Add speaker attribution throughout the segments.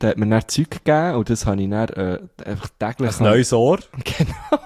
Speaker 1: der hat mir dann Zeug gegeben und das habe ich dann einfach täglich...
Speaker 2: Ein neues Ohr.
Speaker 1: Genau.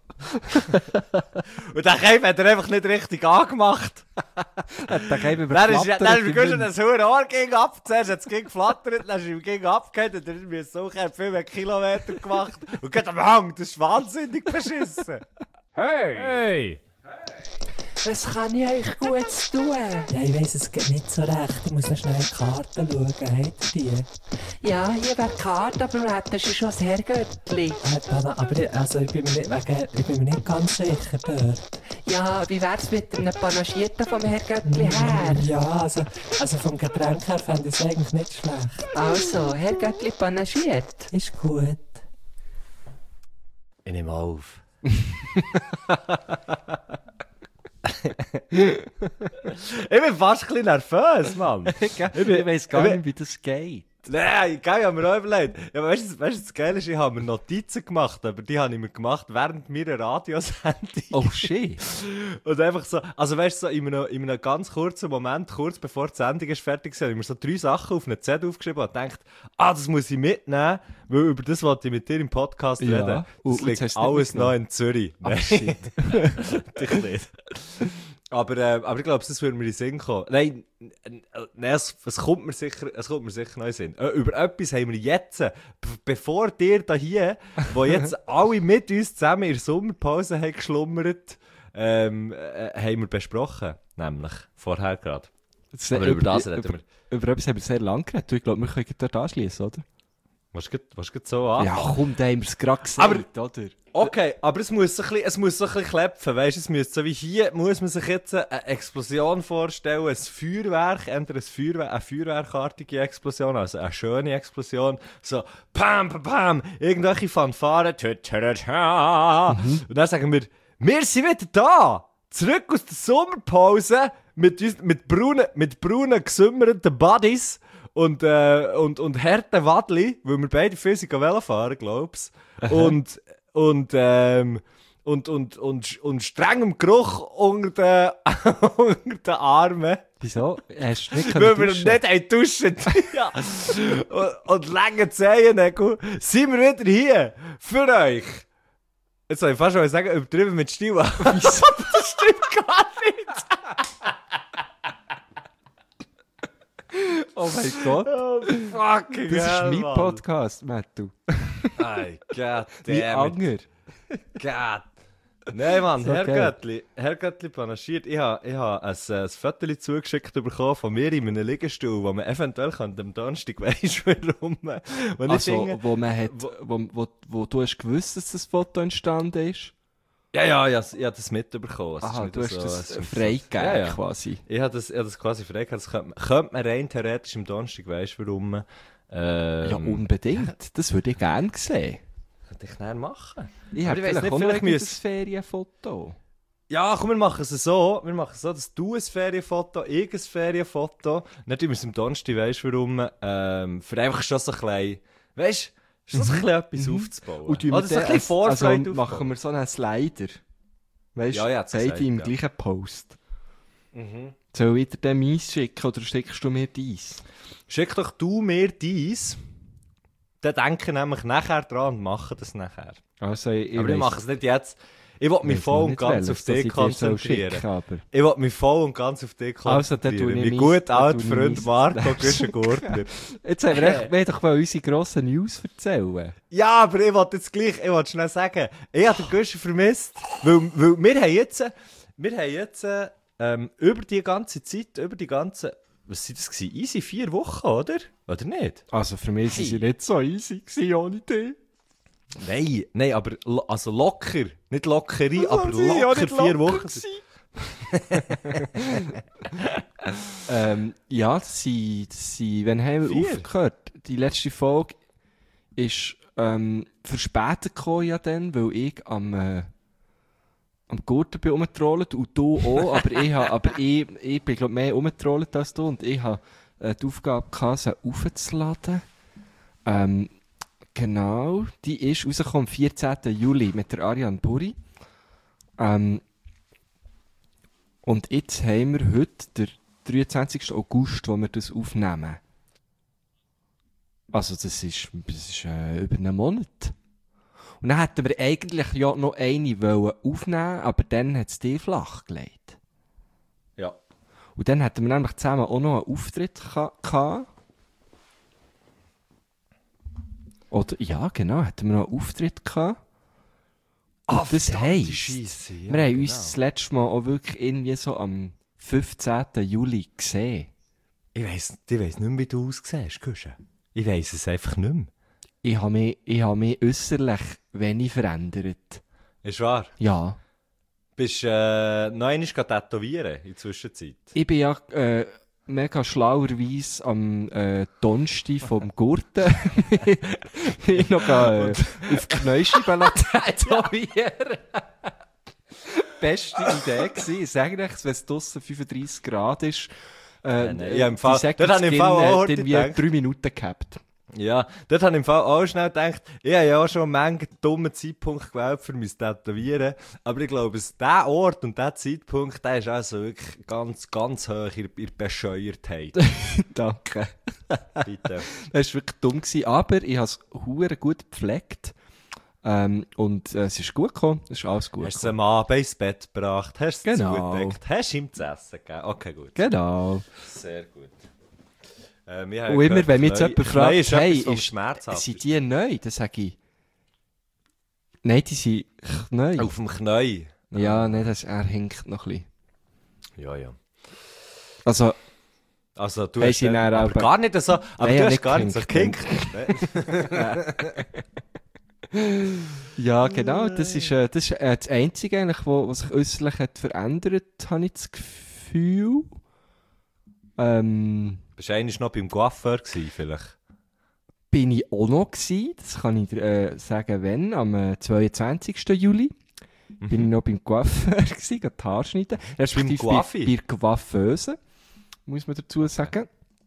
Speaker 2: Und den Keim hat er einfach nicht richtig angemacht.
Speaker 1: Der Keim
Speaker 2: Dann ist mir schon das hohe Ohr gegen ab. Zuerst hat es gegen geflattert, dann ist ihm gegen abgehängt und dann haben wir so viel mehr Kilometer gemacht. Und geht am Hang, das ist wahnsinnig beschissen.
Speaker 3: Hey!
Speaker 4: Was kann ich euch Gutes tun? Ja, ich weiss, es geht nicht so recht. Ich muss noch schnell in die Karten schauen. Habt ihr die? Ja, hier wäre die Karte, aber das ist schon das Herrgöttli. Aber ich bin mir nicht ganz sicher dort. Ja, wie wär's mit einem Panagierten vom Herrgöttli her? Ja, also vom Getränk her fände ich es eigentlich nicht schlecht. Also, Herrgöttli panagiert. Ist gut.
Speaker 2: Ich nehme auf. Ich bin fast ein bisschen nervös, Mann.
Speaker 1: Ich weiss gar nicht, wie das geht.
Speaker 2: Nein, ich habe mir auch überlegt. Ja, weißt du, das Geile ist, ich habe mir Notizen gemacht, aber die habe ich mir gemacht während meiner Radiosendung.
Speaker 1: Oh shit.
Speaker 2: Und einfach so, also weißt du, so in einem ganz kurzen Moment, kurz bevor die Sendung ist fertig war, habe ich mir so 3 Sachen auf eine Zettel aufgeschrieben und gedacht, das muss ich mitnehmen, weil über das wollte ich mit dir im Podcast reden. Das liegt alles noch in Zürich.
Speaker 1: Ach, shit.
Speaker 2: Dich nicht. Aber ich glaube, das würde mir in den Sinn kommen. Nein, es kommt mir sicher noch in den Sinn. Über etwas haben wir jetzt, bevor dir da hier, wo jetzt alle mit uns zusammen in der Sommerpause haben geschlummert, haben wir besprochen. Nämlich, vorher gerade. Aber über das reden wir.
Speaker 1: Über etwas haben wir sehr lange geredet. Ich glaube, wir können dort anschließen, oder?
Speaker 2: Was geht so an?
Speaker 1: Ja, komm, da haben wir es gerade gesagt, oder?
Speaker 2: Okay, aber es muss so ein bisschen klepfen, weißt du? Es müsste so wie hier, muss man sich jetzt eine Explosion vorstellen, ein Feuerwerk, entweder eine feuerwerkartige Explosion, also eine schöne Explosion, so pam, pam, pam, irgendwelche Fanfaren, Und dann sagen wir sind wieder da! Zurück aus der Sommerpause mit braunen, gesümmerten Buddies und harten Wadli, weil wir beide Physik fahren, glaub's. Und strengem Geruch unter den Armen.
Speaker 1: Wieso? Hast du nicht
Speaker 2: weil wir nicht duschen. Ja. Und lange Zehennägel sind wir wieder hier für euch. Jetzt soll ich fast mal sagen, übertrieben mit Stil. Wieso? Das stimmt gar nicht.
Speaker 1: Oh mein Gott.
Speaker 2: Oh, fucking
Speaker 1: Das
Speaker 2: hell,
Speaker 1: ist mein
Speaker 2: Mann.
Speaker 1: Podcast, Mattu.
Speaker 2: Hey, God
Speaker 1: Wie
Speaker 2: damn it.
Speaker 1: Anger.
Speaker 2: God. Nein, Mann,
Speaker 1: Okay.
Speaker 2: Herr Göttli panaschiert. Ich habe ein Foto zugeschickt bekommen von mir in einem Liegestuhl, wo man eventuell am Donnerstag weisst, warum.
Speaker 1: Also, wo du hast gewusst, dass das Foto entstanden ist?
Speaker 2: Ja, ich habe das mitbekommen.
Speaker 1: Aha, du hast
Speaker 2: so,
Speaker 1: das freigegeben, quasi.
Speaker 2: Ich habe das quasi freigegeben. Das könnte man rein theoretisch am Donnerstag weisst, warum.
Speaker 1: Ja, unbedingt. Das würde ich gerne sehen.
Speaker 2: Könnte ich näher machen.
Speaker 1: Ich
Speaker 2: Aber
Speaker 1: habe
Speaker 2: ich weiss
Speaker 1: vielleicht
Speaker 2: nicht,
Speaker 1: auch noch
Speaker 2: vielleicht
Speaker 1: ein Ferienfoto.
Speaker 2: Ja, komm, wir machen es so, dass du ein Ferienfoto, ich ein Ferienfoto, nicht immer am Donnerstag, weisst du warum, für einfach schon so ein bisschen, weisst du, so ein bisschen etwas aufzubauen.
Speaker 1: Und
Speaker 2: so ein bisschen Vorfreude
Speaker 1: also machen wir so einen Slider. Weißt du,
Speaker 2: ja,
Speaker 1: beide im gleichen Post. Soll ich dir den meins schicken oder schickst du mir dies?
Speaker 2: Schick doch du mir dies, dann denke ich nämlich nachher dran und mache das nachher.
Speaker 1: Also,
Speaker 2: Aber ich mache es nicht jetzt. Ich will mich voll und ganz auf dich konzentrieren. Ich will mich voll und ganz auf dich konzentrieren. Wie gut alt Freund Marco Güschen-Gurtner.
Speaker 1: Jetzt haben wir doch mal unsere grossen News erzählen.
Speaker 2: Ja, aber ich wollte schnell sagen, ich habe den Güschen vermisst, weil wir haben jetzt über die ganze Zeit, was waren das gewesen? Easy 4 Wochen, oder? Oder nicht?
Speaker 1: Also für mich waren sie nicht so easy gewesen, ohne dich.
Speaker 2: Nein, aber also locker. Nicht lockere, aber locker 4 Wochen. Ja,
Speaker 1: sie, wann haben wir aufgehört? Die letzte Folge ist verspätet gekommen, ja dann, weil ich am Gurten bin rumgetrollt und du auch, aber ich bin glaub mehr rumgetrollt als du und ich habe die Aufgabe gehabt, sie aufzuladen. Genau, die ist rausgekommen am 14. Juli mit der Ariane Burri. Und jetzt haben wir heute den 23. August, wo wir das aufnehmen. Also das ist über einen Monat. Und dann hätten wir eigentlich ja noch eine aufnehmen, aber dann hat es die flach gelegt.
Speaker 2: Ja.
Speaker 1: Und dann hätten wir nämlich zusammen auch noch einen Auftritt gehabt. Oder, ja, genau, hätten wir noch einen Auftritt gehabt. Und das heisst,
Speaker 2: Scheisse, ja,
Speaker 1: wir haben uns das letzte Mal auch wirklich irgendwie so am 15. Juli gesehen.
Speaker 2: Ich weiss nicht mehr, wie du aussiehst, Kusche. Ich weiss es einfach nicht mehr.
Speaker 1: Ich habe mich äusserlich wenig verändert.
Speaker 2: Ist wahr?
Speaker 1: Ja.
Speaker 2: Bist noch einmal tätowieren in der Zwischenzeit?
Speaker 1: Ich bin ja mega schlauerweise am Donnerstag vom Gurten ich noch auf die Knäuscheibe tätowieren. Beste Idee gewesen. Ich sage eigentlich, wenn es draussen 35 Grad ist,
Speaker 2: Ja, im Fall, dort habe ich im Fall auch heute
Speaker 1: wie
Speaker 2: gedacht.
Speaker 1: 3 Minuten gehabt.
Speaker 2: Ja, dort habe ich im Fall auch schnell gedacht, ich habe ja schon einen dummen Zeitpunkt gewählt für mein Tätowieren, aber ich glaube, dieser Ort und dieser Zeitpunkt, der ist also wirklich ganz, ganz hoch in der Bescheuertheit.
Speaker 1: Danke.
Speaker 2: Bitte.
Speaker 1: Das war wirklich dumm gewesen, aber ich habe es verdammt gut gepflegt. Und es ist gut gekommen, es ist alles gut
Speaker 2: Hast du es am Abend ins Bett gebracht, hast du es
Speaker 1: Genau.
Speaker 2: zugedeckt, hast du ihm zu essen gegeben? Okay, gut.
Speaker 1: Genau.
Speaker 2: Sehr gut.
Speaker 1: Und immer, wenn mich jetzt jemand fragt, hey, sind die neu? Dann sage ich, nein, die sind neu.
Speaker 2: Auf dem Knie.
Speaker 1: Ja, nein, er hinkt noch ein bisschen.
Speaker 2: Ja.
Speaker 1: Also,
Speaker 2: Du
Speaker 1: hey,
Speaker 2: hast
Speaker 1: sie dann
Speaker 2: aber
Speaker 1: auch-
Speaker 2: gar nicht so, aber
Speaker 1: Nein,
Speaker 2: du
Speaker 1: ja,
Speaker 2: hast
Speaker 1: nicht
Speaker 2: gar nicht so
Speaker 1: gehinkt.
Speaker 2: gehinkt.
Speaker 1: ja, genau, das ist das Einzige eigentlich, was sich äußerlich hat verändert, habe ich das Gefühl.
Speaker 2: Bist du eigentlich noch beim Coiffeur gewesen, vielleicht?
Speaker 1: Bin ich auch noch gewesen, das kann ich dir sagen, wenn, am 22. Juli. Bin ich noch beim Coiffeur gewesen, die Haare schneiden. Respektive
Speaker 2: Coiffi?
Speaker 1: bei der Coiffeuse, muss man dazu sagen.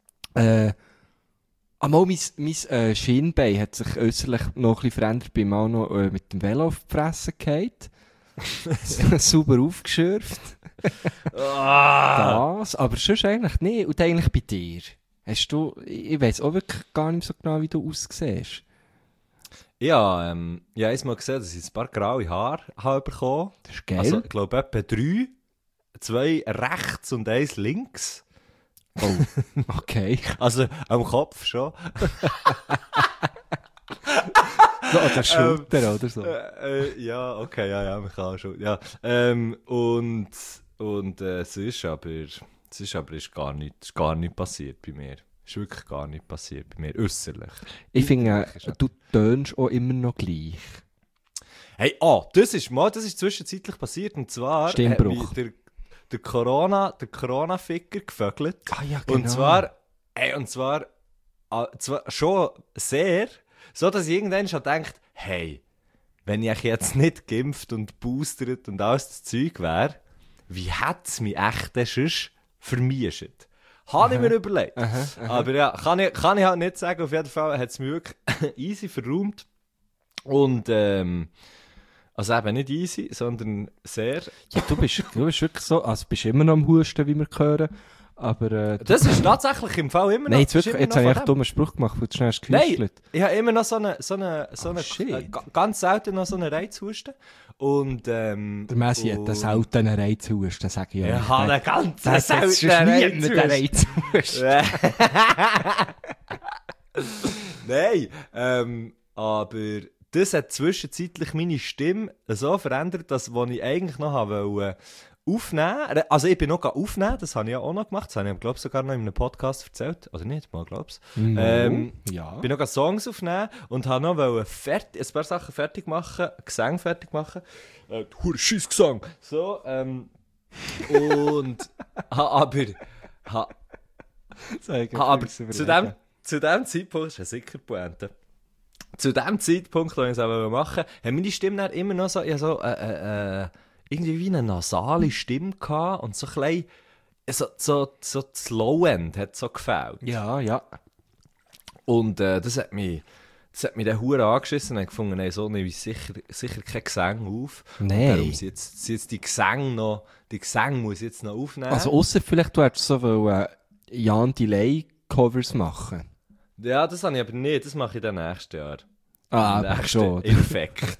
Speaker 1: Einmal mein Schienbein hat sich äußerlich noch ein bisschen verändert, bin auch noch mit dem Velo auf die Fresse gefallen. Sauber aufgeschürft. Das, aber sonst eigentlich nicht. Und eigentlich bei dir. Hast du, ich weiss auch wirklich gar nicht so genau, wie du aussiehst.
Speaker 2: Ja, ich habe mal gesehen, dass ich ein paar graue Haare habe bekommen.
Speaker 1: Das ist geil.
Speaker 2: Also, ich glaube, etwa 3. 2 rechts und 1 links.
Speaker 1: Oh, okay.
Speaker 2: Also, am Kopf schon.
Speaker 1: So an der Schulter oder so.
Speaker 2: Ja, okay, ja, man kann schon. Ja. Es ist gar nicht passiert bei mir. Es ist wirklich gar nicht passiert bei mir, äußerlich.
Speaker 1: Ich finde, du tönst auch immer noch gleich.
Speaker 2: Hey, das ist zwischenzeitlich passiert, und zwar
Speaker 1: Stimmbruch.
Speaker 2: hat mich der Corona-Ficker gevögelt.
Speaker 1: Ah ja, genau.
Speaker 2: Und zwar schon sehr, so dass ich irgendwann schon gedacht, hey, wenn ich jetzt nicht geimpft und boostert und alles das Zeug wäre, wie hätte es mich echt denn sonst vermischt? Habe ich mir überlegt. Aber ja, kann ich halt nicht sagen. Auf jeden Fall hat es mich wirklich easy verräumt. Und, also eben nicht easy, sondern sehr.
Speaker 1: Ja, du bist wirklich so, also bist immer noch am Husten, wie wir hören. Aber,
Speaker 2: Das ist tatsächlich im Fall immer noch.
Speaker 1: nein, jetzt,
Speaker 2: das ist
Speaker 1: wirklich,
Speaker 2: immer
Speaker 1: jetzt
Speaker 2: noch
Speaker 1: habe ich
Speaker 2: von
Speaker 1: echt einen dummen Spruch gemacht, weil du schnell hast
Speaker 2: Nein,
Speaker 1: gehüstelt.
Speaker 2: ich habe immer noch so eine
Speaker 1: shit.
Speaker 2: ganz selten noch so einen Reizhusten. Und,
Speaker 1: Der Messi hat einen seltenen Reizhusten, sage ich
Speaker 2: ich
Speaker 1: euch.
Speaker 2: habe einen ganz
Speaker 1: Das hat sonst
Speaker 2: seltenen
Speaker 1: niemand einen Reizhusten.
Speaker 2: Nein, aber das hat zwischenzeitlich meine Stimme so verändert, dass, als ich eigentlich noch wollte aufnehmen, also ich bin noch aufnehmen, das habe ich ja auch noch gemacht, das habe ich, glaube ich, sogar noch in einem Podcast erzählt, oder nicht, mal glaub's.
Speaker 1: Ja.
Speaker 2: Bin noch Songs aufnehmen und habe noch ein paar Sachen fertig machen, Gesang fertig machen. Hure scheiß Gesang. So, und aber zu dem Zeitpunkt, das ist ja sicher Pointe, zu dem Zeitpunkt, als ich es machen wollte, hat meine Stimme dann immer noch so, irgendwie wie eine nasale Stimme gehabt und so ein bisschen, so das Low-End hat so gefällt.
Speaker 1: Ja.
Speaker 2: Und das hat mich dann hure angeschissen und ich gefunden, nein, so nehme ich sicher kein Gesang auf.
Speaker 1: Nein.
Speaker 2: Und darum sind jetzt die Gesang muss ich jetzt noch aufnehmen.
Speaker 1: Also ausser vielleicht, du hättest so Jan Delay Covers machen.
Speaker 2: Ja, das habe ich aber nicht. Das mache ich dann nächstes Jahr.
Speaker 1: Ah,
Speaker 2: Nächsten
Speaker 1: schon.
Speaker 2: Infekt.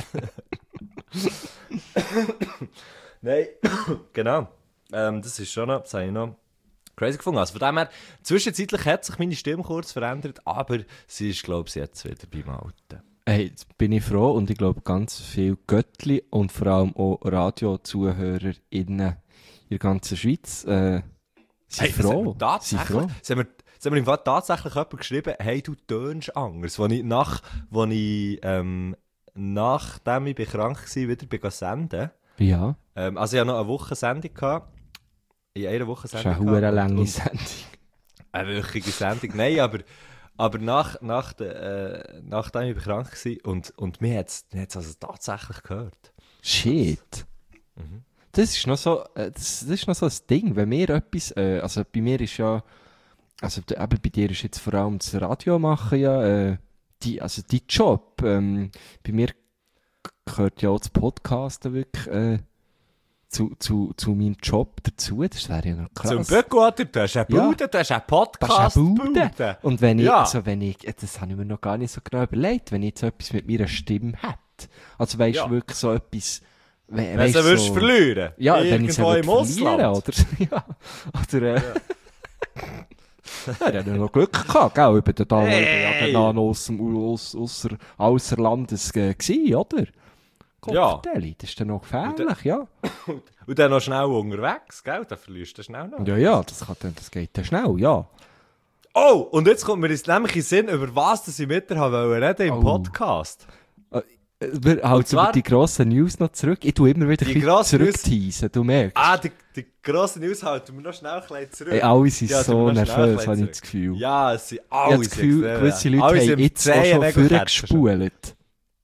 Speaker 2: Nein, genau. Das ist schon noch, das habe ich noch crazy gefunden. Also von dem her, zwischenzeitlich hat sich meine Stimme kurz verändert, aber sie ist, glaube ich, jetzt wieder beim Alten.
Speaker 1: Hey, jetzt bin ich froh und ich glaube ganz viele Göttli und vor allem auch RadiozuhörerInnen in der ganzen Schweiz sind froh.
Speaker 2: Das haben wir im Fall tatsächlich jemand geschrieben, hey, du tönst anders. Nachdem ich krank war, wieder senden.
Speaker 1: Ja,
Speaker 2: Also ich hatte noch eine Woche Sendung gehabt. In einer Woche
Speaker 1: das ist
Speaker 2: Sendung.
Speaker 1: eine verdammt lange Sendung.
Speaker 2: Eine wöchige Sendung. Nein, aber nachdem ich krank war und mir hat es also tatsächlich gehört.
Speaker 1: Shit. Das ist noch so, das ist noch so ein Ding, wenn mir etwas, also bei mir ist ja, also eben bei dir ist jetzt vor allem das Radio machen ja, dein Job. Bei mir gehört ja auch das Podcasten wirklich zu meinem Job dazu. Das wäre ja noch krass.
Speaker 2: Zum Böckwalter, du hast eine Bude, du hast einen Podcast.
Speaker 1: Bude. Und wenn ich,
Speaker 2: Ja.
Speaker 1: also das habe ich mir noch gar nicht so genau überlegt, wenn ich jetzt etwas mit meiner Stimme hätte. Also weißt du
Speaker 2: Ja.
Speaker 1: wirklich so etwas,
Speaker 2: Wenn du sie würdest verlieren.
Speaker 1: ja, wenn ich sie
Speaker 2: irgendwo im
Speaker 1: verlieren,
Speaker 2: Ausland.
Speaker 1: oder? Ja, oder ja, der hat ja noch Glück gehabt, gell? Ich bin da mal
Speaker 2: Hey!
Speaker 1: ausser Landes gewesen, oder?
Speaker 2: Ja.
Speaker 1: Kopfteile, das ist dann noch gefährlich, ja.
Speaker 2: Und dann noch schnell unterwegs, gell? Dann verlierst du schnell noch.
Speaker 1: Ja, das geht dann schnell, ja.
Speaker 2: Oh, und jetzt kommt mir jetzt nämlich in den Sinn, über was das ich mit dir reden im
Speaker 1: Oh.
Speaker 2: Podcast.
Speaker 1: Wir halten
Speaker 2: zwar-
Speaker 1: über die grossen News noch zurück. Ich tue immer wieder
Speaker 2: Die
Speaker 1: ein bisschen
Speaker 2: grossen News-
Speaker 1: zurückteasen, du merkst.
Speaker 2: Die grossen News halten wir noch schnell ein bisschen zurück.
Speaker 1: Ey, alle sind
Speaker 2: Ja,
Speaker 1: so
Speaker 2: tun wir noch schnell ein
Speaker 1: nervös,
Speaker 2: bisschen
Speaker 1: habe ich
Speaker 2: zurück.
Speaker 1: das Gefühl.
Speaker 2: Ja, es sind
Speaker 1: Ich habe das Gefühl, gewisse Leute haben jetzt auch schon vorgespult.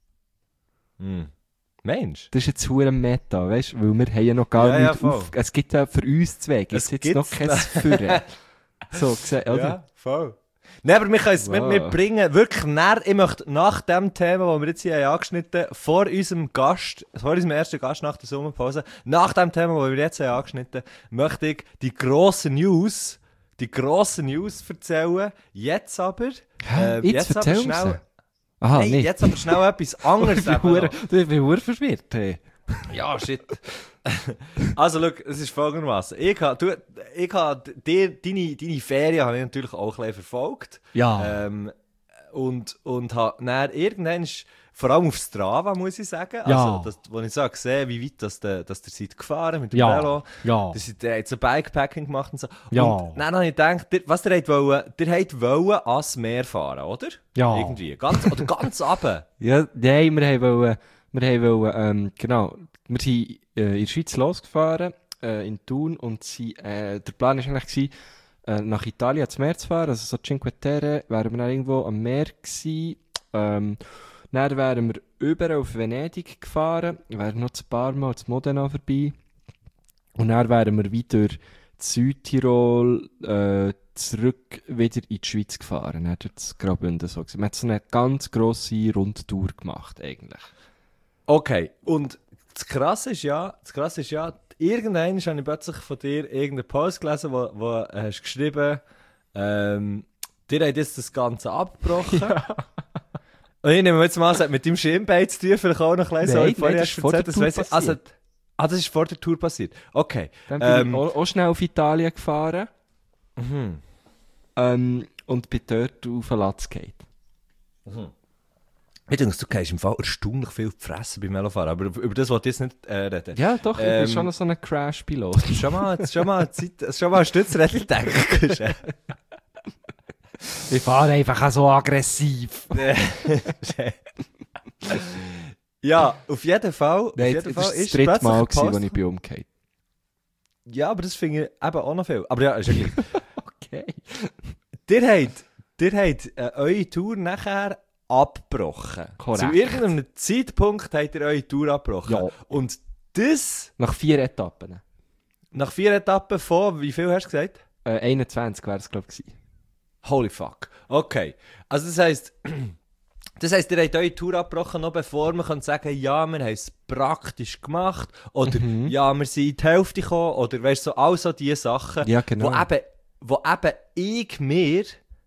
Speaker 2: Mensch.
Speaker 1: Das ist jetzt hure Meta, weißt du? Weil wir haben ja noch gar
Speaker 2: Ja, ja,
Speaker 1: nicht
Speaker 2: voll.
Speaker 1: auf... Es gibt ja für uns zwei,
Speaker 2: Es
Speaker 1: es jetzt noch kein
Speaker 2: gibt's
Speaker 1: Führen. So gesehen, oder?
Speaker 2: Ja, voll. Nein, aber wir können es
Speaker 1: Wow.
Speaker 2: wir bringen wirklich näher. Ich möchte nach dem Thema, das wir jetzt hier haben angeschnitten haben, vor unserem ersten Gast nach der Sommerpause, nach dem Thema, das wir jetzt haben angeschnitten haben, möchte ich die grossen News erzählen. Jetzt aber...
Speaker 1: Jetzt
Speaker 2: aber
Speaker 1: erzähl
Speaker 2: schnell...
Speaker 1: sie. Aha,
Speaker 2: Nein,
Speaker 1: nicht.
Speaker 2: jetzt aber schnell etwas anderes.
Speaker 1: Ich bin
Speaker 2: eben
Speaker 1: hure-
Speaker 2: noch.
Speaker 1: ich bin hure verwirrt. Hey.
Speaker 2: Ja, shit. Also, schau, es ist folgendermaßen. Deine Ferien habe ich natürlich auch ein bisschen verfolgt.
Speaker 1: Ja.
Speaker 2: Und habe dann irgendwann, vor allem auf Strava, muss ich sagen,
Speaker 1: Ja.
Speaker 2: also, wo ich so gesehen wie weit dass ihr seid gefahren mit dem
Speaker 1: Ja.
Speaker 2: Velo.
Speaker 1: Ja.
Speaker 2: Ihr seid jetzt so Bikepacking gemacht und so.
Speaker 1: Ja.
Speaker 2: Und dann habe ich gedacht, ihr wollt ans Meer fahren, oder?
Speaker 1: Ja.
Speaker 2: Irgendwie. Ganz runter.
Speaker 1: Ja, nein, wir wollen, genau, wir sind in der Schweiz losgefahren, in Thun, und der Plan war eigentlich, nach Italien ans Meer zu fahren, also so Cinque Terre, wären wir dann irgendwo am Meer gewesen. Dann wären wir überall auf Venedig gefahren, wären noch ein paar Mal zu Modena vorbei. Und dann wären wir wieder Südtirol zurück wieder in die Schweiz gefahren. Dann hat das Graubünden so gesehen. Man hat so eine ganz grosse Rundtour gemacht, eigentlich.
Speaker 2: Okay, und das Krasse ist ja, irgendwann habe ich plötzlich von dir irgendeinen Post gelesen, wo hast geschrieben, dir hat jetzt das Ganze abgebrochen. Und ich nehme jetzt mal, es hat mit deinem Schienbein zu tun, vielleicht auch noch ein bisschen
Speaker 1: Nein,
Speaker 2: so, vorher
Speaker 1: das ist
Speaker 2: hast du
Speaker 1: vor der
Speaker 2: erzählt,
Speaker 1: Tour
Speaker 2: das weiss ich. Also,
Speaker 1: passiert.
Speaker 2: das ist vor der Tour passiert. Okay.
Speaker 1: Dann bin ich auch schnell auf Italien gefahren. Und bin dort auf den Latz gefallen.
Speaker 2: Ich denke, du gehst im Fall erstaunlich viel fressen beim Velofahren, aber über das wollte ich jetzt nicht reden.
Speaker 1: Ja, doch, ich bin schon noch so ein Crash-Pilot.
Speaker 2: Schon mal ein Stützrädchen denkst.
Speaker 1: Ich fahre einfach so aggressiv.
Speaker 2: Ja, auf jeden Fall.
Speaker 1: Nein,
Speaker 2: auf jeden
Speaker 1: das war
Speaker 2: Fall
Speaker 1: das
Speaker 2: ist
Speaker 1: dritte
Speaker 2: plötzlich
Speaker 1: Mal,
Speaker 2: ein Post-
Speaker 1: als ich bin umgekehrt.
Speaker 2: Ja, aber das finde ich eben auch noch viel. Aber ja, ist ja gleich.
Speaker 1: Okay.
Speaker 2: Ihr habt eure Tour nachher abgebrochen.
Speaker 1: Korrekt.
Speaker 2: Zu irgendeinem Zeitpunkt habt ihr eure Tour abgebrochen.
Speaker 1: Ja.
Speaker 2: Und das
Speaker 1: Nach 4 Etappen.
Speaker 2: nach 4 Etappen von, wie viel hast du gesagt?
Speaker 1: 21 wäre es, glaube ich, gewesen.
Speaker 2: Holy fuck. Okay. Also das heisst, ihr habt eure Tour abgebrochen, noch bevor man kann sagen, ja, wir haben es praktisch gemacht, oder ja, wir sind in die Hälfte gekommen, oder weißt du, so, all so diese Sachen,
Speaker 1: Ja, genau.
Speaker 2: wo eben ich mir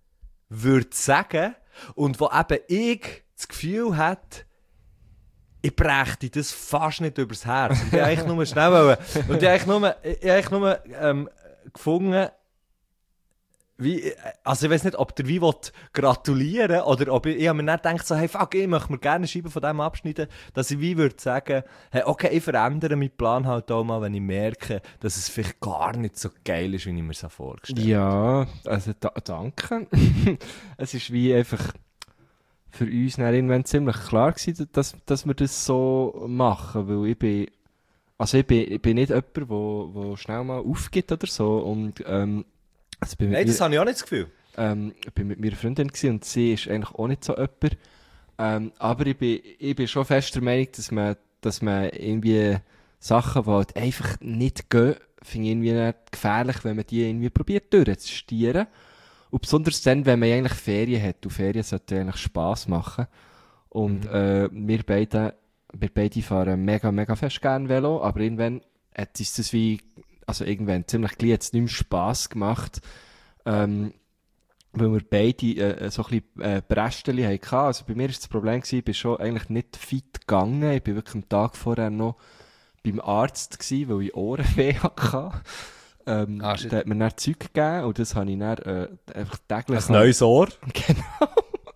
Speaker 2: würde sagen und wo eben ich das Gefühl hat, ich brächte das fast nicht übers Herz. Und ich wollte eigentlich nur schnell und ich habe eigentlich nur gefunden, wie, also ich weiß nicht, ob der wie gratulieren will, oder ob ich habe mir nicht gedacht, so, hey, fuck, ich möchte mir gerne eine Scheibe von dem abschneiden, dass ich wie würde sagen, hey, okay, ich verändere meinen Plan halt auch mal, wenn ich merke, dass es vielleicht gar nicht so geil ist, wie ich mir es vorgestellt habe.
Speaker 1: Ja, also danke. Es ist wie einfach für uns dann irgendwann ziemlich klar gewesen, dass wir das so machen, weil ich bin nicht jemand, der schnell mal aufgibt oder so, und also
Speaker 2: Nein, das habe ich auch nicht das Gefühl.
Speaker 1: ich bin mit meiner Freundin gewesen, und sie ist eigentlich auch nicht so jemand. Aber ich bin schon fest der Meinung, dass man irgendwie Sachen, die halt einfach nicht gehen, finde ich irgendwie nicht gefährlich, wenn man die irgendwie probiert durchzustieren. Und besonders dann, wenn man eigentlich Ferien hat. Und Ferien sollten eigentlich Spass machen. Und wir beide fahren mega, mega fest gerne Velo, aber irgendwann hat uns das irgendwann ziemlich gleich jetzt nicht mehr Spass gemacht, weil wir beide so ein bisschen Brästchen hatten. Also bei mir war das Problem, ich bin schon eigentlich nicht fit gegangen. Ich war wirklich am Tag vorher noch beim Arzt gewesen, weil ich Ohrenweh hatte. Der hat mir dann Zeug gegeben und das habe ich dann einfach täglich...
Speaker 2: Ein neues Ohr?
Speaker 1: Genau.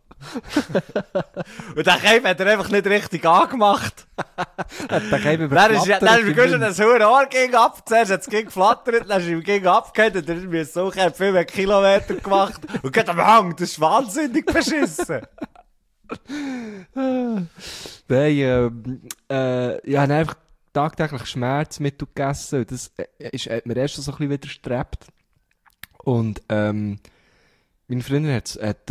Speaker 2: Und der Keim hat er einfach nicht richtig angemacht.
Speaker 1: Der Keim
Speaker 2: Dann ist mir schon das hohe Ohr gegen ab. Zuerst hat es gegen geflattert, dann ist ihm gegen abgehört und dann ist mir so viel mehr Kilometer gemacht. Und geht am Hang, das ist wahnsinnig beschissen.
Speaker 1: Nein, ich habe einfach tagtäglich Schmerzmittel gegessen und das hat mir erst so ein bisschen widerstrebt. Und meine Freundin hat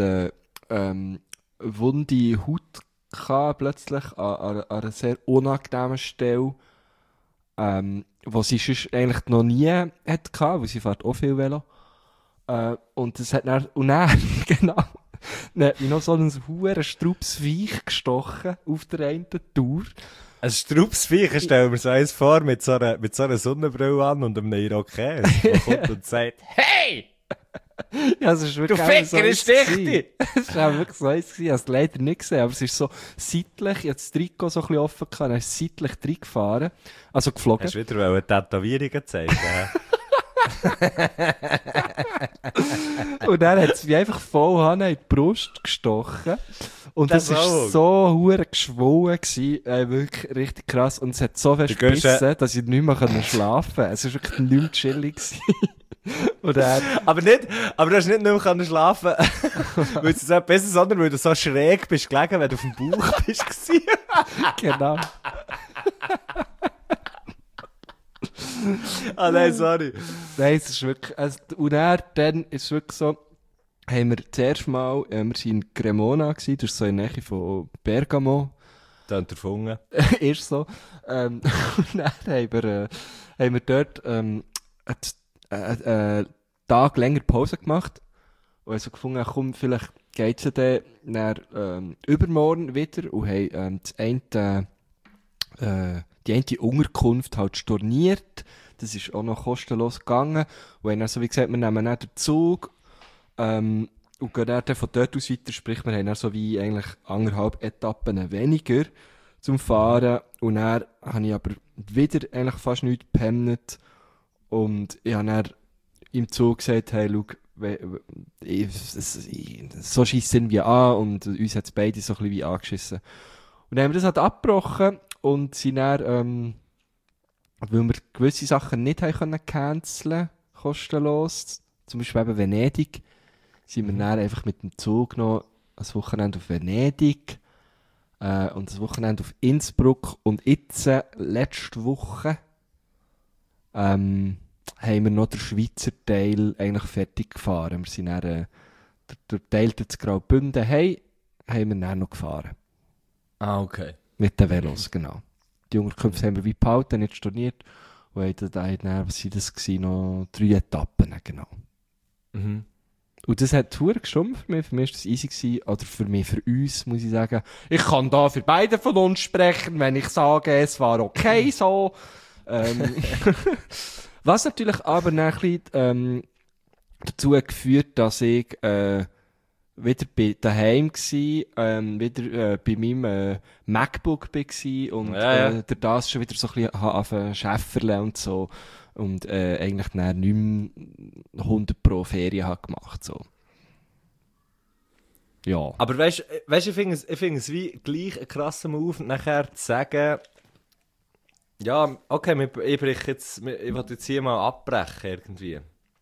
Speaker 1: wunde Haut gehabt, plötzlich an einer sehr unangenehmen Stelle, wo sie sonst eigentlich noch nie hatte, weil sie fährt auch viel Velo. Und das hat dann, genau, dann hat mich noch so ein verdammter Strupsviech gestochen auf der einen Tour.
Speaker 2: Ein Strupsviech, stell mir so eins vor, mit so einer Sonnenbrille an und einem Irokes, der kommt und sagt, hey!
Speaker 1: Ja, es ist wirklich
Speaker 2: du Ficker, ist dich!
Speaker 1: Es war wirklich so eins gewesen. Ich habe es leider nicht gesehen, aber es ist so seitlich, ich hatte das Trikot so ein bisschen offen gehabt, dann ist es seitlich reingefahren, also geflogen.
Speaker 2: Hast du wieder Tätowierungen zeigen?
Speaker 1: Und dann hat es mich einfach voll in die Brust gestochen. Und das war so hure geschwollen gewesen, wirklich richtig krass. Und es hat so fest gebissen, dass ich nicht mehr schlafen konnte. Es war wirklich nicht mehr chillig gewesen.
Speaker 2: aber du hast nicht mehr schlafen weil es so besser, sondern weil du so schräg bist gelegen, wenn du auf dem Bauch bist.
Speaker 1: Genau.
Speaker 2: Nein, sorry.
Speaker 1: Nein, es ist wirklich, und dann ist es wirklich so, haben wir zuerst mal, wir waren in Cremona gewesen, das ist so in der Nähe von Bergamo.
Speaker 2: Dann erfunden.
Speaker 1: Ist so. Und dann haben wir dort, einen Tag länger Pause gemacht und also gefunden, komm, vielleicht geht es ja dann übermorgen wieder und haben die eine Unterkunft halt storniert. Das ist auch noch kostenlos gegangen. Und haben dann so wie gesagt, wir nehmen dann den Zug und gehen dann von dort aus weiter. Sprich, wir haben dann so wie eigentlich 1,5 Etappen weniger zum Fahren. Und dann habe ich aber wieder eigentlich fast nichts gepennt. Und ich habe dann im Zug gesagt, hey, schau, so schiessen wir an und uns hat es beide so ein bisschen wie angeschissen. Und dann haben wir das halt abgebrochen und sind dann, weil wir gewisse Sachen nicht haben canceln, kostenlos, zum Beispiel eben Venedig, sind wir dann einfach mit dem Zug noch ein Wochenende auf Venedig und ein Wochenende auf Innsbruck und jetzt, letzte Woche, haben wir noch den Schweizer Teil eigentlich fertig gefahren. Wir sind dann, der Teil durch Graubünden haben wir dann noch gefahren.
Speaker 2: Ah, okay.
Speaker 1: Mit den Velos, genau. Die Unterkünfte haben wir wie behalten, nicht storniert. Und dann, was sind das gewesen, noch 3 Etappen, genau.
Speaker 2: Mhm.
Speaker 1: Und das hat verdammt gestimmt für mich. Für mich war das easy gewesen. Oder für uns, muss ich sagen. Ich kann da für beide von uns sprechen, wenn ich sage, es war okay so. Was natürlich aber ein bisschen, dazu geführt, dass ich wieder daheim gsi, wieder bei meinem MacBook gsi und durch das schon wieder so ein bisschen auf Schäferle und so und eigentlich dann nicht mehr 100 pro Ferien habe gemacht, so. Ja.
Speaker 2: Aber weißt du, ich finde es wie gleich ein krasser Move, nachher zu sagen, ja, okay, ich will jetzt hier mal abbrechen irgendwie.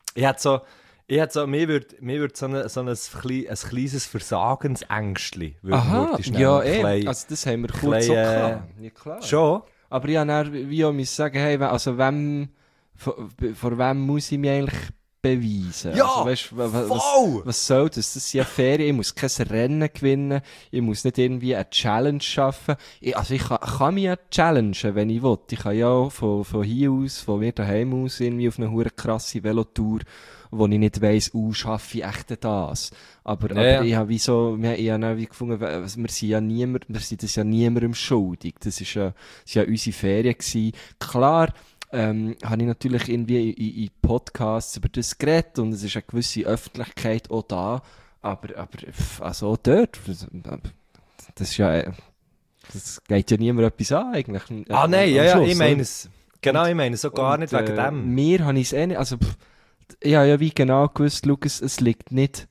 Speaker 2: Mir würde so ein kleines Versagensängstli.
Speaker 1: Aha, ja, also das haben wir kurz so gehabt. Ja, klar.
Speaker 2: Schon?
Speaker 1: Aber ich musste wie auch sagen, hey, also vor wem muss ich mich eigentlich beweisen?
Speaker 2: Ja,
Speaker 1: also, weißt, was soll das? Das sind ja Ferien, ich muss kein Rennen gewinnen, ich muss nicht irgendwie eine Challenge schaffen. Ich kann mich ja challengen, wenn ich will. Ich kann ja auch von hier aus, von mir daheim aus, irgendwie auf eine hure krasse Velotour, wo ich nicht weiss, schaffe ich echt das? Aber ich habe wie gefunden, wir sind das ja niemandem schuldig. Das war ja unsere Ferien gewesen. Klar, habe ich natürlich irgendwie in Podcasts über das geredet und es ist eine gewisse Öffentlichkeit auch da, aber also auch dort, das ist ja, das geht ja niemand etwas an eigentlich.
Speaker 2: Nein, ja, ich meine es, genau, ich meine es so gar nicht wegen dem.
Speaker 1: Mir habe ich es nicht, also ich habe ja wie genau gewusst, Lukas, es liegt nicht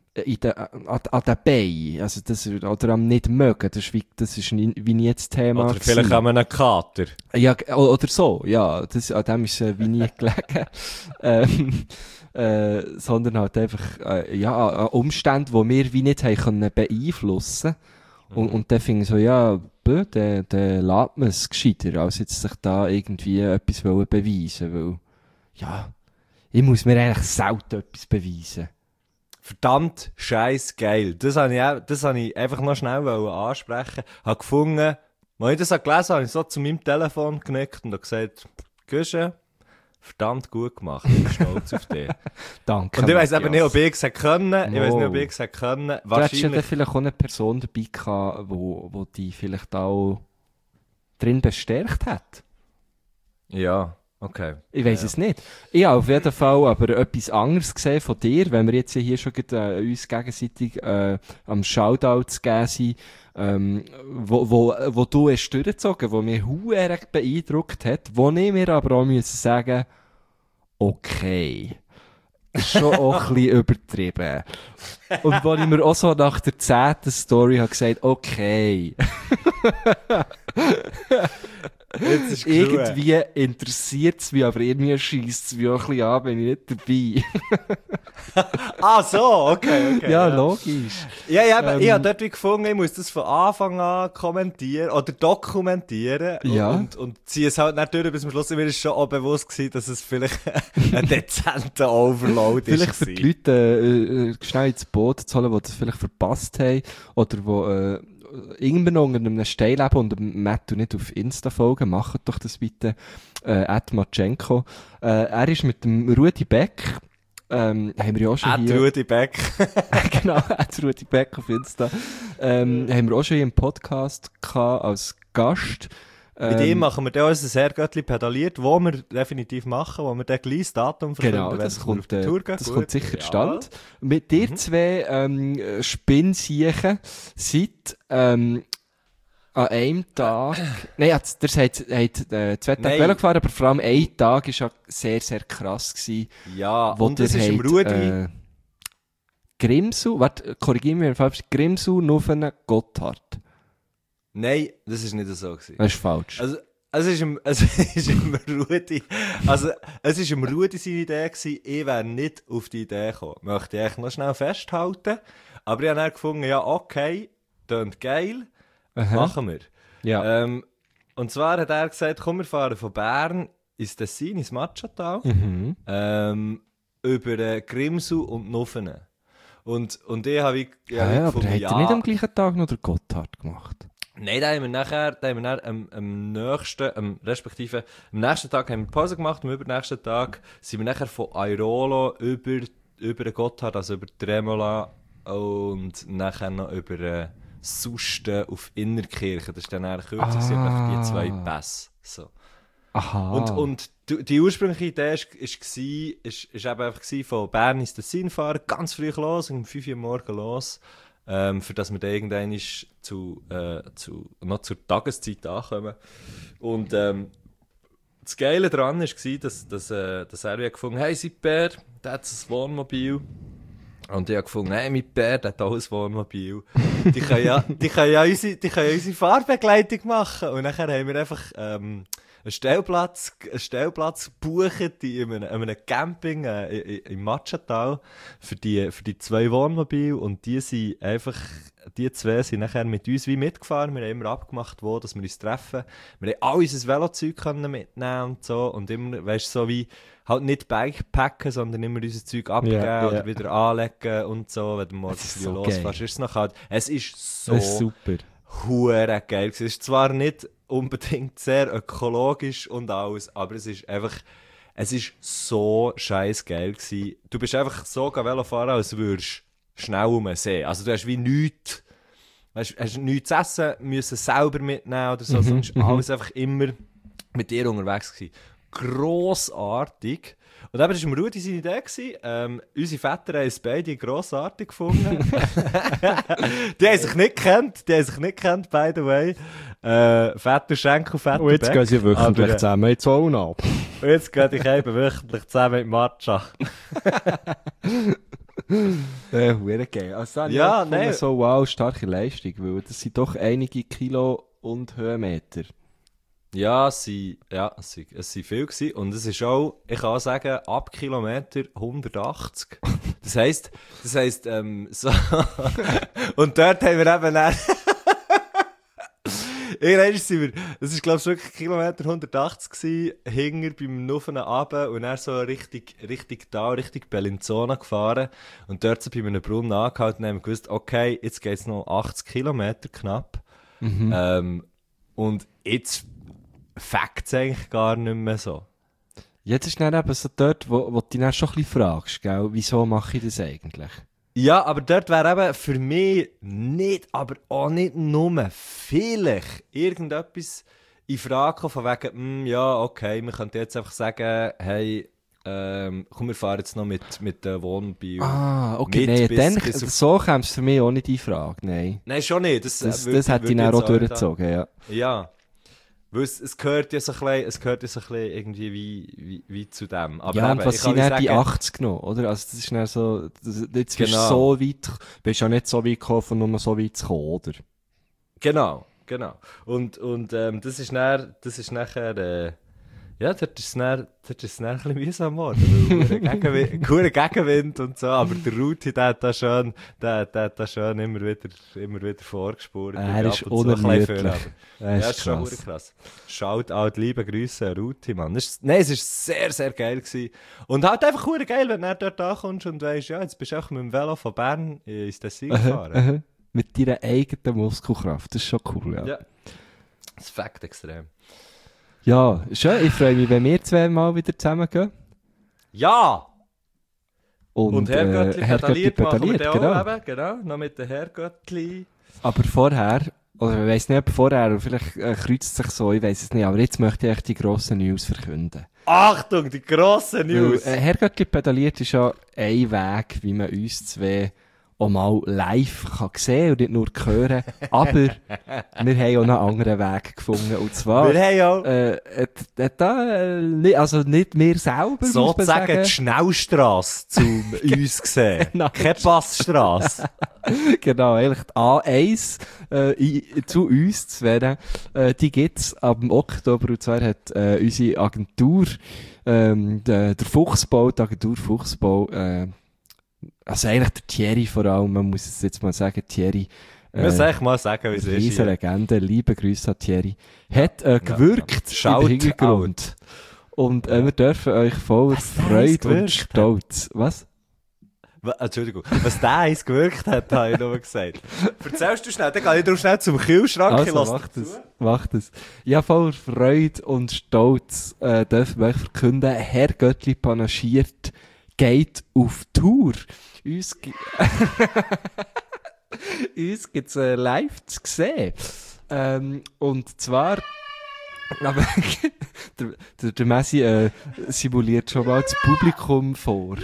Speaker 1: an den Beinen, also oder am nicht mögen, das ist wie nie das Thema.
Speaker 2: Oder vielleicht an einem Kater.
Speaker 1: Ja, oder so, ja, an dem ist wie nie gelegen. Sondern halt einfach, an Umständen, die wir wie nicht haben können beeinflussen. Und dann finde ich so, ja, dann lässt man es gescheiter, als jetzt sich da irgendwie etwas beweisen wollen, weil, ja, ich muss mir eigentlich selten etwas beweisen.
Speaker 2: Verdammt scheiß geil. Das habe ich einfach noch schnell ansprechen. Ich habe gefunden, als ich das gelesen habe, habe ich so zu meinem Telefon genickt und habe gesagt, Güsche, verdammt gut gemacht. Ich bin stolz auf dich.
Speaker 1: Danke.
Speaker 2: Und ich weiss eben nicht, ob ich es können. Ich weiss nicht, ob ich es können.
Speaker 1: Du hättest ja vielleicht auch eine Person dabei gehabt, wo die vielleicht auch drin bestärkt hat.
Speaker 2: Ja. Okay.
Speaker 1: Ich weiss es nicht. Ich habe auf jeden Fall aber etwas anderes gesehen von dir, wenn wir jetzt hier schon uns gegenseitig am Shoutout geben sind, wo du hast durchgezogen, wo mich sehr beeindruckt hat, wo ich mir aber auch sagen musste, okay, schon auch ein bisschen übertrieben. Und wo ich mir auch so nach der 10. Story habe gesagt, okay. Irgendwie interessiert es mich, aber irgendwie scheisst es mich auch ein bisschen an, bin ich nicht dabei.
Speaker 2: So, okay.
Speaker 1: Ja, logisch.
Speaker 2: Ja, ich habe dort wie gefunden, ich muss das von Anfang an kommentieren oder dokumentieren und ziehe es halt nicht durch bis zum Schluss. Mir war schon auch bewusst gewesen, dass es vielleicht ein dezenter Overload ist.
Speaker 1: Vielleicht für die Leute schnell ins Boot zu holen, die das vielleicht verpasst haben oder wo irgendwann unter einem Steilleben und Matt nicht auf Insta folgen, macht doch das bitte, @Matschenko. Er ist mit dem Rudi Beck, haben wir ja auch schon hier...
Speaker 2: Rudi Beck.
Speaker 1: Genau, Rudi Beck auf Insta. Haben wir auch schon hier im Podcast gehabt, als Gast.
Speaker 2: Mit ihm machen wir dann unser Herrgöttli pedaliert, wo wir definitiv machen, wo wir dann gleich das Datum
Speaker 1: verkünden. Genau, das kommt sicher zustande. Mit dir zwei Spinnsiechen seit an einem Tag... Nein, der hat 2 Tage Velo gefahren, aber vor allem ein Tag war ja sehr, sehr krass gewesen.
Speaker 2: Ja, und das ist im Rudi...
Speaker 1: Grimsau, korrigieren wir falsch, Grimsau, Nuffenen, Gotthard.
Speaker 2: Nein, das war nicht so gewesen.
Speaker 1: Das ist falsch.
Speaker 2: Also, es ist im Rudi seine Idee gewesen, ich wäre nicht auf die Idee gekommen. Möchte ich eigentlich noch schnell festhalten. Aber ich habe dann gefunden, ja, okay, klingt geil, machen wir.
Speaker 1: Ja.
Speaker 2: Und zwar hat er gesagt, komm, wir fahren von Bern ins Tessin, ins Matschatal, über Grimsau und Nuffenen. Und ich habe
Speaker 1: aber hat er nicht am gleichen Tag noch den Gotthard gemacht?
Speaker 2: Nein, da haben wir nachher am nächsten Tag haben wir Pause gemacht, am übernächsten Tag sind wir nachher von Airolo über den Gotthard, also über Tremola und nachher noch über Susten auf Innerkirchen. Das ist dann eher kürzer, die 2 Pässe. So.
Speaker 1: Aha.
Speaker 2: Und Die ursprüngliche Idee ist eben einfach von Bern ins Tessin fahren, ganz früh los, um 5 Uhr morgens los, für dass wir dann irgendwann noch zur Tageszeit ankommen. Und das Geile daran war, dass er gefunden hat, hey, sein Bär, der hat ein Wohnmobil. Und ich habe gefunden, hey, mein Bär, der hat auch ein Wohnmobil. Die können ja unsere Fahrbegleitung machen. Und dann haben wir einfach einen Stellplatz gebucht in einem Camping im Matschental für die 2 Wohnmobile. Und die zwei sind nachher mit uns wie mitgefahren. Wir haben immer abgemacht, wo dass wir uns treffen. Wir haben all unser Velozeug mitnehmen und so. Und immer, weißt du, so wie halt nicht Bikepacken, sondern immer unser Zeug abgeben oder wieder anlegen und so, wenn du morgens so losfährst. Ist es noch kalt. Es ist so
Speaker 1: super.
Speaker 2: Hure geil. Es ist zwar nicht unbedingt sehr ökologisch und alles, aber es ist so scheiß geil gewesen. Du bist einfach so Velo fahren, als würdest du schnell um den See. Also du hast wie nichts, hast nichts zu essen, müssen selber mitnehmen oder so, sonst alles einfach immer mit dir unterwegs gewesen. Grossartig. Und eben, das war Rudi seine Idee gewesen. Unsere Väter haben es beide grossartig gefunden. Die haben sich nicht gekannt, by the way. Väter Schenk und Väter
Speaker 1: Und jetzt gehen sie wöchentlich zusammen in Zonen ab.
Speaker 2: Und jetzt gehe ich eben wöchentlich zusammen mit Matcha.
Speaker 1: Hure geil. Also,
Speaker 2: ja, nein.
Speaker 1: So wow, starke Leistung, weil das sind doch einige Kilo und Höhenmeter.
Speaker 2: Ja, es sind viel gewesen. Und es ist auch, ich kann auch sagen, ab Kilometer 180. Das heisst, so. Und dort haben wir eben dann irgendwann sind wir, das ist glaube ich wirklich Kilometer 180 gewesen, hinger beim Nuffen runter und dann so Richtung Bellinzona gefahren und dort so bei einem Brunnen angehalten und haben gewusst, okay, jetzt geht es noch 80 Kilometer knapp. Und jetzt fängt es eigentlich gar nicht mehr so.
Speaker 1: Jetzt ist dann eben so dort, wo du dich dann schon ein bisschen fragst, gell? Wieso mache ich das eigentlich?
Speaker 2: Ja, aber dort wäre eben für mich nicht, aber auch nicht nur vielleicht irgendetwas in Frage kommen, von wegen, ja, okay, wir könnten jetzt einfach sagen, hey, komm, wir fahren jetzt noch mit dem Wohnmobil.
Speaker 1: Ah, okay, so käme es für mich auch nicht in Frage, nein.
Speaker 2: Nein, schon nicht. Das
Speaker 1: hätte ich dann auch durchgezogen, ja.
Speaker 2: Ja. Weil es gehört ja so ein bisschen irgendwie wie zu dem. Aber
Speaker 1: ja,
Speaker 2: eben,
Speaker 1: und was sind dann die 80 genommen, oder? Also das ist dann so, jetzt bist du so weit, bist ja nicht so weit gekommen, von nur so weit zu kommen, oder?
Speaker 2: Genau. Und das ist nachher, ja, dort ist es dann ein bisschen mühsam geworden, weil guter Gegenwind und so, aber der Ruti, der hat da schön immer wieder vorgespurt.
Speaker 1: Er ist unermüdlich.
Speaker 2: Ja, ist schon krass. Shoutout, liebe Grüße an Ruti, Mann. Es war sehr, sehr geil gewesen. Und halt einfach cool geil, wenn du dort ankommst und weisst, ja, jetzt bist du auch mit dem Velo von Bern ins Tessin gefahren.
Speaker 1: Mit deiner eigenen Muskelkraft, das ist schon cool, ja.
Speaker 2: Ja, das fängt extrem.
Speaker 1: Ja, schön. Ich freue mich, wenn wir 2 Mal wieder zusammen gehen.
Speaker 2: Ja!
Speaker 1: Und
Speaker 2: Herrgöttli pedaliert,
Speaker 1: genau.
Speaker 2: Noch mit den Herrgöttli.
Speaker 1: Aber vorher, oder ich weiss nicht, ob vorher, vielleicht kreuzt es sich so, ich weiss es nicht, aber jetzt möchte ich echt die grossen News verkünden.
Speaker 2: Achtung, die grossen News!
Speaker 1: Herrgöttli pedaliert ist ja ein Weg, wie man uns 2 auch mal live kann sehen und nicht nur hören. Aber wir haben auch noch einen anderen Weg gefunden. Und zwar,
Speaker 2: wir haben auch
Speaker 1: also nicht wir selber,
Speaker 2: sozusagen die Schnellstrasse zum uns sehen.
Speaker 1: Nein.
Speaker 2: Keine Passstrasse.
Speaker 1: Genau, eigentlich die A1 zu uns zu werden. Die gibt's ab dem Oktober. Und zwar hat unsere Agentur, der Fuchsbau, die Agentur Fuchsbau, also eigentlich der Thierry vor allem, man muss es jetzt mal sagen, Thierry.
Speaker 2: Ich muss echt mal sagen, wie es ist.
Speaker 1: Riese Legende, liebe Grüße an Thierry. Hat gewirkt im Hintergrund. Und wir dürfen euch voller Freude und Stolz. Was?
Speaker 2: Entschuldigung, was der eins gewirkt hat, habe ich nur gesagt. Erzählst du schnell, dann gehe ich drauf schnell zum Kühlschrank.
Speaker 1: Also, mach das. Ja, voller Freude und Stolz dürfen wir euch verkünden, Herr Göttli panaschiert geht auf Tour. Uns gibt's live zu sehen. Und zwar Aber der Messi simuliert schon mal das Publikum vor.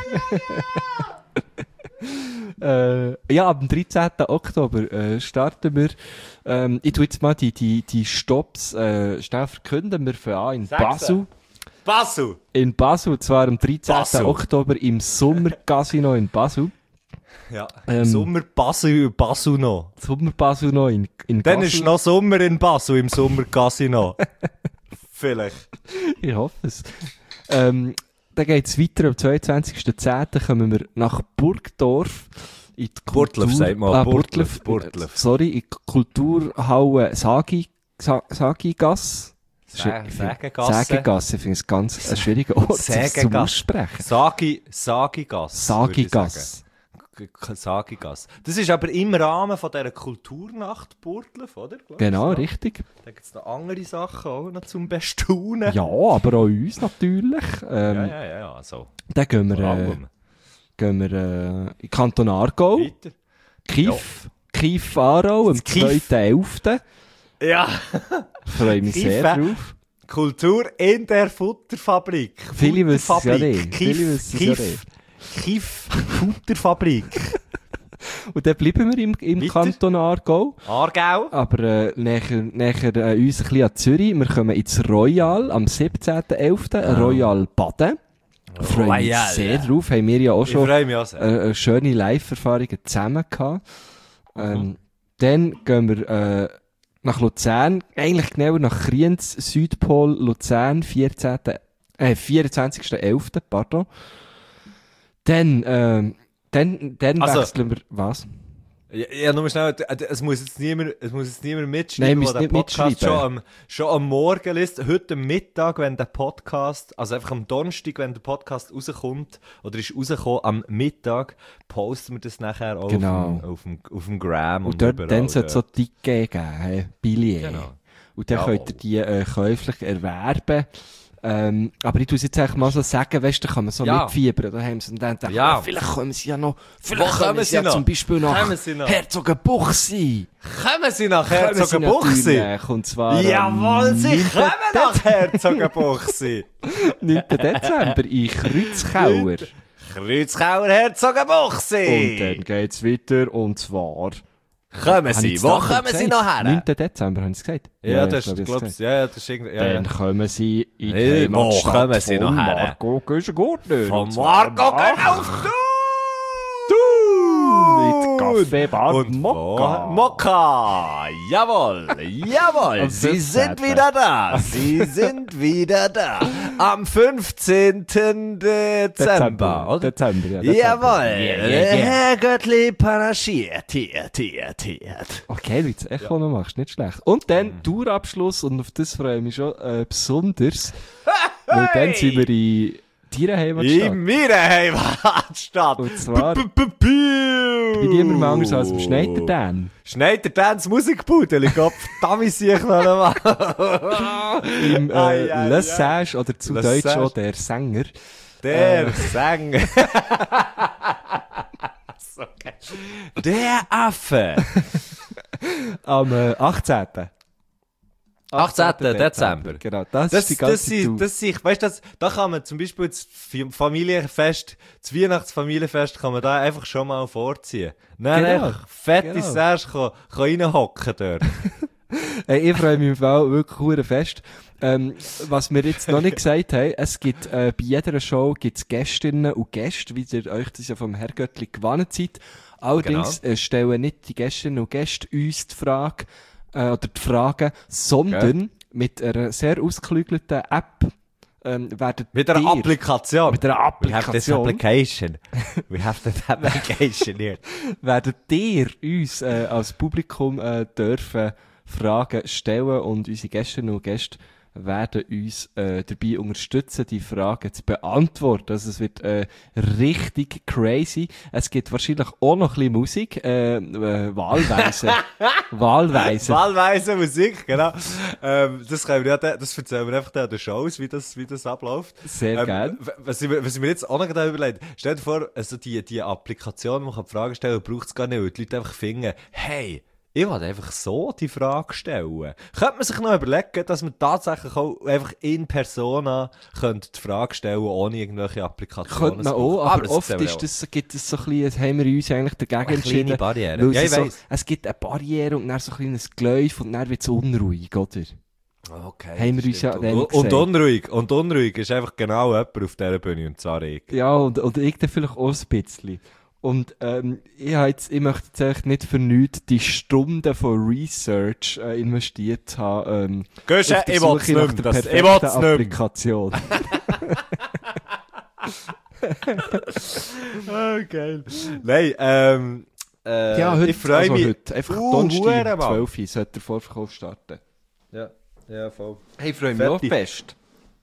Speaker 1: Ja, am 13. Oktober starten wir. Ich tu jetzt mal die Stops schnell verkünden. Wir fangen an in Basel.
Speaker 2: Basel!
Speaker 1: In Basel, und zwar am 13.
Speaker 2: Basel.
Speaker 1: Oktober im Sommercasino in Basel.
Speaker 2: Ja, Sommer Basel noch.
Speaker 1: Sommer Basel noch in
Speaker 2: Dann
Speaker 1: Basel.
Speaker 2: ist noch Sommer in Basel im Sommercasino. Vielleicht.
Speaker 1: Ich hoffe es. Dann geht es weiter. Am 22.10. kommen wir nach Burgdorf. In die
Speaker 2: Burgdorf, sagt man.
Speaker 1: Burgdorf.
Speaker 2: Burgdorf.
Speaker 1: Sorry, in die Kulturhalle Sagigasse.
Speaker 2: Sägegasse.
Speaker 1: Sägegasse, ich finde es ganz ein schwieriger Ort zum Aussprechen.
Speaker 2: Sagigasse.
Speaker 1: Sagigasse.
Speaker 2: Sagigasse. Das ist aber im Rahmen von dieser Kulturnacht Burgdorf, oder?
Speaker 1: Genau, richtig.
Speaker 2: Da gibt es noch andere Sachen auch noch zum Bestaunen.
Speaker 1: Ja, aber auch uns natürlich.
Speaker 2: Ja, so.
Speaker 1: Dann gehen
Speaker 2: Vor
Speaker 1: wir,
Speaker 2: allem.
Speaker 1: in Kanton Aargau.
Speaker 2: Weiter.
Speaker 1: Kief Aarau, am
Speaker 2: Kief.
Speaker 1: 2.11.
Speaker 2: Ja.
Speaker 1: Freue mich
Speaker 2: Kief,
Speaker 1: sehr drauf.
Speaker 2: Kultur in der Futterfabrik.
Speaker 1: Viele wissen es ja nicht.
Speaker 2: Kief Futterfabrik.
Speaker 1: Und dann bleiben wir im
Speaker 2: Weiter.
Speaker 1: Kanton Aargau.
Speaker 2: Aargau.
Speaker 1: Aber näher uns ein bisschen an Zürich. Wir kommen ins Royal am 17.11. Royal Baden. Freue mich
Speaker 2: Royal.
Speaker 1: sehr drauf. Haben wir ja auch
Speaker 2: Ich
Speaker 1: schon
Speaker 2: freue mich auch sehr.
Speaker 1: schöne Live-Erfahrungen zusammen gehabt. Dann gehen wir nach Luzern, eigentlich genauer nach Kriens, Südpol, Luzern, 24.11. Pardon. Dann
Speaker 2: Also-
Speaker 1: wechseln wir, was?
Speaker 2: Ja, nur schnell, es muss jetzt niemand
Speaker 1: Nein,
Speaker 2: mitschreiben,
Speaker 1: müsst
Speaker 2: der
Speaker 1: nicht
Speaker 2: Podcast
Speaker 1: mitschreiben.
Speaker 2: schon am Morgen liest. Heute am Mittag, wenn der Podcast, also einfach am Donnerstag, wenn der Podcast rauskommt, oder ist rausgekommen, am Mittag, posten wir das nachher auch
Speaker 1: Genau.
Speaker 2: auf dem Gram
Speaker 1: Und dort,
Speaker 2: überall,
Speaker 1: dann sollte es so
Speaker 2: dort.
Speaker 1: Ticket geben, hey, Billett.
Speaker 2: Genau.
Speaker 1: Und dann
Speaker 2: Jawohl.
Speaker 1: könnt ihr die käuflich erwerben. Aber ich tue es jetzt einfach mal so sagen, weißt du, da kann man so
Speaker 2: Ja.
Speaker 1: mitfiebern. Da haben sie dann gedacht,
Speaker 2: Ja.
Speaker 1: vielleicht kommen sie ja noch,
Speaker 2: Wo kommen sie noch?
Speaker 1: zum Beispiel nach
Speaker 2: Kommen sie noch?
Speaker 1: Herzogenbuchsee.
Speaker 2: Kommen Sie nach
Speaker 1: Kommen sie
Speaker 2: Herzogenbuchsee?
Speaker 1: natürlich. Und zwar
Speaker 2: Jawohl, Sie
Speaker 1: 9.
Speaker 2: kommen nach Herzogenbuchsee.
Speaker 1: 9. Dezember in Kreuzkauer.
Speaker 2: Kreuzkauer Herzogenbuchsee.
Speaker 1: Und dann geht's weiter, und zwar...
Speaker 2: Kommen
Speaker 1: Habe
Speaker 2: Sie,
Speaker 1: ich
Speaker 2: wo
Speaker 1: das Datum
Speaker 2: kommen Sie
Speaker 1: gesagt?
Speaker 2: noch her?
Speaker 1: 9. Dezember, habe ich es gesagt?
Speaker 2: Ja, das
Speaker 1: ich glaube, ich
Speaker 2: glaubst
Speaker 1: hab's
Speaker 2: du, ja, das ist irgendwie,
Speaker 1: gesagt.
Speaker 2: ja.
Speaker 1: Dann kommen sie in die
Speaker 2: Hey,
Speaker 1: Heimatstadt
Speaker 2: wo kommen sie noch
Speaker 1: von
Speaker 2: her?
Speaker 1: Marco Güschen-Gurtner.
Speaker 2: Von
Speaker 1: Und zwar
Speaker 2: Marco
Speaker 1: nach
Speaker 2: auf
Speaker 1: Mit Kaffeebar
Speaker 2: und
Speaker 1: Mokka.
Speaker 2: Mokka. Jawohl, jawohl.
Speaker 1: Am
Speaker 2: Sie
Speaker 1: 15..
Speaker 2: sind wieder da. Sie sind wieder da. Am 15. Dezember, oder?
Speaker 1: Dezember, ja.
Speaker 2: Jawohl.
Speaker 1: Yeah.
Speaker 2: Herr Göttli panaschiert.
Speaker 1: Okay, du jetzt Echo noch machst, nicht schlecht. Und dann Tourabschluss, und auf das freue ich mich schon besonders. Weil dann sind wir in deiner Heimatstadt.
Speaker 2: In meiner Heimatstadt.
Speaker 1: Und zwar wie niemand anders als im Schneider-Dan.
Speaker 2: Schneider-Dance Musikbudel. Ich glaube, verdammt sehe ich noch einmal.
Speaker 1: Im
Speaker 2: Ai, ai,
Speaker 1: Le
Speaker 2: ai.
Speaker 1: Sage, oder zu
Speaker 2: Le
Speaker 1: Deutsch
Speaker 2: Sage.
Speaker 1: auch der Sänger.
Speaker 2: Der Sänger. So geil. Der Affe.
Speaker 1: Am 18.
Speaker 2: 18. Dezember.
Speaker 1: Genau, das
Speaker 2: Das,
Speaker 1: ist die
Speaker 2: das,
Speaker 1: ganze
Speaker 2: sind,
Speaker 1: Tour.
Speaker 2: das sind, weißt du, da kann man zum Beispiel das Familienfest, das Weihnachtsfamilienfest kann man da einfach schon mal vorziehen. Dann
Speaker 1: Genau,
Speaker 2: einfach fett
Speaker 1: genau.
Speaker 2: ins Serge kann reinhocken dort.
Speaker 1: Hey, ich freue mich im Fall wirklich hure fest. Was wir jetzt noch nicht gesagt haben, es gibt bei jeder Show gibt's Gästinnen und Gäste, wie ihr euch das ja vom Herr Göttli gewohnt seid. Allerdings stellen nicht die Gästinnen und Gäste uns die Frage, oder die Fragen, sondern mit einer sehr ausgeklügelten App werden
Speaker 2: Mit einer
Speaker 1: ihr-
Speaker 2: Applikation.
Speaker 1: Mit einer
Speaker 2: We have this
Speaker 1: Applikation.
Speaker 2: application. We have this application here.
Speaker 1: Werdet ihr uns als Publikum dürfen Fragen stellen, und unsere Gästinnen und Gäste werden uns dabei unterstützen, die Fragen zu beantworten. Also es wird richtig crazy. Es gibt wahrscheinlich auch noch ein bisschen Musik, wahlweise.
Speaker 2: Wahlweise Musik, genau. Das erzählen wir einfach an den Shows, wie das abläuft.
Speaker 1: Sehr gern.
Speaker 2: Was ich mir jetzt auch noch gerade überlegt, stell dir vor, also die Applikation, wo man Fragen stellen kann, braucht es gar nicht, weil die Leute einfach finden, hey, Ich wollte einfach so die Frage stellen. Könnte man sich noch überlegen, dass man tatsächlich auch einfach in Persona könnte die Frage stellen, ohne irgendwelche Applikationen
Speaker 1: Könnte man auch, aber oft gibt es so ein bisschen, haben wir uns eigentlich dagegen entschieden.
Speaker 2: Eine Barriere.
Speaker 1: Weil
Speaker 2: Ja, ich
Speaker 1: so,
Speaker 2: weiss.
Speaker 1: es gibt eine Barriere und dann so ein kleines Geläuf und dann wird es unruhig, oder?
Speaker 2: Okay,
Speaker 1: Haben wir uns ja dann
Speaker 2: und
Speaker 1: gesagt.
Speaker 2: unruhig ist einfach genau jemand auf dieser Bühne, und zwar ich.
Speaker 1: Ja, und ich dann vielleicht auch ein bisschen. Und ich möchte jetzt echt nicht für nichts die Stunden von Research investiert haben.
Speaker 2: Gehst du,
Speaker 1: auf der
Speaker 2: ich will's
Speaker 1: Suche nach
Speaker 2: nicht
Speaker 1: der
Speaker 2: mehr, ich
Speaker 1: perfekten
Speaker 2: will's nicht mehr.
Speaker 1: Applikation.
Speaker 2: Geil. Nein,
Speaker 1: Ja, heute,
Speaker 2: ich freue mich.
Speaker 1: heute. Einfach
Speaker 2: Huere,
Speaker 1: Donnerstag,
Speaker 2: Mann.
Speaker 1: 12 Uhr, sollte der Vorverkauf starten.
Speaker 2: Ja, voll.
Speaker 1: Hey, ich freue mich auch
Speaker 2: Fertig.
Speaker 1: fest.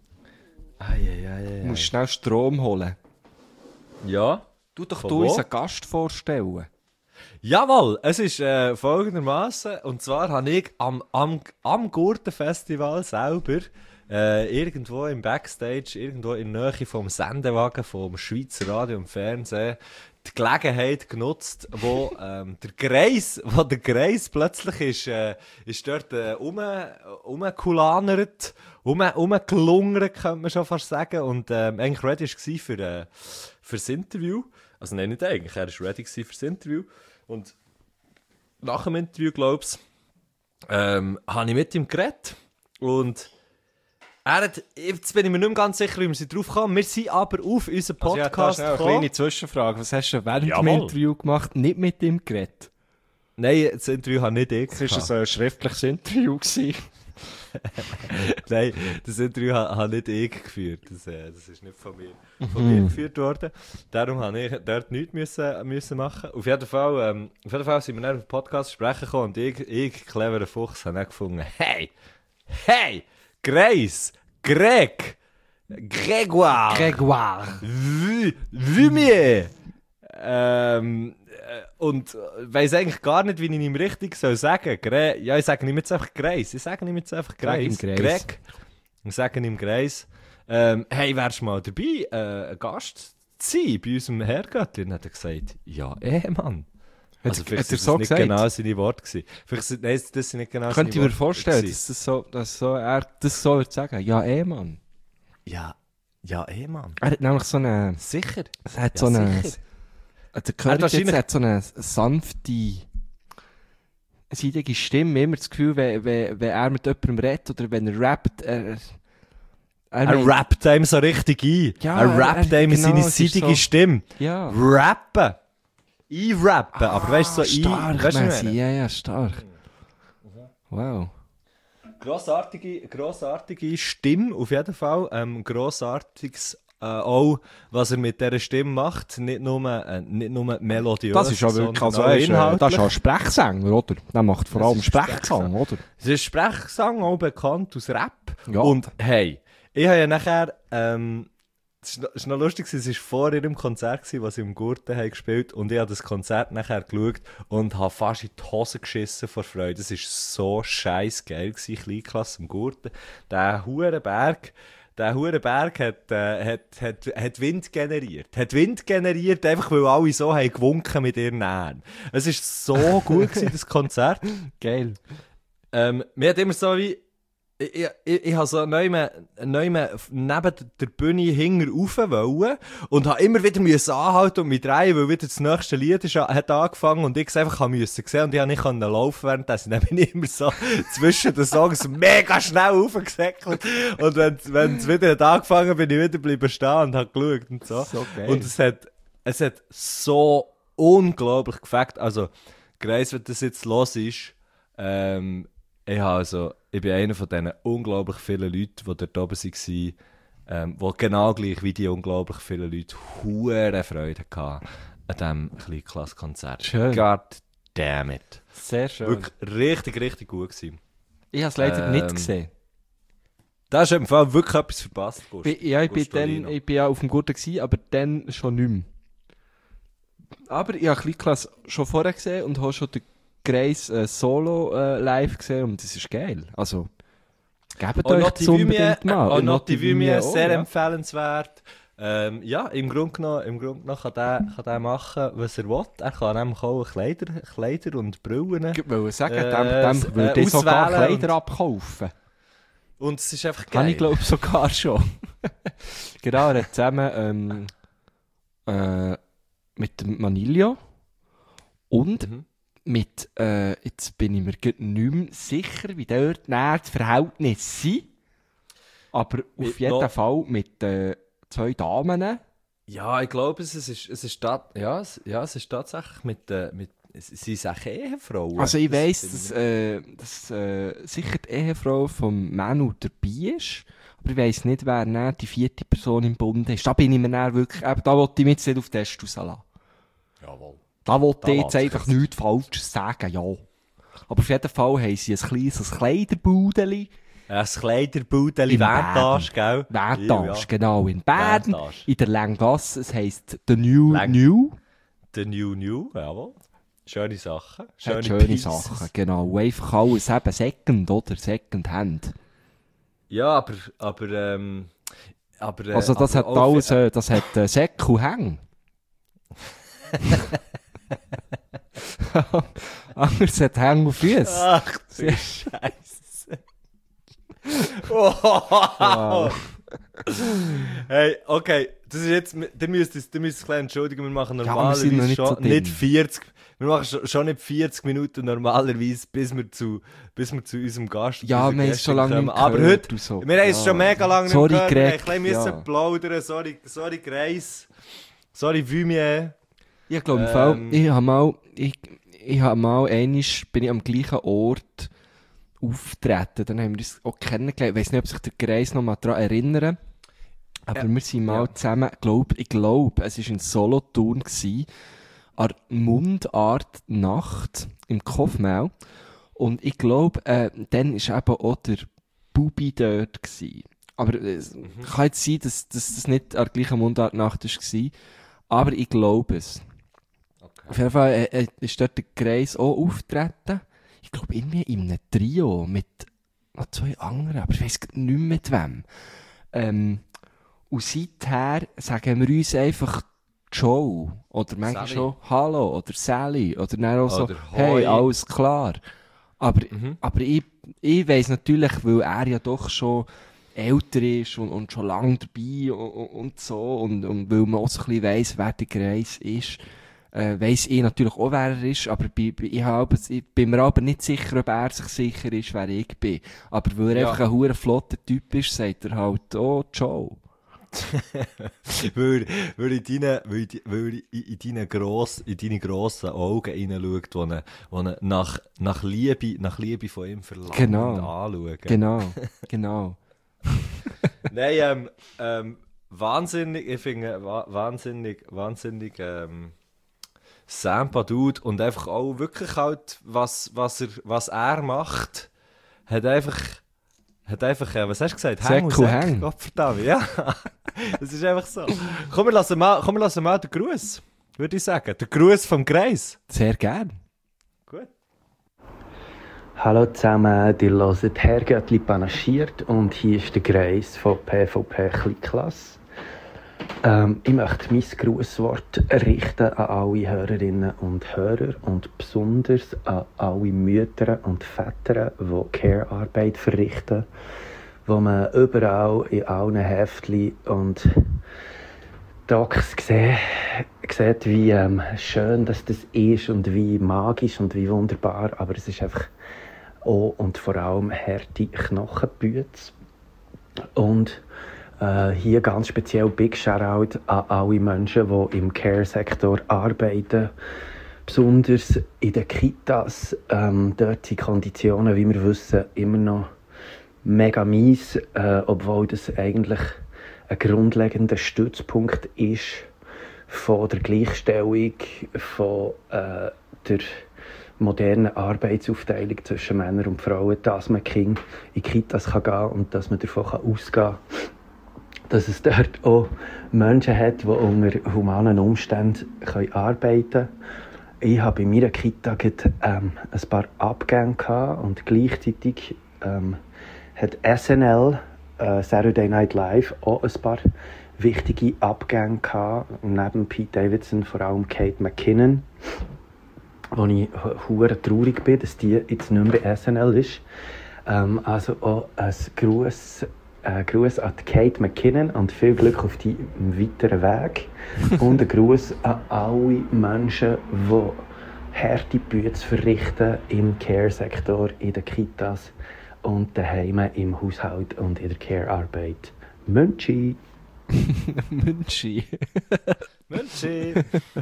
Speaker 1: Du musst schnell Strom holen.
Speaker 2: Ja.
Speaker 1: Du doch
Speaker 2: Von
Speaker 1: du
Speaker 2: wo?
Speaker 1: uns einen Gast vorstellen.
Speaker 2: Jawohl, es ist folgendermaßen, und zwar habe ich am Gurtenfestival selber irgendwo im Backstage, irgendwo in der Nähe vom Sendewagen vom Schweizer Radio und Fernsehen die Gelegenheit genutzt, wo der Greis plötzlich ist dort rumgelanert, rumgelungert, könnte man schon fast sagen, und eigentlich ready war für das Interview. Also nein, nicht eigentlich, er war ready für das Interview. Und nach dem Interview, glaube ich, habe ich mit ihm geredet. Und jetzt bin ich mir nicht mehr ganz sicher, wie wir drauf kommen. Wir sind aber auf unseren Podcast
Speaker 1: eine
Speaker 2: gekommen.
Speaker 1: kleine Zwischenfrage. Was hast du während dem
Speaker 2: Jawohl.
Speaker 1: Interview gemacht? Nicht mit ihm geredet?
Speaker 2: Nein, das Interview habe nicht ich
Speaker 1: Das war
Speaker 2: gehabt.
Speaker 1: so ein schriftliches Interview.
Speaker 2: Nein, das Interview habe nicht ich geführt. Das ist nicht von mir geführt worden. Darum habe ich dort nichts müssen machen. Auf jeden Fall sind wir dann auf den Podcast sprechen gekommen, und ich cleverer Fuchs, habe dann gefunden, hey, Grace, Grégoire, Vumier. Und weiss eigentlich gar nicht, wie ich ihm richtig soll sagen soll. Ja, ich sage ihm jetzt einfach Grace. Ich sage ihm
Speaker 1: Grace.
Speaker 2: Greg. Ich sage ihm Grace. Hey, wärst du mal dabei, ein Gast zu sein bei unserem Herrgöttli? Und hat er gesagt, ja, Mann. Also vielleicht
Speaker 1: hat er
Speaker 2: sind
Speaker 1: so
Speaker 2: das nicht
Speaker 1: gesagt?
Speaker 2: genau seine Worte gewesen. Vielleicht sind, nein, das sind nicht genau seine
Speaker 1: Könnte ich mir
Speaker 2: Worte
Speaker 1: vorstellen,
Speaker 2: gewesen.
Speaker 1: dass er das so würde sagen. Ja, Mann.
Speaker 2: Ja, Mann.
Speaker 1: Er hat nämlich so eine...
Speaker 2: Sicher.
Speaker 1: Er hat
Speaker 2: Ja,
Speaker 1: so eine...
Speaker 2: sicher.
Speaker 1: Der König
Speaker 2: wahrscheinlich-
Speaker 1: hat so eine sanfte, seidige Stimme. Immer das Gefühl, wenn er mit jemandem redet oder wenn er rappt,
Speaker 2: Er rappt einem so richtig ein.
Speaker 1: Ja,
Speaker 2: er rappt einem
Speaker 1: genau,
Speaker 2: seine
Speaker 1: es ist
Speaker 2: seidige
Speaker 1: so-
Speaker 2: Stimme.
Speaker 1: Ja.
Speaker 2: Rappen. Einrappen. Aber weißt du, so
Speaker 1: stark,
Speaker 2: weißt du, was ich
Speaker 1: Messi.
Speaker 2: meine?
Speaker 1: Ja, stark. Wow.
Speaker 2: Grossartige Stimme, auf jeden Fall. Grossartiges auch, was er mit dieser Stimme macht. Nicht nur melodiös,
Speaker 1: Das ist auch wirklich,
Speaker 2: sondern
Speaker 1: also
Speaker 2: auch inhaltlich.
Speaker 1: das ist auch Sprechsänger, oder? Der macht vor
Speaker 2: Das
Speaker 1: allem
Speaker 2: ist
Speaker 1: Sprechgesang, oder?
Speaker 2: Es ist Sprechgesang, auch bekannt aus Rap.
Speaker 1: Ja.
Speaker 2: Und hey, ich habe ja nachher, es ist noch lustig, es war vor ihrem Konzert, was sie im Gurten haben gespielt, und ich habe das Konzert nachher geschaut und habe fast in die Hose geschissen vor Freude. Das war so scheiß geil, Kleinklasse im Gurten. Der Hurenberg hat Wind generiert. Hat Wind generiert, einfach weil alle so haben gewunken mit ihren Nähen. Es war so gut gewesen, das Konzert.
Speaker 1: Geil.
Speaker 2: Mir hat immer so wie... Ich habe so neben der Bühne hinten rauf wollen und habe immer wieder anhalten und mich drehen, weil wieder das nächste Lied hat angefangen und ich es einfach musste sehen und ich nicht laufen währenddessen. Dann bin ich immer so zwischen den Songs mega schnell raufgesäckelt und wenn es wieder hat angefangen, bin ich wieder bleiben stehen und habe geschaut und so.
Speaker 1: So geil.
Speaker 2: Und es hat so unglaublich gefällt. Also, Grace, wenn das jetzt los ist, ich bin einer von diesen unglaublich vielen Leuten, die dort oben waren, die genau gleich wie die unglaublich vielen Leute hure Freude hatten an diesem Kleinklasse-Konzert.
Speaker 1: Schön.
Speaker 2: God damn it.
Speaker 1: Sehr schön.
Speaker 2: Wirklich richtig, richtig gut gewesen.
Speaker 1: Ich habe es leider nicht gesehen.
Speaker 2: Da hast du im Fall wirklich etwas verpasst, Gust.
Speaker 1: Ich bin ja auf dem Gurten gewesen, aber dann schon nicht mehr. Aber ich habe Kleinklasse schon vorher gesehen und habe schon den Grace Solo live gesehen und das ist geil. Also, gebt euch das unbedingt mal.
Speaker 2: Und Not die Vumie,
Speaker 1: auch,
Speaker 2: sehr
Speaker 1: ja.
Speaker 2: empfehlenswert. Ja, im Grunde genommen kann der machen, was er will. Er kann nämlich auch Kleider und Brillen
Speaker 1: Ich wollte sagen, dem würde ich sogar Kleider abkaufen.
Speaker 2: Und es ist einfach geil.
Speaker 1: Kann ich glaube sogar schon. Genau, er hat zusammen mit dem Manilio und mit, jetzt bin ich mir nicht mehr sicher, wie dort das Verhältnis sind, aber auf jeden Fall mit 2 Damen.
Speaker 2: Ja, ich glaube, es ist tatsächlich mit sie sagen Ehefrauen.
Speaker 1: Also ich weiss, dass sicher die Ehefrau von Manu dabei ist, aber ich weiss nicht, wer dann die 4. Person im Bund ist. Da bin ich mir dann wirklich, da wollte ich mich jetzt nicht auf den Test rauslassen.
Speaker 2: Jawohl.
Speaker 1: Da wollte ich jetzt einfach nichts Falsches sagen, ja. Aber auf jeden Fall haben sie ein kleines Kleiderbudeli.
Speaker 2: Ein Kleiderbudeli, Wendtage, gell?
Speaker 1: Wendtage, genau. In Bern, in der Länggasse. Es heisst The New.
Speaker 2: The New, jawohl. Schöne Sachen.
Speaker 1: Schöne Sachen, genau. Und einfach alles eben Second, oder? Second Hand.
Speaker 2: Ja, aber
Speaker 1: also das hat alles, das hat Säck und Häng. Anders hat Häng und Füße.
Speaker 2: Ach du Scheisse. Wow. Hey, okay, das ist jetzt, ihr müsst es klein entschuldigen, wir machen normalerweise nicht 40, wir machen schon nicht 40 Minuten normalerweise, bis wir zu unserem Gast.
Speaker 1: Ja, wir haben es schon lange nicht
Speaker 2: aber heute, so. Wir haben es schon mega lange nicht
Speaker 1: gehört,
Speaker 2: wir müssen plaudern, sorry Grace, sorry Vumier.
Speaker 1: Ich glaube, ich habe mal einmal bin ich am gleichen Ort auftreten, dann haben wir uns auch kennengelernt. Ich weiss nicht, ob sich der Greis noch mal daran erinnern. Aber wir sind mal zusammen, ich glaube, es war in Solothurn gsi, an der Mundart-Nacht im Kofmau. Und ich glaube, dann war eben auch der Bubi dort gsi. Aber es kann jetzt sein, dass das nicht an der gleichen Mundart-Nacht war. Aber ich glaube es. Okay. Auf jeden Fall ist dort der Greis auch auftreten. Ich glaube, irgendwie in einem Trio mit noch 2 anderen, aber ich weiss nicht mehr mit wem. Und seither sagen wir uns einfach Joe oder manchmal
Speaker 2: Sally.
Speaker 1: schon Hallo oder Sally oder dann auch so,
Speaker 2: Oder
Speaker 1: hey,
Speaker 2: Hoi.
Speaker 1: alles klar. Aber ich weiss natürlich, weil er ja doch schon älter ist und schon lange dabei und so und weil man auch so ein bisschen weiss, wer der Greis ist, weiss ich natürlich auch, wer er ist, aber ich bin mir aber nicht sicher, ob er sich sicher ist, wer ich bin. Aber weil er einfach ein verdammt flotter Typ ist, sagt er halt, oh, Joe.
Speaker 2: weil in deine grossen Augen hineinschaut, wo er nach Liebe von ihm verlangt anschauen.
Speaker 1: Genau.
Speaker 2: Nein, wahnsinnig, ich finde, wahnsinnig, Sampa Dude und einfach auch wirklich halt, was er macht, hat einfach, was hast du gesagt?
Speaker 1: Hang.
Speaker 2: Gottverdammt, ja. Das ist einfach so. Komm, wir lassen mal den Gruß, würde ich sagen. Der Gruß vom Greis.
Speaker 1: Sehr gern.
Speaker 2: Gut.
Speaker 5: Hallo zusammen, ihr hört Herrgöttli panaschiert und hier ist der Greis von PvP Kleinklasse. Ich möchte mein Grußwort richten an alle Hörerinnen und Hörer und besonders an alle Mütter und Väter, die Care-Arbeit verrichten, wo man überall in allen Heftchen und Docs sieht, wie schön das ist und wie magisch und wie wunderbar, aber es ist einfach auch und vor allem harte Knochenbüte. Und hier ganz speziell Big Shoutout an alle Menschen, die im Care-Sektor arbeiten. Besonders in den Kitas. Dort sind Konditionen, wie wir wissen, immer noch mega mies, obwohl das eigentlich ein grundlegender Stützpunkt ist von der Gleichstellung, von der modernen Arbeitsaufteilung zwischen Männern und Frauen, dass man Kinder in Kitas gehen kann und dass man davon ausgehen kann, dass es dort auch Menschen hat, die unter humanen Umständen arbeiten können. Ich hatte in meiner Kita ein paar Abgänge und gleichzeitig hat SNL, Saturday Night Live, auch ein paar wichtige Abgänge gehabt. Neben Pete Davidson vor allem Kate McKinnon, wo ich hure traurig bin, dass die jetzt nicht mehr bei SNL ist. Also auch ein Gruß an Kate McKinnon und viel Glück auf deinem weiteren Weg. Und ein Gruß an alle Menschen, die harte Arbeit verrichten im Care-Sektor, in den Kitas und daheim im Haushalt und in der Care-Arbeit. Münchi!
Speaker 1: Münchi.
Speaker 2: Münchi!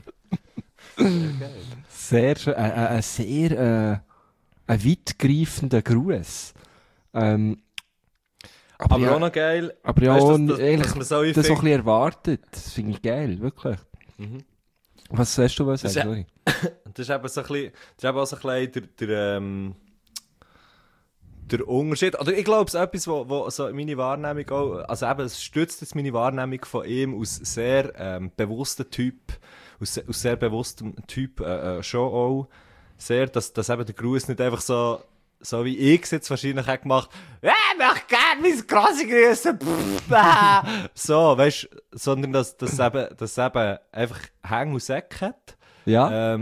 Speaker 1: Sehr schön. Ein sehr weitgreifender Gruß. Aber
Speaker 2: auch noch geil.
Speaker 1: Aber ja,
Speaker 2: weißt,
Speaker 1: eigentlich,
Speaker 2: dass man so
Speaker 1: das so ein bisschen erwartet. Das finde ich geil, wirklich.
Speaker 2: Mhm.
Speaker 1: Was sagst du, was sagst du?
Speaker 2: Das ist eben so ein bisschen, das ist eben auch so ein bisschen der Unterschied. Oder ich glaube, es ist etwas, wo so meine Wahrnehmung auch, also eben, es stützt jetzt meine Wahrnehmung von ihm aus sehr bewussten Typ, aus sehr bewusstem Typ schon auch sehr, dass eben der Gruß nicht einfach so wie ich es jetzt wahrscheinlich auch gemacht, ich möchte gerne meine grosse Grüße, so, weißt du, sondern dass eben einfach Hänge und Säcke hat.
Speaker 1: Ja.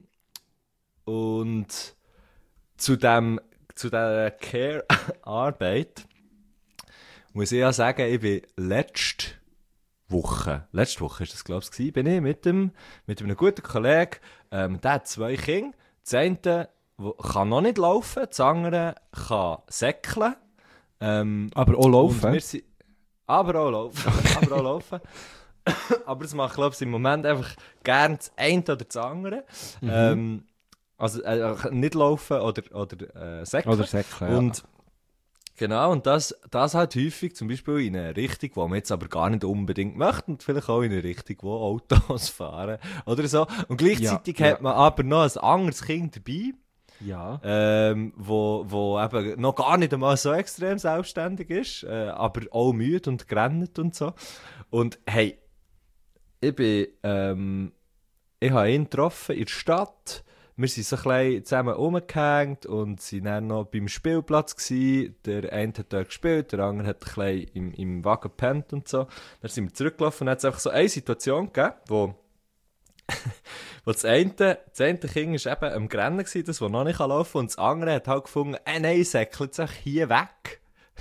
Speaker 2: Und zu dieser Care-Arbeit muss ich ja sagen, ich bin letzte Woche ist das, glaube ich, bin ich mit einem guten Kollegen, der hat 2 Kinder. Das eine kann noch nicht laufen, das andere kann säckeln.
Speaker 1: Aber auch laufen.
Speaker 2: Aber auch laufen. Aber es macht, glaube ich, im Moment einfach gerne das eine oder das andere. Also nicht laufen oder säckeln.
Speaker 1: Oder säckeln, ja.
Speaker 2: Und genau, und das halt häufig zum Beispiel in eine Richtung, die man jetzt aber gar nicht unbedingt möchte und vielleicht auch in eine Richtung, wo Autos fahren oder so. Und gleichzeitig hat man aber noch ein anderes Kind dabei,
Speaker 1: Ja.
Speaker 2: wo eben noch gar nicht einmal so extrem selbstständig ist, aber auch müde und gerannt und so. Und hey, ich habe ihn getroffen in der Stadt. Wir sind so ein bisschen zusammen rumgehängt und sind dann noch beim Spielplatz gewesen. Der eine hat dort gespielt, der andere hat ein bisschen im Wagen gepennt und so. Dann sind wir zurückgelaufen und dann hat es einfach so eine Situation gegeben, wo das eine Kind ist eben am Rennen gewesen, das noch nicht laufen kann, und das andere hat halt gefunden, nein, säckelt sich hier weg.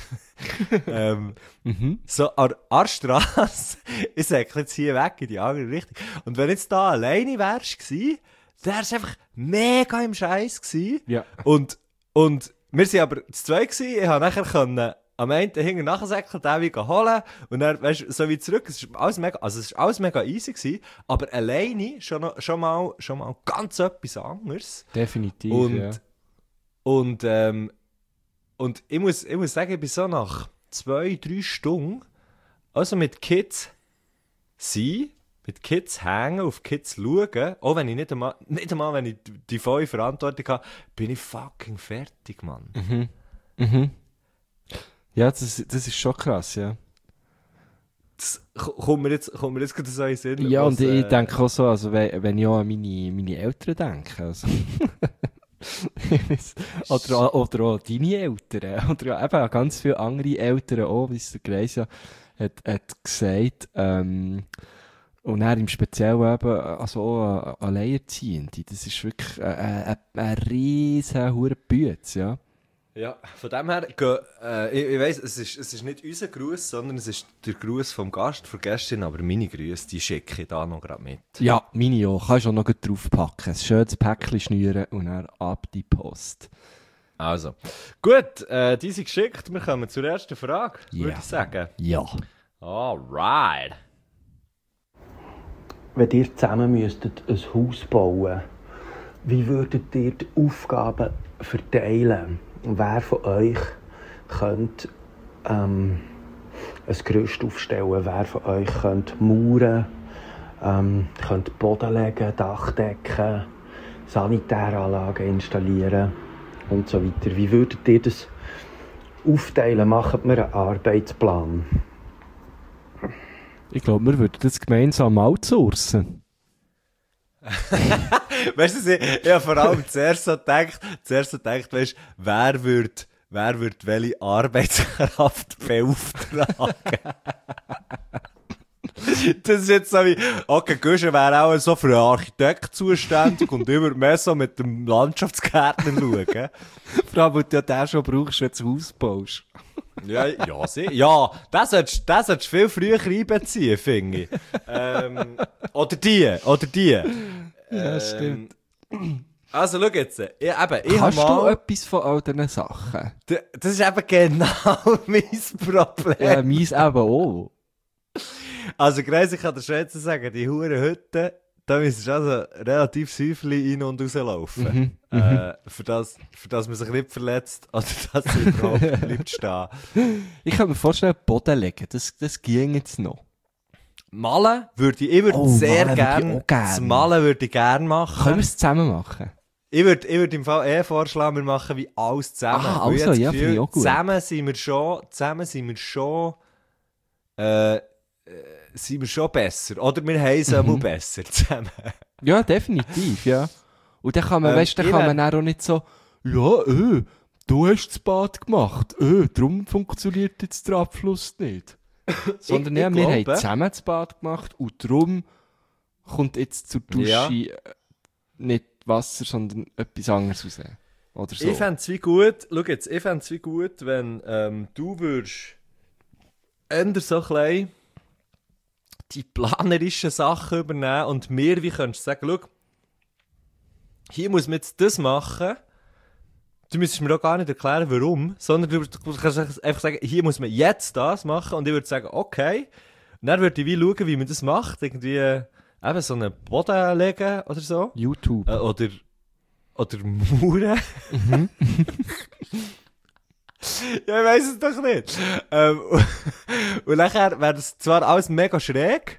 Speaker 2: So an der Strasse, ich säckle jetzt hier weg in die andere Richtung. Und wenn jetzt da alleine wärst gewesen, der war einfach mega im Scheiß gewesen.
Speaker 1: Ja.
Speaker 2: Und wir waren aber zu zweit gewesen. Ich konnte nachher am einen hinten nachsäckeln, den wieder holen und dann, weißt du, so wie zurück. Es ist alles mega easy gewesen, aber alleine schon mal ganz etwas anderes.
Speaker 1: Definitiv, ja.
Speaker 2: Und ich muss sagen, ich bin so nach 2-3 Stunden, also mit Kids mit Kids hängen, auf Kids schauen, auch wenn ich nicht einmal wenn ich die volle Verantwortung habe, bin ich fucking fertig, Mann.
Speaker 1: Ja, das ist schon krass, ja.
Speaker 2: Das kommt mir jetzt gerade so in den Sinn.
Speaker 1: Ja, und ich denke auch so, also wenn ich auch an meine Eltern denke, also oder auch deine Eltern, oder eben an ganz viele andere Eltern auch, wie es der Greis ja hat gesagt, und dann im Speziellen eben, also auch Alleinerziehende, das ist wirklich eine riesen hure Bütze, ja.
Speaker 2: Ja, von dem her, ich weiss, es ist nicht unser Gruß, sondern es ist der Gruß vom Gast, von Gästin, aber meine Grüße, die schicke ich da noch gerade mit.
Speaker 1: Ja, meine auch. Kannst du auch noch draufpacken. Ein schönes Päckchen schnüren und dann ab die Post.
Speaker 2: Also, gut, die sind geschickt. Wir kommen zur ersten Frage, würde ich sagen.
Speaker 1: Ja.
Speaker 2: Alright.
Speaker 5: Wenn ihr zusammen müsstet ein Haus bauen, wie würdet ihr die Aufgaben verteilen? Wer von euch könnte ein Gerüst aufstellen? Wer von euch könnte mauern, könnte Boden legen, Dach decken, Sanitäranlagen installieren und so weiter? Wie würdet ihr das aufteilen? Macht mir einen Arbeitsplan.
Speaker 1: Ich glaube, wir würden das gemeinsam outsourcen.
Speaker 2: Weißt du, ich habe vor allem zuerst so gedacht, weißt du, wer würde welche Arbeitskraft beauftragen? Das ist jetzt so wie, okay, Guschen wäre auch so für einen Architekt zuständig und ich würde mehr so mit dem Landschaftsgärtner schauen.
Speaker 1: Vor allem, weil du ja den schon brauchst, wenn du ein Haus baust.
Speaker 2: Ja, das solltest du viel früher einbeziehen, finde ich. Oder die.
Speaker 1: Ja, stimmt.
Speaker 2: Also, schau jetzt. Ich
Speaker 1: Kannst
Speaker 2: hab
Speaker 1: du
Speaker 2: mal,
Speaker 1: etwas von all diesen Sachen?
Speaker 2: das ist eben genau mein Problem.
Speaker 1: Ja, meins eben auch.
Speaker 2: Also, Greis, ich kann dir schon jetzt sagen, die Huren Hütte, da müsstest du also relativ säuflich rein und rauslaufen. Für das man sich nicht verletzt oder dass er überhaupt bleibt stehen.
Speaker 1: Ich kann mir vorstellen, Boden legen, das ging jetzt noch.
Speaker 2: Malen würde ich würde
Speaker 1: Oh,
Speaker 2: sehr
Speaker 1: Malen würde ich
Speaker 2: gerne.
Speaker 1: auch gern.
Speaker 2: Das Malen würde ich gerne machen.
Speaker 1: Können wir es zusammen machen?
Speaker 2: Ich würde im Fall vorschlagen, wir machen wie alles zusammen.
Speaker 1: Ah,
Speaker 2: Weil ich
Speaker 1: also,
Speaker 2: habe das
Speaker 1: ja,
Speaker 2: Gefühl,
Speaker 1: finde ich auch gut.
Speaker 2: Zusammen sind wir schon besser. Oder wir haben es einmal besser zusammen.
Speaker 1: Ja, definitiv, ja. Und dann kann man, weißt du, dann kann man dann auch nicht so, ja, du hast das Bad gemacht, darum funktioniert jetzt der Abfluss nicht. Sondern ja, wir haben zusammen das Bad gemacht und darum kommt jetzt zur Dusche nicht Wasser, sondern etwas anderes raus. Oder so.
Speaker 2: Ich fände es wie gut, schau jetzt, wenn du würdest eher so klein die planerischen Sachen übernehmen und mir wie könntest du sagen, schau, hier muss man jetzt das machen. Du müsstest mir auch gar nicht erklären, warum, sondern du kannst einfach sagen, hier muss man jetzt das machen und ich würde sagen, okay. Und dann würde ich wie schauen, wie man das macht, irgendwie eben so einen Boden legen oder so.
Speaker 1: YouTube.
Speaker 2: Oder Mauern. Ja, ich weiss es doch nicht. Und nachher wäre das zwar alles mega schräg,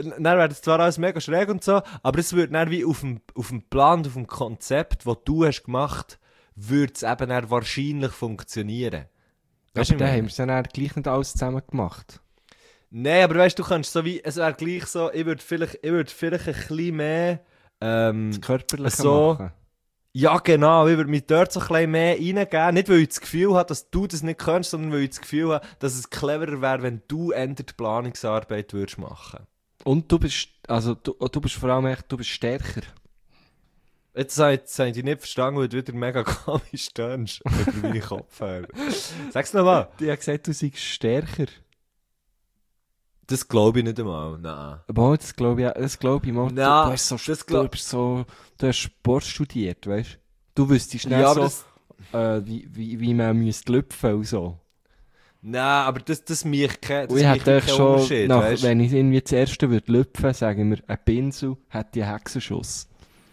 Speaker 2: und so, aber es würde dann wie auf dem Plan, auf dem Konzept, das du hast gemacht, würde es eben dann wahrscheinlich funktionieren.
Speaker 1: Aber dann haben wir es dann gleich nicht alles zusammen gemacht.
Speaker 2: Nein, aber weißt du, kannst so wie, es wäre gleich so, ich würde vielleicht ein bisschen mehr,
Speaker 1: Das Körperliche
Speaker 2: so,
Speaker 1: machen.
Speaker 2: ja genau, ich würde mich dort so ein bisschen mehr reingeben, nicht weil ich das Gefühl habe, dass du das nicht kannst, sondern weil ich das Gefühl habe, dass es cleverer wäre, wenn du eher die Planungsarbeit würdest machen.
Speaker 1: Und du bist vor allem echt, du bist stärker.
Speaker 2: Jetzt habe ich dich nicht verstanden, weil du wieder mega komisch tönst über meine Kopfhörer. Sag's nochmal.
Speaker 1: Die hat gesagt, du seist stärker.
Speaker 2: Das glaube ich nicht einmal, nein.
Speaker 1: Aber das glaube ich mal.
Speaker 2: Ja,
Speaker 1: du hast Sport studiert, weißt du? Du wüsstest nicht
Speaker 2: Ja, aber
Speaker 1: so, wie man müsste lüpfen und so.
Speaker 2: Nein, aber das mich kein
Speaker 1: Und ich hätte euch schon,
Speaker 2: Unterschied, weißt?
Speaker 1: wenn ich irgendwie das erste würde lüpfen, sagen wir, ein Pinsel hat einen Hexenschuss.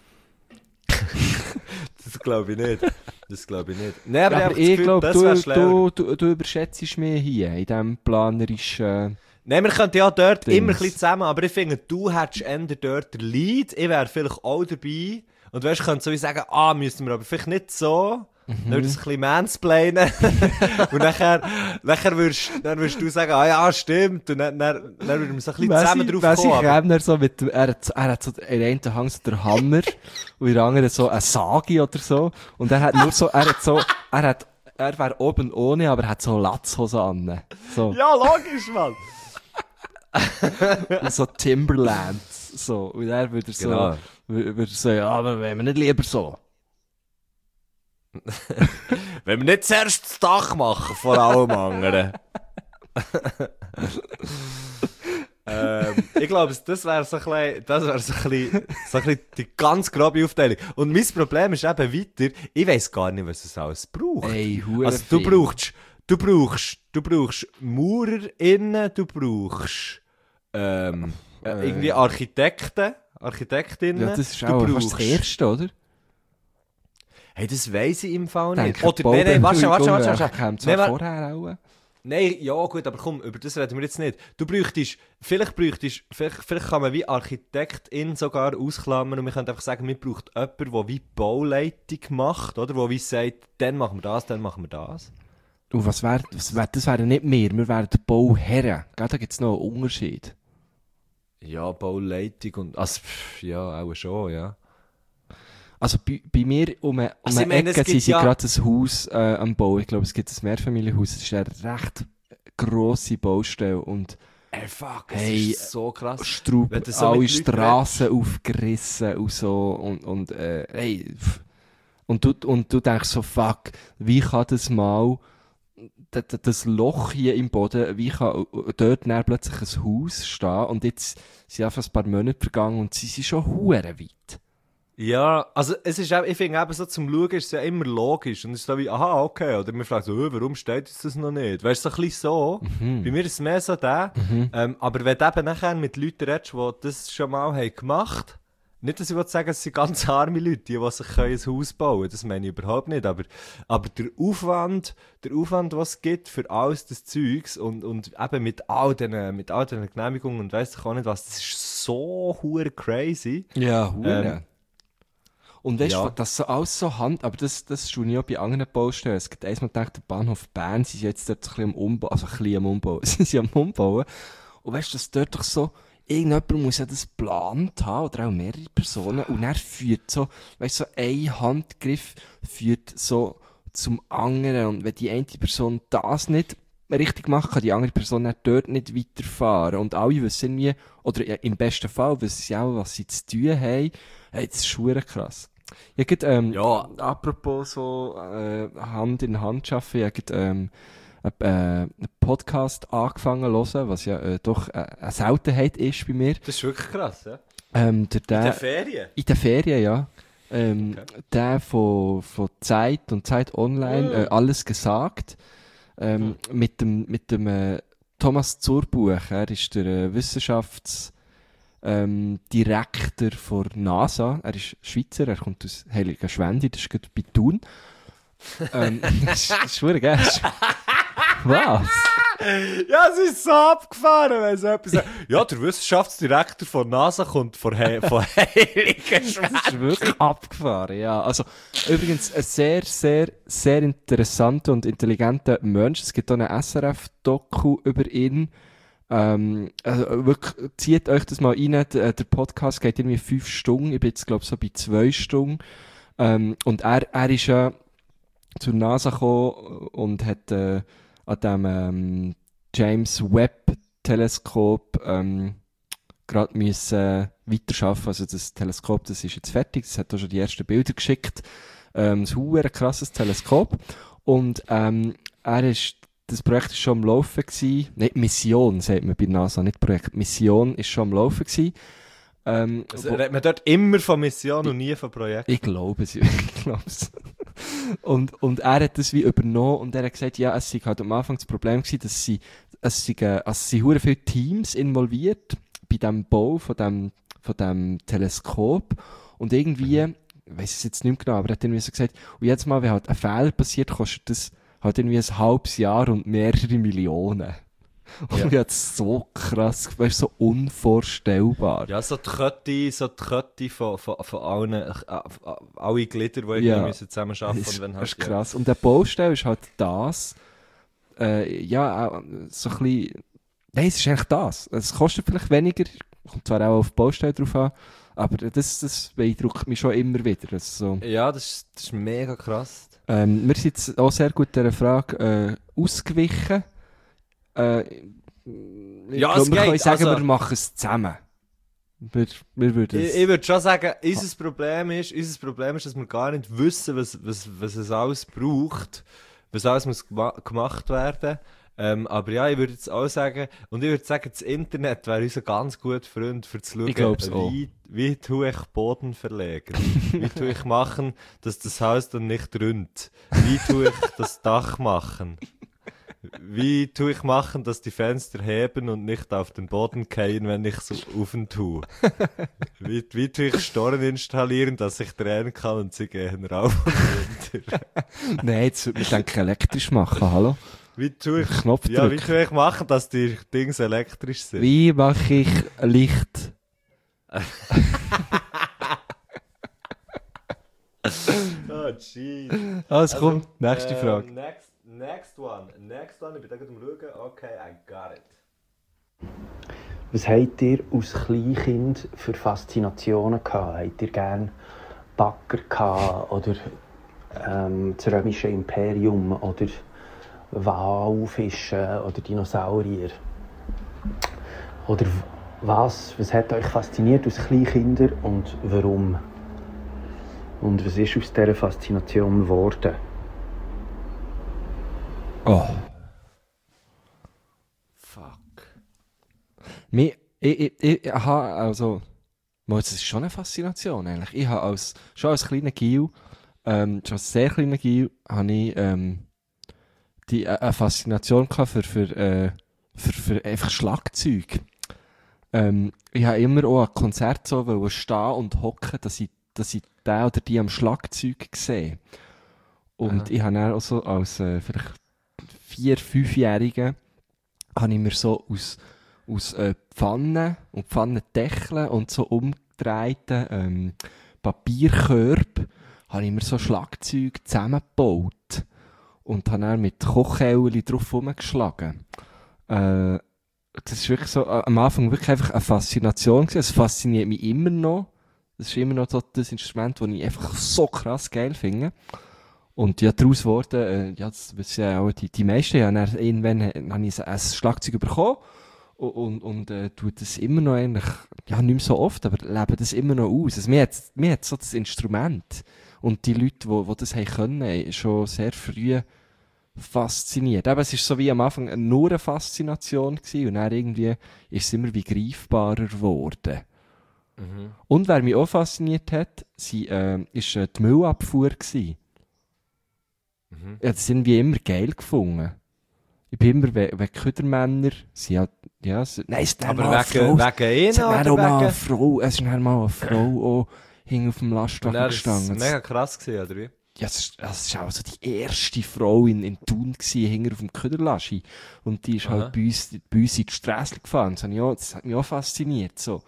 Speaker 2: Das glaube ich nicht. Nein, aber
Speaker 1: ich
Speaker 2: das
Speaker 1: glaube,
Speaker 2: das wäre schlau.
Speaker 1: du überschätzt mich hier in diesem planerischen...
Speaker 2: Nein, wir könnten ja dort
Speaker 1: Dings.
Speaker 2: immer ein bisschen zusammen, aber ich finde, du hättest eher dort den Lead, ich wäre vielleicht auch dabei. Und weißt, ich könnte so wie sagen, müssen wir aber vielleicht nicht so, dann würde ich es ein bisschen mansplainen. Und nachher würdest du sagen, ja, stimmt. Und dann würden wir so ein bisschen zusammen drauf kommen.
Speaker 1: Er so mit, er hat so in der einen Hand so den Hammer und in der anderen so eine Sagi oder so. Und er hat nur so, er wäre oben ohne, aber er hat so Latzhosen an. So.
Speaker 2: Ja, logisch, Mann.
Speaker 1: So Timberlands. So. Und er würde so,
Speaker 2: Genau.
Speaker 1: würde so, ja, aber wenn wir nicht lieber so.
Speaker 2: Wenn wir nicht zuerst das Dach machen, vor allem anderen. Ich glaube, das wäre so ein bisschen die ganz grobe Aufteilung. Und mein Problem ist eben weiter, ich weiss gar nicht, was es alles braucht.
Speaker 1: Ey,
Speaker 2: Also du brauchst MaurerInnen, du brauchst irgendwie Architektinnen.
Speaker 1: Ja, das ist
Speaker 2: du
Speaker 1: auch fast das Erste, oder?
Speaker 2: Hey, das weiss ich im Fall nicht.
Speaker 1: Denke,
Speaker 2: Oder, nein, warte.
Speaker 1: Kommt zwar vorher auch.
Speaker 2: Nein, ja gut, aber komm, über das reden wir jetzt nicht. Vielleicht kann man wie Architektin sogar ausklammern und wir können einfach sagen, wir brauchen jemanden, der wie Bauleitung macht, oder? Der wie sagt, dann machen wir das, dann machen wir das.
Speaker 1: Und das wären nicht wir wären die Bauherren. Gell, da gibt es noch einen Unterschied.
Speaker 2: Ja, Bauleitung und, also, ja, auch schon, ja.
Speaker 1: Also bei mir um eine Ecke sind sie gerade ein Haus am Bauen. Ich glaube, es gibt ein Mehrfamilienhaus. Es ist eine recht grosse Baustelle und
Speaker 2: Ey, fuck,
Speaker 1: Hey,
Speaker 2: das ist so krass.
Speaker 1: Straub,
Speaker 2: Wenn du so
Speaker 1: alle
Speaker 2: mit Leuten
Speaker 1: Strassen aufgerissen und so. Und hey, und du denkst so, fuck, wie kann das mal, das Loch hier im Boden, wie kann dort dann plötzlich ein Haus stehen? Und jetzt sind einfach ein paar Monate vergangen und sie sind schon hure weit.
Speaker 2: Ja, also es ist auch, ich finde eben so zum Schauen ist es ja immer logisch und es ist so wie, aha, okay, oder man fragt so, warum steht jetzt das noch nicht? Weißt du, so ein bisschen so, bei mir ist es mehr so der, aber wenn du eben nachher mit Leuten redest, die das schon mal haben gemacht, nicht, dass ich sagen, es sind ganz arme Leute, die sich ein Haus bauen können, das meine ich überhaupt nicht, aber der Aufwand, was es gibt für alles das Zeugs und eben mit all diesen Genehmigungen und weiss ich auch nicht was, das ist so hure crazy.
Speaker 1: Ja, hure. Und weißt du,
Speaker 2: Ja.
Speaker 1: das so alles so aber das tue ich auch bei anderen Baustellen. Es gibt einmal gedacht, der Bahnhof Bern, sie sind jetzt dort ein bisschen am Umbau, also ein bisschen am Umbau, sie sind am Umbauen. Und weißt du, dass dort doch so, irgendjemand muss ja das geplant haben, oder auch mehrere Personen, und er führt so, weißt du, so ein Handgriff führt so zum anderen. Und wenn die eine Person das nicht richtig macht, kann die andere Person dann dort nicht weiterfahren. Und alle wissen irgendwie, oder im besten Fall wissen sie auch, was sie zu tun haben. Hey, das ist schwer krass. Ich habe
Speaker 2: Ja.
Speaker 1: apropos so Hand in Hand arbeiten, ich habe einen Podcast angefangen zu hören, was ja doch eine Seltenheit ist bei mir.
Speaker 2: Das ist wirklich krass, ja.
Speaker 1: In der
Speaker 2: Ferien?
Speaker 1: In den Ferien, ja. Der von Zeit und Zeit Online, alles gesagt. Mit dem Thomas Zurbuch, er ist der Wissenschaftsdirektor von NASA. Er ist Schweizer, er kommt aus Heiligenschwendi, das ist gerade bei Thun. Das ist schwierig, gell? Was?
Speaker 2: Ja, es ist so abgefahren, wenn so etwas sagt. Ja, der Wissenschaftsdirektor von NASA kommt von Heiligenschwendi.
Speaker 1: Das ist wirklich abgefahren, ja. Also, übrigens, ein sehr, sehr, sehr interessanter und intelligenter Mensch. Es gibt auch eine SRF-Doku über ihn. Also wirklich, zieht euch das mal rein. Der Podcast geht irgendwie 5 Stunden. Ich bin jetzt, glaube ich, so bei 2 Stunden. Und er ist ja zur NASA gekommen und hat an dem James Webb Teleskop gerade müssen weiterarbeiten. Also das Teleskop, das ist jetzt fertig. Das hat auch schon die ersten Bilder geschickt. Ein super krasses Teleskop. Und das Projekt ist schon am Laufen gewesen. Nicht Mission, sagt man bei NASA, nicht Projekt. Mission ist schon am Laufen gewesen.
Speaker 2: Also redet man dort immer von Mission und nie von Projekt?
Speaker 1: Ich glaube es, ich glaube es. Und er hat das wie übernommen und er hat gesagt, ja, es sei halt am Anfang das Problem gewesen, es sind hure viele Teams involviert bei dem Bau von dem Teleskop und irgendwie, ich weiss es jetzt nicht mehr genau, aber er hat irgendwie so gesagt, und jetzt mal, wenn halt ein Fehler passiert, kostet das halt irgendwie ein halbes Jahr und mehrere Millionen. Und ja, das so krass, weißt, so unvorstellbar.
Speaker 2: Ja, so die Kette von allen, alle Glieder, die irgendwie müssen zusammenarbeiten müssen.
Speaker 1: Das ist krass. Und der Baustelle ist halt das, so ein bisschen, nein, es ist eigentlich das. Es kostet vielleicht weniger, kommt zwar auch auf die Baustelle drauf an, aber das beeindruckt mich schon immer wieder. Also,
Speaker 2: ja, das ist mega krass.
Speaker 1: wir sind jetzt auch sehr gut dieser Frage ausgewichen. Ich glaube, wir können sagen, wir machen es zusammen. Wir würden
Speaker 2: Ich würde schon sagen, unser Problem ist, dass wir gar nicht wissen, was es alles braucht, was alles muss gemacht werden. Aber ja, ich würde jetzt auch sagen, und ich würde sagen, das Internet wäre unser ganz guter Freund, für zu schauen, wie tue ich Boden verlegen? Wie tue ich machen, dass das Haus dann nicht ründet? Wie tue ich das Dach machen? Wie tue ich machen, dass die Fenster heben und nicht auf den Boden fallen, wenn ich so offen tue? Wie tue ich Storen installieren, dass ich drehen kann und sie gehen rauf und runter?
Speaker 1: Nein, jetzt würde ich denke elektrisch machen, hallo?
Speaker 2: Wie tue ich,
Speaker 1: Knopf
Speaker 2: ja, wie tue ich machen, dass die Dinge elektrisch sind?
Speaker 1: Wie mache ich Licht?
Speaker 2: Oh, jeez.
Speaker 1: Also komm, nächste Frage.
Speaker 2: Next one. Ich bin da gerade am Schauen. Okay, I got it.
Speaker 5: Was habt ihr als Kleinkind für Faszinationen gehabt? Habt ihr gerne Bagger gehabt oder das römische Imperium oder Walfische oder Dinosaurier? Oder was hat euch fasziniert als Kleinkinder und warum? Und was ist aus dieser Faszination geworden?
Speaker 1: Oh.
Speaker 2: Fuck.
Speaker 1: Ich habe, also, das ist schon eine Faszination eigentlich. Ich habe schon als kleiner Gil, schon als sehr kleiner Gil, habe ich eine Faszination gehabt für einfach Schlagzeug. Ich habe immer auch an Konzerten so stehen und hocken, dass ich den oder die am Schlagzeug sehe. Und ich habe dann auch so als vielleicht 4-, 5-Jähriger habe ich mir so aus Pfannen und Pfannendeckeln und so umgedrehten Papierkörben habe ich mir so Schlagzeug zusammengebaut und habe dann mit Kochhäuli drauf rumgeschlagen. Das ist wirklich so, am Anfang wirklich einfach eine Faszination gewesen. Es fasziniert mich immer noch. Das ist immer noch so das Instrument, das ich einfach so krass geil finde. Und ja, daraus wurde, das wissen ja auch die meisten, ja, irgendwann habe ich ein Schlagzeug bekommen und tut das immer noch eigentlich, ja, nicht mehr so oft, aber lebe das immer noch aus. Also, mir hat so das Instrument und die Leute, die das haben können, schon sehr früh fasziniert. Aber es ist so wie am Anfang nur eine Faszination gewesen und dann irgendwie ist es immer wie greifbarer geworden. Mhm. Und wer mich auch fasziniert hat, ist die Müllabfuhr gewesen. Mhm. Ich habe das irgendwie immer geil gefunden. Ich bin immer, wenn Ködermänner, sie hat, ja, nein, es ist
Speaker 2: aber wegen
Speaker 1: Es ist dann mal eine Frau auch hing auf dem Lastwagen gestanden.
Speaker 2: Das war mega krass gewesen, oder wie?
Speaker 1: Ja, es war auch so die erste Frau in Thun gewesen, hing auf dem Köderlaschi. Und die ist halt bei uns in die Strasse gefahren. Das hat mich auch fasziniert, so.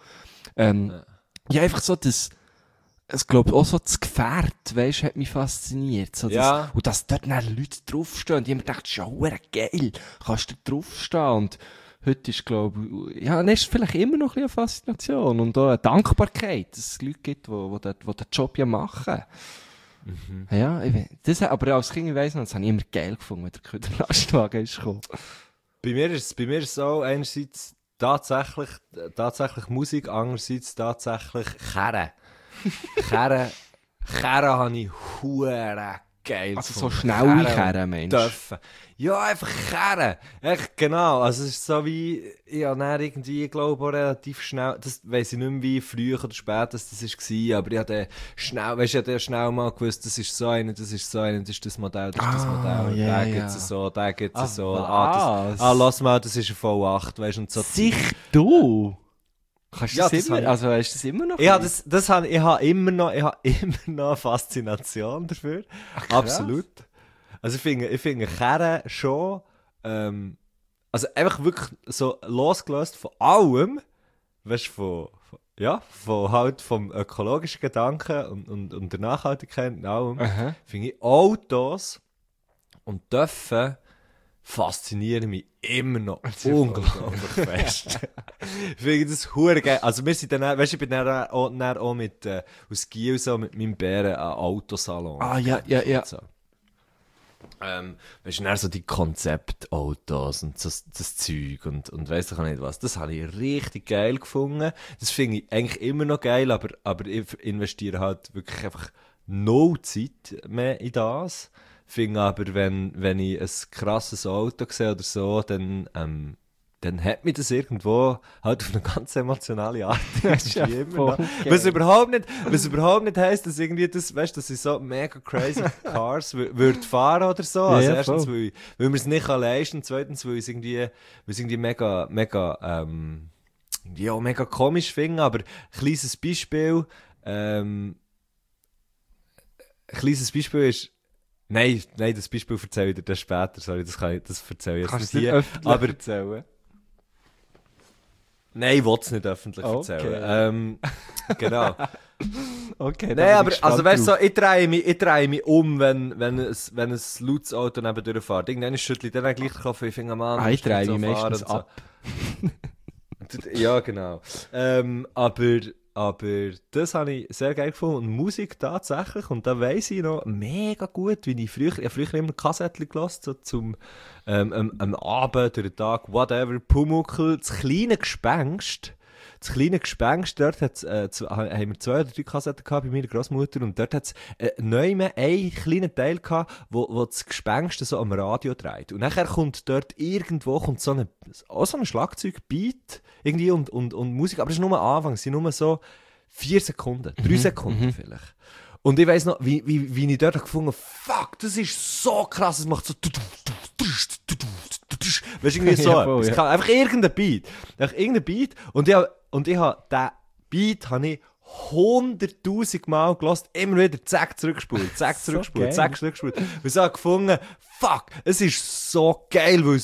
Speaker 1: Ja, einfach so ich glaube auch so das Gefährt, weisst, hat mich fasziniert. So
Speaker 2: ja.
Speaker 1: Und dass dort dann Leute draufstehen und ich mir dachte, schau, geil, kannst du draufstehen. Und heute ist, glaube ich, ja, ist vielleicht immer noch ein bisschen eine Faszination und auch eine Dankbarkeit, dass es Leute gibt, die den Job ja machen. Mhm. Ja, aber als Kind, ich weiss noch, das habe ich immer geil gefunden, wenn der Köderlastwagen ist gekommen.
Speaker 2: Bei mir ist es so, einerseits tatsächlich Musik, andererseits tatsächlich Kerren. Kerren habe ich hure geil.
Speaker 1: Also so schnelle Kerren, Mensch.
Speaker 2: Dürfen. Ja, einfach Kerren. Echt, genau. Also es ist so wie, ja, dann irgendwie, ich glaube, auch relativ schnell, das weiss ich nicht mehr, wie früh oder spät das war, aber ich hatte schnell mal gewusst, das ist so einer, das ist das Modell, das ist das Modell,
Speaker 1: yeah,
Speaker 2: der gibt's so, der gibt's so.
Speaker 1: Was?
Speaker 2: Lass mal, das ist ein V8, weißt du, und so.
Speaker 1: Sich du? Kannst du
Speaker 2: ja,
Speaker 1: das immer, also hast du das immer noch?
Speaker 2: Ja, ich habe immer noch eine Faszination dafür.
Speaker 1: Ach,
Speaker 2: absolut. Also ich finde Kerren schon, also einfach wirklich so losgelöst von allem, weißt du, vom ökologischen Gedanken und der Nachhaltigkeit und allem, finde ich Autos und Dörfen faszinieren mich immer noch unglaublich fest. Ich finde das hure geil. Also wir sind dann, weißt du, ich bin dann auch mit, aus Giel so mit meinem Bären an Autosalon.
Speaker 1: Ja.
Speaker 2: So. Weißt du, dann so die Konzeptautos und so, das Zeug und weiss ich auch nicht was. Das habe ich richtig geil gefunden. Das finde ich eigentlich immer noch geil, aber ich investiere halt wirklich einfach no Zeit mehr in das. Finde aber, wenn ich ein krasses Auto sehe oder so, dann hat mich das irgendwo halt auf eine ganz emotionale Art was überhaupt nicht heisst, dass irgendwie das, weißt, dass ich so mega crazy Cars würde fahren oder so. Also
Speaker 1: ja,
Speaker 2: erstens, weil wir es nicht leisten kann, zweitens, weil ich es irgendwie mega komisch finde, aber ein kleines Beispiel ist, Nein, das Beispiel erzähle ich dir dann später. Sorry, das erzähle ich jetzt nicht hier. Aber
Speaker 1: erzählen?
Speaker 2: Nein, ich will es nicht öffentlich erzählen. Genau.
Speaker 1: Okay,
Speaker 2: nein, aber also weißt du, so, ich drehe mich um, wenn ein lautes Auto neben durchfährt. Irgendwann schüttelt dann gleich den Kopf, ich finde, Mann,
Speaker 1: ich drehe mich meistens ab.
Speaker 2: Ja, genau. Aber aber das habe ich sehr geil gefunden. Und Musik tatsächlich, und da weiss ich noch mega gut, wie ich früher immer Kassettchen gehört, so zum am Abend, durch den Tag, whatever, Pumuckl, das kleine Gespenst. Das kleine Gespenst, dort haben wir 2 oder 3 Kassetten gehabt bei meiner Großmutter und dort hat es neu einen kleinen Teil gehabt, wo das Gespenst so am Radio dreht. Und nachher kommt dort irgendwo so ein Schlagzeugbeat irgendwie und Musik, aber das ist nur am Anfang, es sind nur so 4 Sekunden, 3 Sekunden vielleicht. Und ich weiss noch, wie ich dort gefunden habe, fuck, das ist so krass, es macht so weißt du, irgendwie so,
Speaker 1: ja, voll, ja.
Speaker 2: Einfach irgendein Beat. Und ich habe diesen Beat 100'000 Mal gehört, immer wieder zack zurückgespult. Und ich habe gefunden, fuck, es ist so geil, weil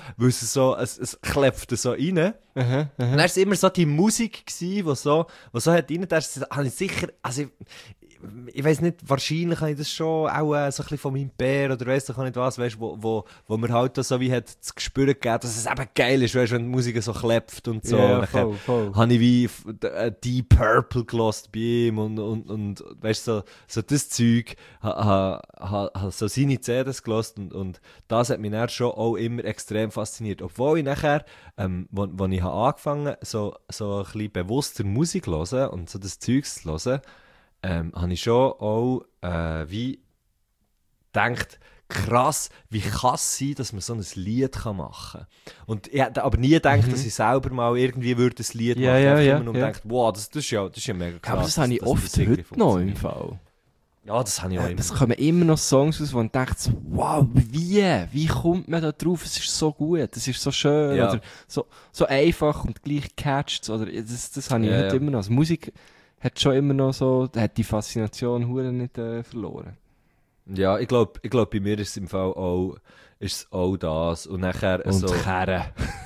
Speaker 2: es klepft so rein. Und dann war es immer so die Musik gewesen, die so hat rein, da habe ich sicher, also ich weiss nicht, wahrscheinlich habe ich das schon auch so ein bisschen von meinem Bär oder weiss ich nicht was, weißt, wo mir halt so wie hat das Gespür gegeben, dass es eben geil ist, weißt, wenn die Musik so klepft und so.
Speaker 1: Ja,
Speaker 2: und dann
Speaker 1: voll.
Speaker 2: habe ich wie Deep Purple gelost bei ihm und weißt so das Zeug, habe so seine CDs gelost und das hat mich dann schon auch immer extrem fasziniert. Obwohl ich nachher, wo ich habe angefangen so ein bisschen bewusster Musik zu hören und so das Zeugs zu hören, habe ich schon auch wie gedacht, krass, wie kann es sein, dass man so ein Lied machen kann. Und ich hätte aber nie gedacht, dass ich selber mal irgendwie würde ein Lied machen würde. Ich habe immer nur gedacht, wow, das ist ja mega krass.
Speaker 1: Aber das habe ich oft heute noch im Fall.
Speaker 2: Ja, das habe ich auch immer.
Speaker 1: Es kommen immer noch Songs aus, wo man denkt, so, wow, wie kommt man da drauf? Es ist so gut, es ist so schön,
Speaker 2: Ja.
Speaker 1: oder so einfach und gleich catcht, oder das habe ich heute immer noch. Also Musik hat schon immer noch so, hat die Faszination hure nicht verloren.
Speaker 2: Ja, ich glaube, bei mir ist es im Fall auch das. Und nachher
Speaker 1: Und
Speaker 2: so...
Speaker 1: Kerren.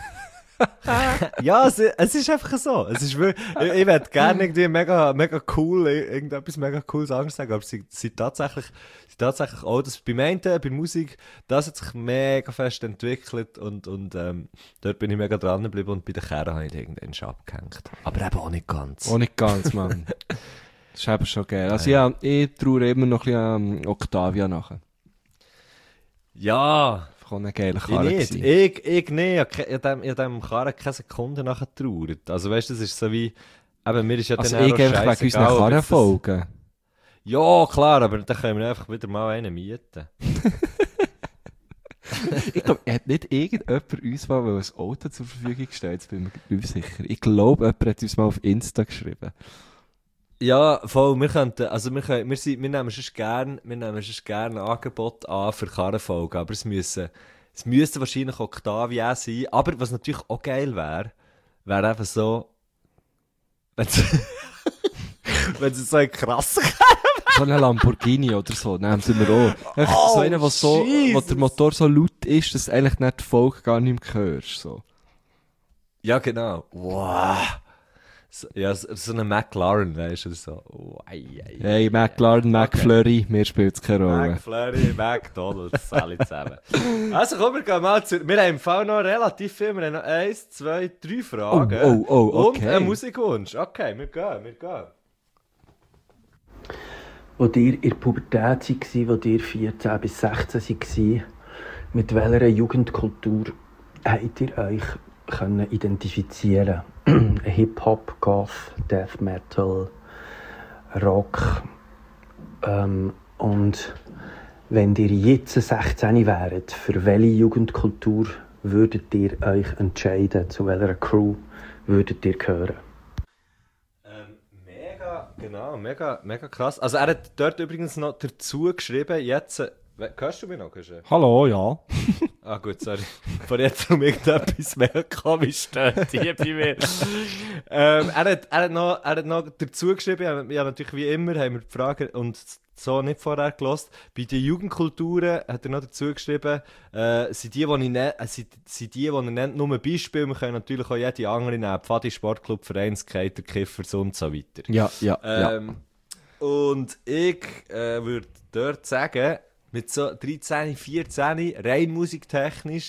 Speaker 2: Ja, es ist einfach so. Es ist wirklich, ich würde gerne irgendwie mega cool, irgendetwas mega cooles anderes sagen, aber sie tatsächlich auch, dass beim einen, bei Musik, das hat sich mega fest entwickelt und dort bin ich mega dran geblieben und bei den Kerren habe ich irgendeinen abgehängt. Aber eben auch nicht ganz.
Speaker 1: Auch nicht ganz, Mann. Das ist eben schon geil. Also ja, ich traue immer noch ein bisschen an Octavia nachher.
Speaker 2: Ja,
Speaker 1: Kann eine geile
Speaker 2: ich
Speaker 1: Karre
Speaker 2: nicht.
Speaker 1: sein.
Speaker 2: Ich nicht. Ich habe dem Karren keine Sekunde nachher getrauert. Also weißt du, das ist so wie, eben, mir ist ja
Speaker 1: Also
Speaker 2: dann
Speaker 1: ich
Speaker 2: auch
Speaker 1: einfach wegen unseren
Speaker 2: scheissegal, ob
Speaker 1: Karren
Speaker 2: jetzt das-
Speaker 1: folgen.
Speaker 2: Ja, klar, aber dann können wir einfach wieder mal einen mieten.
Speaker 1: Ich glaube, hat nicht irgendjemand uns mal ein Auto zur Verfügung gestellt, jetzt bin ich mir nicht sicher. Ich glaube, jemand hat uns mal auf Insta geschrieben.
Speaker 2: Ja, voll, wir nehmen sonst gerne ein Angebot an für Karrenfolgen, aber es müssen wahrscheinlich Octavia sein, aber was natürlich auch geil wäre einfach so, wenn es so ein krasser
Speaker 1: So ein Lamborghini oder so, nehmen sie mir auch. Einfach so einer, wo der Motor so laut ist, dass du eigentlich nicht die Folge gar nicht mehr hörst. So.
Speaker 2: Ja, genau. Wow. So eine McLaren, weißt du, oder so. Oh,
Speaker 1: Hey, McLaren, McFlurry, mir spielt es keine Rolle.
Speaker 2: McFlurry, McDonalds, alle zusammen. Also komm, wir gehen mal wir haben im Fall noch relativ viel, wir haben noch 1, 2, 3 Fragen.
Speaker 1: Oh, okay.
Speaker 2: Und einen Musikwunsch. Okay, wir gehen.
Speaker 5: Als ihr in der Pubertät wart, als ihr 14 bis 16 wart, mit welcher Jugendkultur habt ihr euch können identifizieren? Hip-Hop, Goth, Death Metal, Rock. Und wenn ihr jetzt 16 wäret, für welche Jugendkultur würdet ihr euch entscheiden? Zu welcher Crew würdet ihr gehören?
Speaker 2: Mega krass. Also er hat dort übrigens noch dazu geschrieben, jetzt... Hörst du mich noch?
Speaker 1: Hallo, ja.
Speaker 2: Ah gut, sorry. Von jetzt um irgendetwas mehr komisch steht hier bei mir. Er hat noch dazu geschrieben, ja natürlich wie immer, haben wir die Frage und so nicht vorher gehört. Bei den Jugendkulturen hat er noch dazu geschrieben, sind die er nennt, nur Beispiele. Wir können natürlich auch jede andere nehmen. Pfadi, Sportclub, Verein, Skater, Kiffers und so weiter.
Speaker 1: Ja.
Speaker 2: Und ich würde dort sagen, mit so 13, 14, rein musiktechnisch,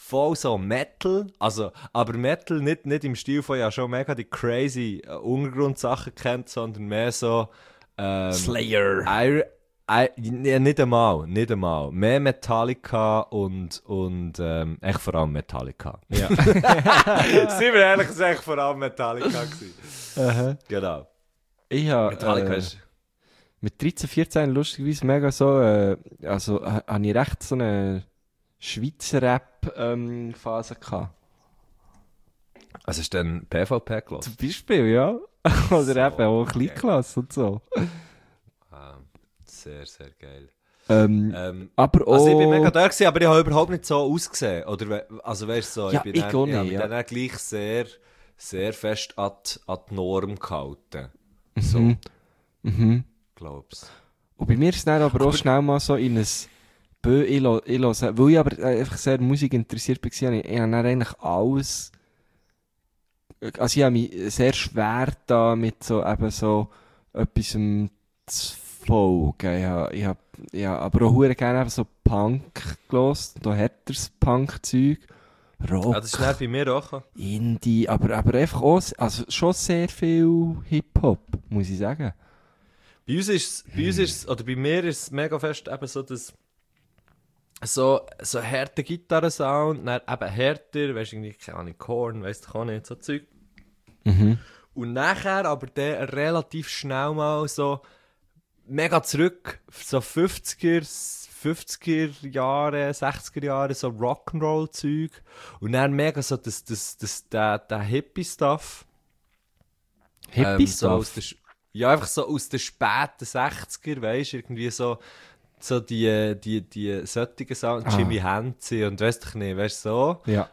Speaker 2: voll so Metal, also, aber Metal nicht im Stil von ja schon mega die crazy Untergrundsachen kennt, sondern mehr so
Speaker 1: Slayer.
Speaker 2: Ja, nicht einmal. Mehr Metallica und echt vor allem Metallica. Ja. Sind wir ehrlich, es war echt vor allem Metallica gewesen. Genau.
Speaker 1: Ich habe
Speaker 2: Metallica ist...
Speaker 1: mit 13, 14 lustigerweise mega so, also habe ich recht so eine Schweizer Rap-Phase gehabt.
Speaker 2: Also ist dann PvP gelassen?
Speaker 1: Zum Beispiel, ja. Oder
Speaker 2: So
Speaker 1: eben auch
Speaker 2: geil.
Speaker 1: Kleinklasse und so.
Speaker 2: Sehr, sehr geil.
Speaker 1: Aber auch...
Speaker 2: Also ich bin mega da gewesen, aber ich habe überhaupt nicht so ausgesehen. Oder, also weißt du so,
Speaker 1: Ja,
Speaker 2: ich
Speaker 1: ich auch
Speaker 2: habe
Speaker 1: nicht,
Speaker 2: mich
Speaker 1: ja.
Speaker 2: dann auch gleich sehr, sehr fest an die Norm gehalten.
Speaker 1: Mhm. Mhm.
Speaker 2: Glaubst
Speaker 1: Und bei mir ist es dann aber auch schnell mal so in ein weil ich aber einfach sehr Musik interessiert war, ich habe dann eigentlich alles, also ich habe mich sehr schwer da mit so eben so etwas zu folgen. Ich hab aber auch verdammt gerne eben so Punk gehört, so härteres Punk-Zeug, Rock,
Speaker 2: das ist dann bei mir auch.
Speaker 1: Indie, aber einfach auch, also schon sehr viel Hip-Hop, muss ich sagen.
Speaker 2: Bei uns oder bei mir ist es mega fest eben so, dass so härter Gitarrensound, dann eben härter, weißt du, irgendwie, keine Ahnung, Korn, weißt du auch nicht, so Zeug.
Speaker 1: Mhm.
Speaker 2: Und nachher aber der relativ schnell mal so mega zurück, so 50er Jahre, 60er Jahre, so Rock'n'Roll-Zeug. Und dann mega so der Hippie-Stuff.
Speaker 1: Hippie-Stuff?
Speaker 2: Ja, einfach so aus den späten 60er, weißt du, irgendwie so die solchen Sachen, Jimi Hendrix und weißt du nicht, weißt du, so.
Speaker 1: Ja.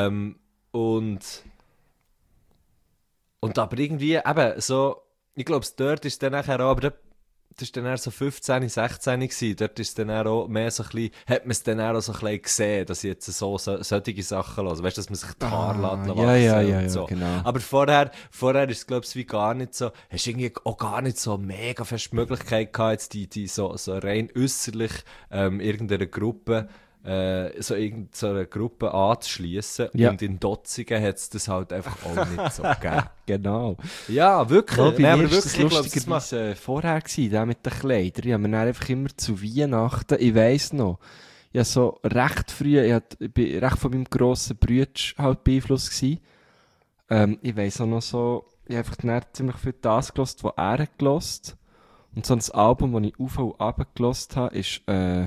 Speaker 2: Und aber irgendwie, eben, so, ich glaube, dort ist dann nachher auch, aber das war dann eher so 15, 16 gewesen. Dort ist dann auch mehr so ein bisschen, hat man es dann auch so ein bisschen gesehen, dass ich jetzt solche Sachen höre. Weißt du, dass man sich die Haare lässt
Speaker 1: ja,
Speaker 2: und so.
Speaker 1: genau.
Speaker 2: Aber vorher ist es, glaube ich, wie gar nicht so, hast irgendwie auch gar nicht so mega fest die Möglichkeit gehabt, jetzt die so rein äußerlich irgendeiner Gruppe, so einer Gruppe anzuschliessen.
Speaker 1: Ja.
Speaker 2: Und in Dotzingen hat es das halt einfach auch nicht so gegeben.
Speaker 1: Genau.
Speaker 2: Ja, wirklich.
Speaker 1: Ja, bei
Speaker 2: Nee,
Speaker 1: mir
Speaker 2: aber
Speaker 1: war das
Speaker 2: wirklich, ich glaub, das
Speaker 1: lustigerweise vorher gewesen, der mit den Kleidern. Ich habe mir dann einfach immer zu Weihnachten, ich weiss noch, ich habe so recht früh, ich bin recht von meinem grossen Bruder halt beeinflusst gewesen. Ich weiss auch noch so, ich habe einfach dann ziemlich viel das gehört, was er hat gehört. Und so ein Album, das ich auf und runter gehört habe, ist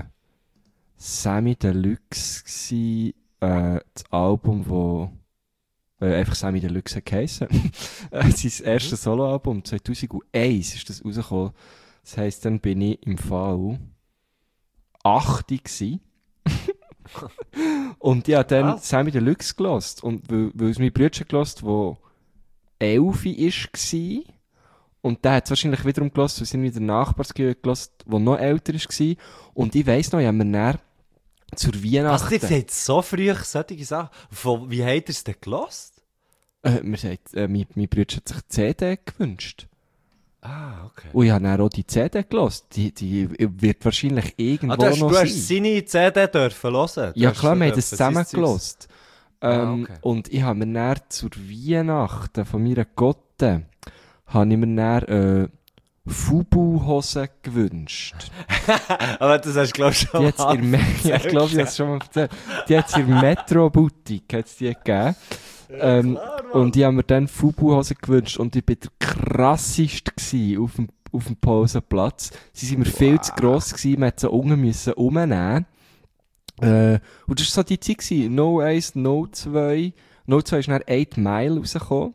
Speaker 1: Sammy Deluxe gsi, das Album, wo einfach Sammy Deluxe hat geheissen. Sein erstes Soloalbum, 2001 ist das rausgekommen. Das heisst, dann bin ich im Fall 8 gsi. Und ich habe dann Sammy Deluxe gehört. Und weil es mein Bruder gehört, der 11 war. Und der hat es wahrscheinlich wiederum gehört, weil es irgendwie der Nachbarsgehör gehört, der noch älter war. Und ich weiss noch, ich habe mir dann zur Weihnachten...
Speaker 2: Was, jetzt hat so früh solche Sachen... Wie hat er es denn gelost?
Speaker 1: Mein Bruder hat sich die CD gewünscht.
Speaker 2: Ah, okay.
Speaker 1: Und ich habe dann auch die CD gehört. Die wird wahrscheinlich irgendwo
Speaker 2: du
Speaker 1: noch
Speaker 2: hast
Speaker 1: sein.
Speaker 2: seine CD dürfen hören?
Speaker 1: Ja klar, wir haben das zusammen gehört.
Speaker 2: Okay.
Speaker 1: Und ich habe mir dann zur Weihnachten von meiner Gotte habe ich mir dann Fubu-Hosen gewünscht.
Speaker 2: Aber das hast du, glaube ich, schon
Speaker 1: Die hat's ich glaube, ich habe es schon mal erzählt. Die hat es in der Metro-Boutique gegeben. Und ich habe mir dann Fubu-Hosen gewünscht und ich war der krasseste auf dem Pausenplatz. Sie waren mir viel zu gross gewesen, man musste sie unten umnehmen. Und das war so die Zeit gewesen. No 1, No 2. No 2 ist dann 8 Mile rausgekommen.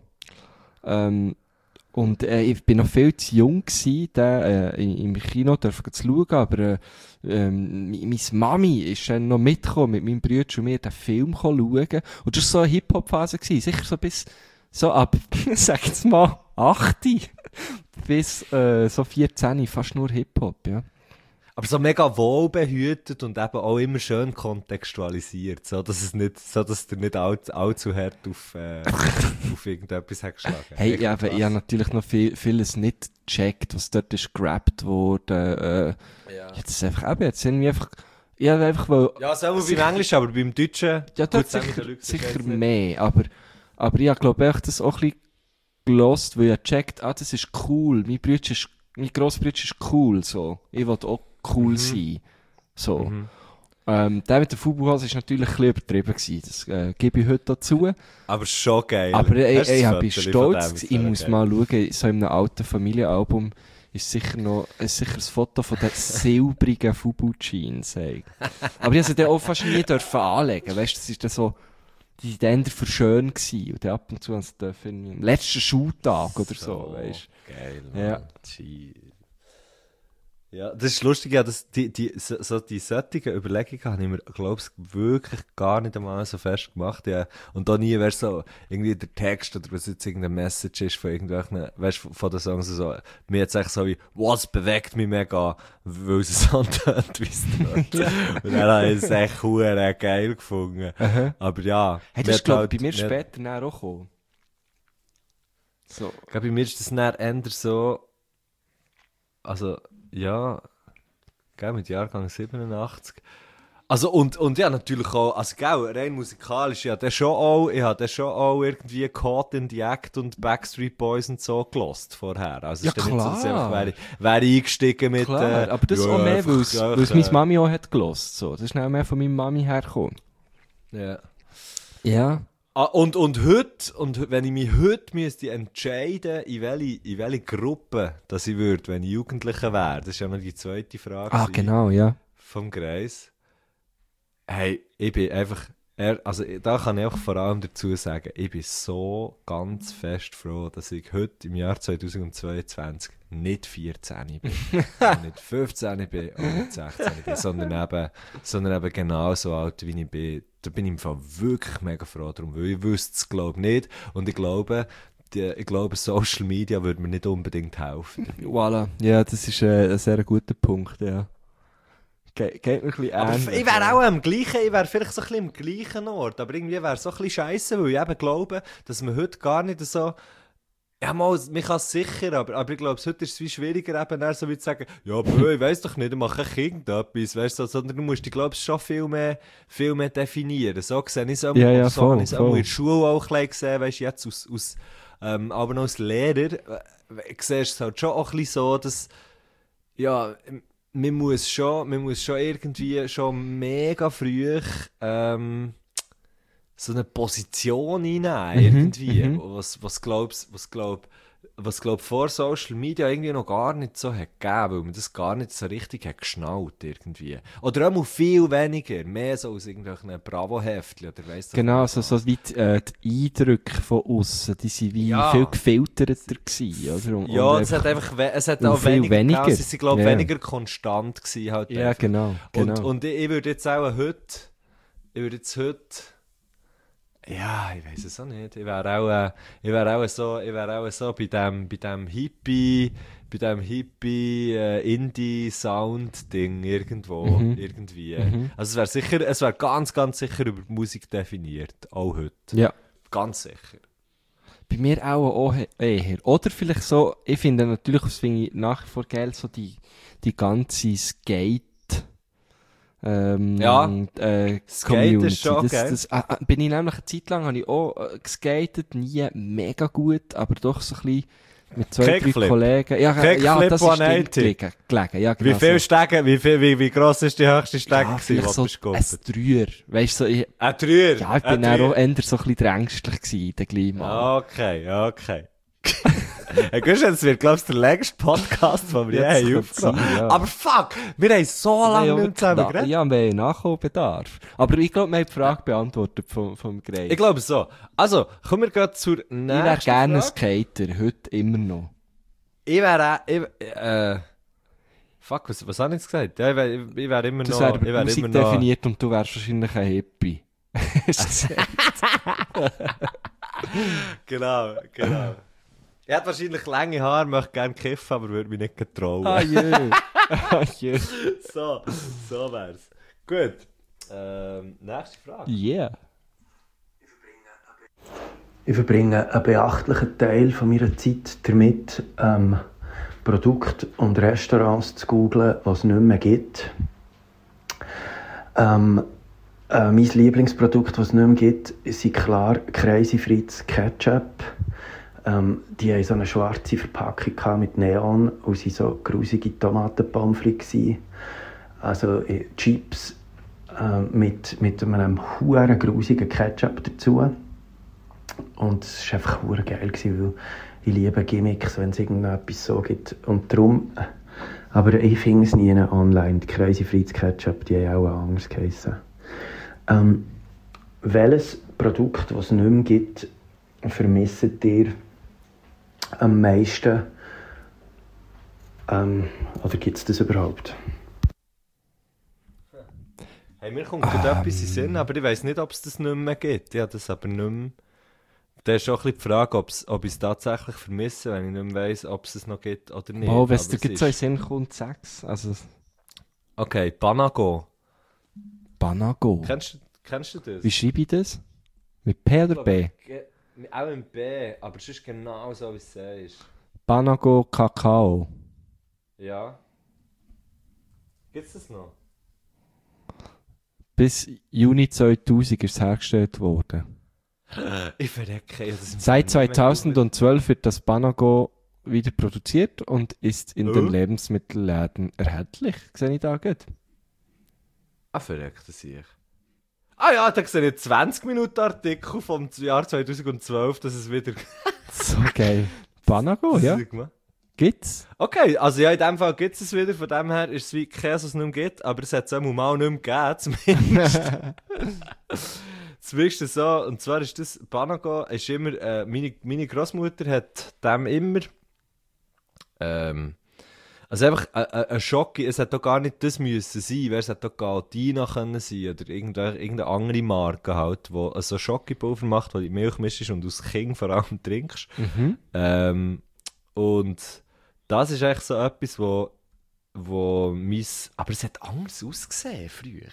Speaker 1: Und ich bin noch viel zu jung gewesen, im Kino zu schauen, aber meine Mami ist dann noch mitgekommen, mit meinem Bruder und mir den Film schauen. Und das war so eine Hip-Hop-Phase gewesen, sicher so bis, so ab, sag jetzt mal, 8 bis so 14, fast nur Hip-Hop, ja.
Speaker 2: Aber so mega wohlbehütet und eben auch immer schön kontextualisiert, so dass du nicht allzu hart auf irgendetwas hast geschlagen.
Speaker 1: Hey, ich habe natürlich noch vieles nicht gecheckt, was dort ist gerappt worden. Jetzt ist einfach, jetzt sind wir einfach Ja, einfach, weil...
Speaker 2: Ja, selber beim Englischen, aber beim Deutschen...
Speaker 1: Ja, dort sicher mehr, aber ich glaube echt das auch ein bisschen gelost, weil ich gecheckt, das ist cool, mein Grossbruder ist cool, so. Ich will auch cool sein, so. Der mit der Fubu-Hose war natürlich ein bisschen übertrieben gewesen, das gebe ich heute dazu.
Speaker 2: Aber schon geil.
Speaker 1: Aber ich bin stolz, ich muss mal schauen, so in einem alten Familienalbum ist sicher das Foto von den silbrigen Fubu-Jeans. Aber ich durfte sie dann auch fast nie anlegen, weißt du, das ist dann so... Die waren dann für schön gewesen. Und dann ab und zu haben sie dürfen im letzten Schultag oder so, weißt du.
Speaker 2: Geil,
Speaker 1: ja.
Speaker 2: Ja, das ist lustig, ja, dass die solchen Überlegungen habe ich mir, glaube ich, wirklich gar nicht einmal so fest gemacht. Ja. Und da nie wäre so irgendwie der Text oder was jetzt irgendeine Message ist von irgendwelchen, weißt du, von den Songs so. Mir jetzt echt so wie, was bewegt mich mega, weil es so antönt, wie es tut. Und dann habe ich es echt verdammt geil gefunden. Aber ja.
Speaker 1: Hey, das ist, glaube ich, bei mir später näher auch gekommen. So.
Speaker 2: Ich glaube, bei mir ist das näher eher so, also, ja, gell, mit Jahrgang 87. Also, und ja, natürlich auch, also, gell, rein musikalisch, ich habe schon auch irgendwie Caught in the Act und Backstreet Boys und so gelost vorher. Also,
Speaker 1: ja,
Speaker 2: ist
Speaker 1: klar.
Speaker 2: Nicht so, dass ich einfach wäre eingestiegen mit,
Speaker 1: klar, aber das auch mehr, weil es meine Mami auch hat gelost, so. Das ist auch mehr von meiner Mami hergekommen.
Speaker 2: Ja.
Speaker 1: Ja.
Speaker 2: Und heute, wenn ich mich heute müsste entscheiden, in welche Gruppe dass ich würde, wenn ich Jugendlicher wäre, das ist ja noch die zweite Frage.
Speaker 1: Genau, ja.
Speaker 2: Vom Greis. Hey, ich bin einfach, also da kann ich auch vor allem dazu sagen, ich bin so ganz fest froh, dass ich heute im Jahr 2022 nicht 14 bin, nicht 15 bin und nicht 16 bin, sondern eben genau so alt, wie ich bin. Da bin ich im Fall wirklich mega froh drum, weil ich wüsste es, glaube ich, nicht. Und ich glaube, Social Media würde mir nicht unbedingt helfen.
Speaker 1: Voilà, ja, das ist ein sehr guter Punkt, ja. Geht mir ein bisschen ähnlich.
Speaker 2: Ich wäre auch ich wäre vielleicht so ein bisschen am gleichen Ort, aber irgendwie wäre es so ein bisschen scheisse, weil ich eben glaube, dass man heute gar nicht so... Ja, mal, man kann es sicher, aber ich glaube, heute ist es wie schwieriger, eben so wie zu sagen, ja, aber ich weiss doch nicht, ich mache irgendetwas, weißt du, sondern du musst dich, glaube ich, schon viel mehr definieren. So sehe ich es auch,
Speaker 1: ja,
Speaker 2: so
Speaker 1: voll,
Speaker 2: habe ich es auch in der Schule auch ein bisschen gesehen, weißt du, jetzt aber noch als Lehrer, siehst du es halt schon auch ein bisschen so, dass, ja, man muss schon irgendwie schon mega früh, so eine Position einnehmen, irgendwie, was glaub vor Social Media irgendwie noch gar nicht so hat gegeben, weil man das gar nicht so richtig hat geschnallt, irgendwie. Oder auch mal viel weniger, mehr so aus irgendwelchen Bravo-Heftchen, oder weiss doch
Speaker 1: genau,
Speaker 2: nicht,
Speaker 1: so wie die Eindrücke von außen, die waren wie viel gefilterter gewesen, oder?
Speaker 2: Ja, es hat auch weniger, sie sind, glaube ich, weniger konstant gewesen, halt.
Speaker 1: Ja, genau.
Speaker 2: Und ich würde jetzt auch heute, ja, ich weiß es auch nicht. Ich wäre auch so bei dem Hippie Indie-Sound-Ding irgendwo, irgendwie. Also es wäre ganz, ganz sicher über Musik definiert, auch heute.
Speaker 1: Ja.
Speaker 2: Ganz sicher.
Speaker 1: Bei mir auch eher. Oder vielleicht so, ich finde natürlich, das finde ich nach wie vor geil, so die ganze Skate
Speaker 2: Skate ist schon geil.
Speaker 1: Bin ich nämlich eine Zeit lang, habe ich auch geskatet, nie mega gut, aber doch so ein bisschen mit 2, 3 Kollegen. Ja, das ist gelegen. Ja, genau,
Speaker 2: wie viel Stege, wie gross ist die höchste Stege gewesen,
Speaker 1: so ein Dreier. Weißt du, so,
Speaker 2: ein Dreier?
Speaker 1: Ja, ich bin auch eher so ein bisschen ängstlich gewesen, der gleich mal.
Speaker 2: Okay. Hey, das wird, glaubst du, der längste Podcast, den wir je aufgenommen haben. Ja. Aber fuck, wir haben so lange nicht zusammen geredet.
Speaker 1: Ja, wir haben Nachholbedarf. Aber ich glaube, wir haben die Frage beantwortet vom Greis.
Speaker 2: Ich glaube so. Also, kommen wir gerade zur nächsten Frage.
Speaker 1: Ich wäre gerne ein Skater, heute immer noch.
Speaker 2: Ich wäre fuck, was habe ich jetzt gesagt? Ja, ich wäre immer noch...
Speaker 1: Das wäre über Musik definiert und du wärst wahrscheinlich ein Hippie.
Speaker 2: Genau. Ich hätte wahrscheinlich lange Haare, möchte gerne kiffen, aber würde mich nicht getrauen.
Speaker 1: Ah je.
Speaker 2: So wär's. Gut. Nächste Frage.
Speaker 1: Yeah.
Speaker 5: Ich verbringe einen beachtlichen Teil von meiner Zeit damit, Produkte und Restaurants zu googlen, was es nicht mehr gibt. Mein Lieblingsprodukt, das es nicht mehr gibt, sind klar Crazy Fritz Ketchup. Die hatten so eine schwarze Verpackung mit Neon und sie so grusige Tomatenpommes frites. Also Chips mit einem huere grusigen Ketchup dazu. Und es war einfach huere geil, weil ich liebe Gimmicks, wenn es irgendetwas so gibt. Und darum, aber ich finde es nie online. Die Crazy Fritz Ketchup, die haben auch anders geheissen. Welches Produkt, das es nicht mehr gibt, vermisst ihr am meisten? Oder gibt es das überhaupt?
Speaker 2: Hey, mir kommt gerade etwas in den Sinn, aber ich weiss nicht, ob es das nicht mehr gibt. Ja, das aber nicht mehr. Da ist auch ein bisschen die Frage, ob ich es tatsächlich vermisse, wenn ich nicht mehr weiss, ob es es noch gibt oder nicht.
Speaker 1: Oh, wenn es dir so in den Sinn kommt, sag's. Also...
Speaker 2: Okay, Banago.
Speaker 1: Banago.
Speaker 2: Kennst du das?
Speaker 1: Wie schreibe ich das? Mit P oder B?
Speaker 2: Auch mit B, aber es ist genau so, wie es sagst.
Speaker 1: Banago Kakao.
Speaker 2: Ja. Gibt es das noch?
Speaker 1: Bis Juni 2000 ist es hergestellt worden.
Speaker 2: Ich verrecke. Ja,
Speaker 1: Seit 2012 wird das Banago wieder produziert und ist in den Lebensmittelläden erhältlich. Sehe ich da gut?
Speaker 2: Ah, verreckt das ich. Ah ja, da sehe ich 20 Minuten Artikel vom Jahr 2012, dass es wieder...
Speaker 1: So geil. Banago, ja. Gibt's?
Speaker 2: Okay, also ja, in dem Fall gibt es wieder. Von dem her ist es wie Käse, was es nicht mehr gibt. Aber es hat es auch mal nicht mehr gegeben, zumindest. Zumindest so. Und zwar ist das Banago, ist immer... meine Großmutter hat dem immer... Also einfach ein Schoki, es hätte doch gar nicht das müssen sein, es hätte doch Galtina können sein oder irgendeine andere Marke halt, die so Schokipulver macht, wo die Milch mischst und aus King vor allem trinkst. Und das ist eigentlich so etwas, wo mein... Aber es hat anders ausgesehen früher.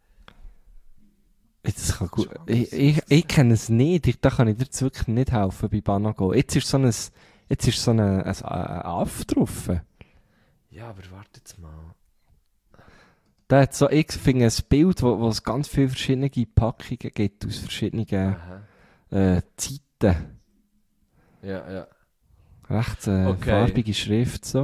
Speaker 1: Das kann gut. Ich kenne es nicht, da kann ich dir jetzt wirklich nicht helfen bei Banago. Jetzt ist so ein Aff drauf.
Speaker 2: Ja, aber warte jetzt mal.
Speaker 1: Da hat so, ich finde ein Bild, wo es ganz viele verschiedene Packungen gibt, aus verschiedenen Zeiten.
Speaker 2: Ja.
Speaker 1: Recht
Speaker 2: Okay.
Speaker 1: farbige Schrift, so.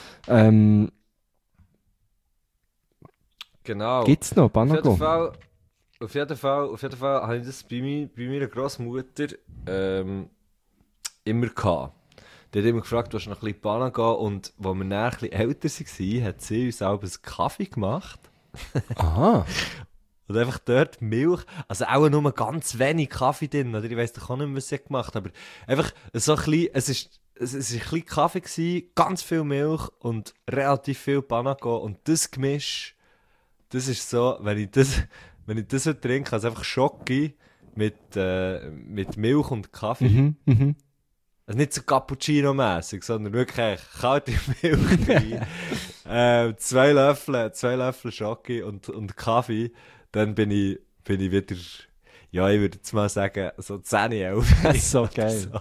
Speaker 2: Genau.
Speaker 1: Gibt's noch, Banago?
Speaker 2: Auf jeden Fall habe ich das bei meiner Großmutter immer gehabt. Die hat immer gefragt, du hast noch ein bisschen Banago, und als wir dann ein bisschen älter waren, hat sie uns auch einen Kaffee gemacht.
Speaker 1: Aha.
Speaker 2: Und einfach dort Milch, also auch nur ganz wenig Kaffee drin, oder ich weiss doch auch nicht mehr, was sie gemacht hat, aber einfach so ein bisschen, es ist ein bisschen Kaffee gewesen, ganz viel Milch und relativ viel Banago, und das Gemisch, das ist so, wenn ich das so trinke, also einfach Schoki mit Milch und Kaffee. Also nicht so Cappuccino-mässig, sondern wirklich kalte Milch rein. 2 Löffel Schoki und Kaffee. Dann bin ich wieder, ja, ich würde jetzt mal sagen, so 10, 11.
Speaker 1: So geil.
Speaker 2: So.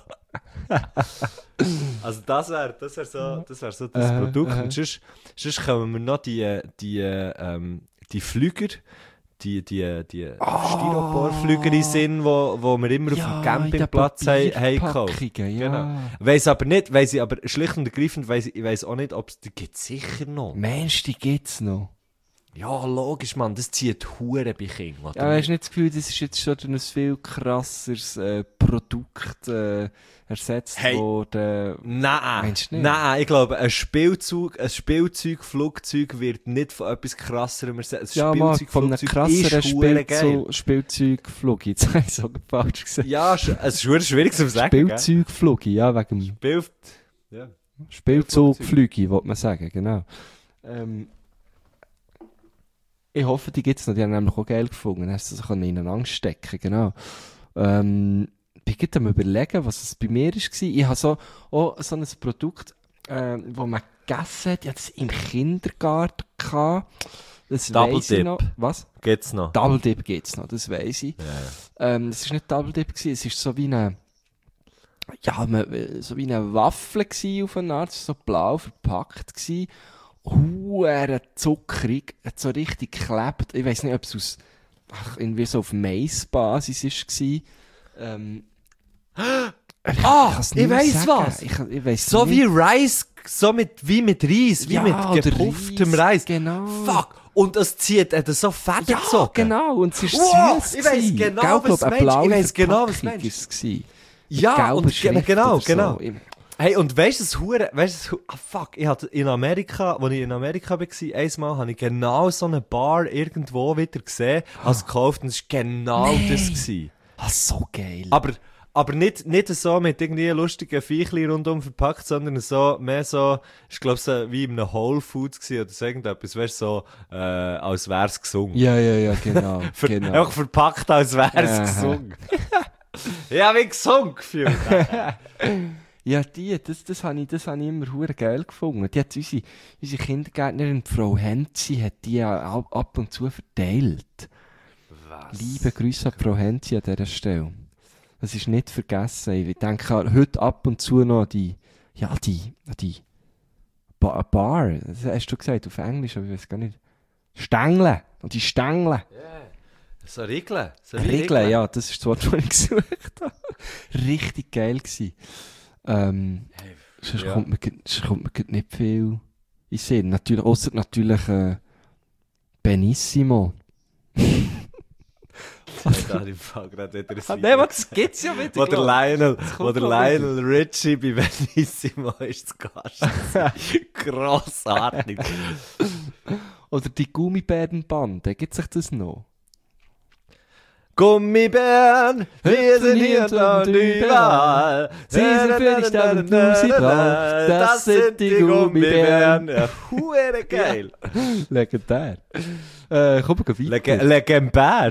Speaker 2: Also das wär so das Produkt. Und sonst kommen wir noch die Flüger, die Styropor-Flüger in Sinn, wo wir immer auf dem Campingplatz haben gekauft.
Speaker 1: Ja.
Speaker 2: Genau. Weiss aber schlicht und ergreifend, ich weiss auch nicht, ob es die gibt, sicher noch.
Speaker 1: Mensch, die gibt's noch.
Speaker 2: Ja, logisch, Mann, das zieht Huren bei Kindern.
Speaker 1: Ja, hast du nicht das Gefühl, das ist jetzt schon durch ein viel krasseres Produkt ersetzt worden?
Speaker 2: Nein,
Speaker 1: Meinst du nicht?
Speaker 2: Nein, ich glaube, ein Spielzeugflugzeug wird nicht von etwas krasserem ersetzt.
Speaker 1: Ja, mal von einem krasseren Spielzeugflug. Jetzt habe ich es falsch gesagt.
Speaker 2: Ja, es ist schwierig zu sagen.
Speaker 1: Spielzeugflug, ja, wegen dem Spielzeugflüge, wollte man sagen, genau. Ich hoffe, die gibt es noch. Die haben nämlich auch geil gefunden. Hast du so ineinander stecken, genau. Ich bin am überlegen, was es bei mir war. Ich habe auch so ein Produkt, wo man gegessen hat. Ich hatte es im Kindergarten gehabt. Das
Speaker 2: Double Dip.
Speaker 1: Noch. Was?
Speaker 2: Geht's noch?
Speaker 1: Double Dip gibt's noch, das weiss ich.
Speaker 2: Ja.
Speaker 1: Es war nicht Double Dip, es war so wie eine... Ja, so wie eine Waffel gewesen auf eine Art, so blau verpackt gewesen. huere zuckrig, hat so richtig geklebt. Ich weiss nicht, ob es aus, irgendwie so auf Mais-Basis war.
Speaker 2: Ich weiss was!
Speaker 1: Ich weiss
Speaker 2: So
Speaker 1: nicht.
Speaker 2: wie Reis, wie mit Reis, wie
Speaker 1: Ja,
Speaker 2: mit
Speaker 1: oder
Speaker 2: gepufftem Reis.
Speaker 1: genau.
Speaker 2: Fuck! Und es zieht so Fäden
Speaker 1: Ja,
Speaker 2: gezogen.
Speaker 1: genau. Und es ist
Speaker 2: Wow,
Speaker 1: süß.
Speaker 2: ich weiss genau, was du meinst. Ich weiss genau, was du meinst.
Speaker 1: Es war
Speaker 2: Ja, und genau.
Speaker 1: So.
Speaker 2: Hey, und weißt du, fuck, ich hatte in Amerika, als ich in Amerika war, einmal habe ich genau so eine Bar irgendwo wieder gesehen, als gekauft, und es war genau das gewesen.
Speaker 1: So geil.
Speaker 2: Aber nicht so mit irgendwie lustigen Viechli rundum verpackt, sondern so, mehr so, ich glaube so wie in einem Whole Foods gewesen oder so irgendetwas, weißt du, so, als wär's gesungen.
Speaker 1: Ja, genau. Genau.
Speaker 2: Einfach verpackt, als wär's
Speaker 1: Aha.
Speaker 2: gesungen. Ja, wie gesungen gefühlt.
Speaker 1: Ja, das habe ich immer hure geil gefunden. Die hat unsere Kindergärtnerin, Frau Henzi, hat die ja ab und zu verteilt.
Speaker 2: Was?
Speaker 1: Liebe Grüße an Frau Henzi an dieser Stelle. Das ist nicht vergessen. Ich denke heute ab und zu noch an die Bar. Das hast du gesagt auf Englisch, aber ich weiß gar nicht. Stängel. Und die Stängel.
Speaker 2: So Regeln. So
Speaker 1: Regeln, ja, das ist das Wort, das ich gesucht habe. Richtig geil gewesen. Sonst
Speaker 2: ja.
Speaker 1: kommt mir grad nicht viel in den Sinn. Natürlich, ausser natürlich Benissimo.
Speaker 2: Das hat im Fall gerade interessiert.
Speaker 1: Nein, das gibt's ja wieder.
Speaker 2: Wo der Lionel
Speaker 1: kommt noch
Speaker 2: Richie bei Benissimo ist zu Gast. Grossartig.
Speaker 1: Oder die Gummibärenbande, gibt sich das noch?
Speaker 2: Gummibären, wir sind hier und überall.
Speaker 1: Sie sind für dich da, wenn du sie brauchst. Das sind die Gummibären.
Speaker 2: Ja, huere geil.
Speaker 1: Legendär. Komm, wir weiter.
Speaker 2: Legendär.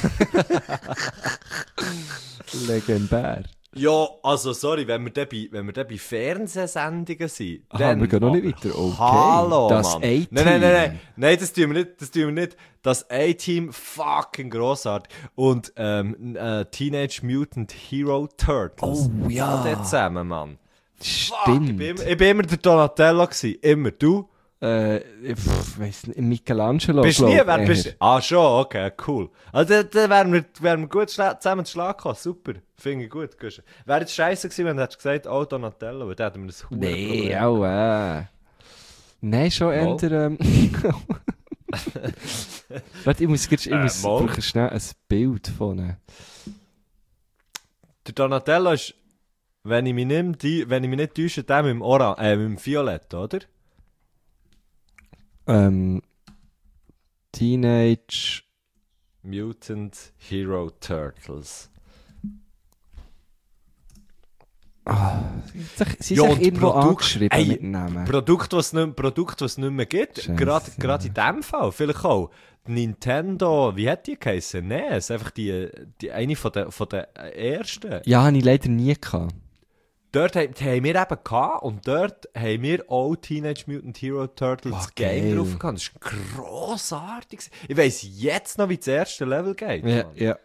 Speaker 1: Legendär.
Speaker 2: Ja, also sorry, wenn wir dann bei Fernsehsendungen sind.
Speaker 1: Aha, wir gehen noch nicht weiter. Okay.
Speaker 2: Hallo,
Speaker 1: Das
Speaker 2: Mann.
Speaker 1: A-Team.
Speaker 2: Nein, das tun wir nicht. Das A-Team, fucking grossartig. Und Teenage Mutant Hero Turtles.
Speaker 1: Oh, ja.
Speaker 2: Und dort zusammen, Mann. Fuck,
Speaker 1: Stimmt.
Speaker 2: ich bin immer der Donatello gewesen. Immer. Du?
Speaker 1: Weiss nicht, Michelangelo.
Speaker 2: Bist du nie?
Speaker 1: glaub,
Speaker 2: Wer bist du? Ah, schon, okay, cool. Also dann wären wir gut zusammen zu Schlag gekommen. Super. Finde ich gut. Wäre jetzt scheiße gewesen, wenn du hättest gesagt, oh, Donatello, weil dann hätten wir das Huren
Speaker 1: Nee, auch Nein, schon eher... Warte, ich muss brauche schnell ein Bild von...
Speaker 2: Der Donatello ist, wenn ich mich nicht täusche, der mit dem mit dem Violett, oder?
Speaker 1: Teenage
Speaker 2: Mutant Hero Turtles.
Speaker 1: Sie
Speaker 2: Ja,
Speaker 1: sind
Speaker 2: und
Speaker 1: irgendwo
Speaker 2: Produkt-
Speaker 1: angeschrieben
Speaker 2: Ey,
Speaker 1: mit Namen.
Speaker 2: Produkt, was es nicht mehr gibt.
Speaker 1: Scheisse.
Speaker 2: Gerade in dem Fall. Vielleicht auch Nintendo, wie hat die geheißen? NES, einfach die eine von der ersten.
Speaker 1: Ja, habe ich leider nie gehabt.
Speaker 2: Dort haben wir eben gehabt und dort haben wir auch Teenage Mutant Hero Turtles
Speaker 1: Oh,
Speaker 2: Game
Speaker 1: geil.
Speaker 2: drauf gehabt. Das ist grossartig. Ich weiss jetzt noch, wie das erste Level geht.
Speaker 1: Ja,
Speaker 2: Mann.
Speaker 1: ja.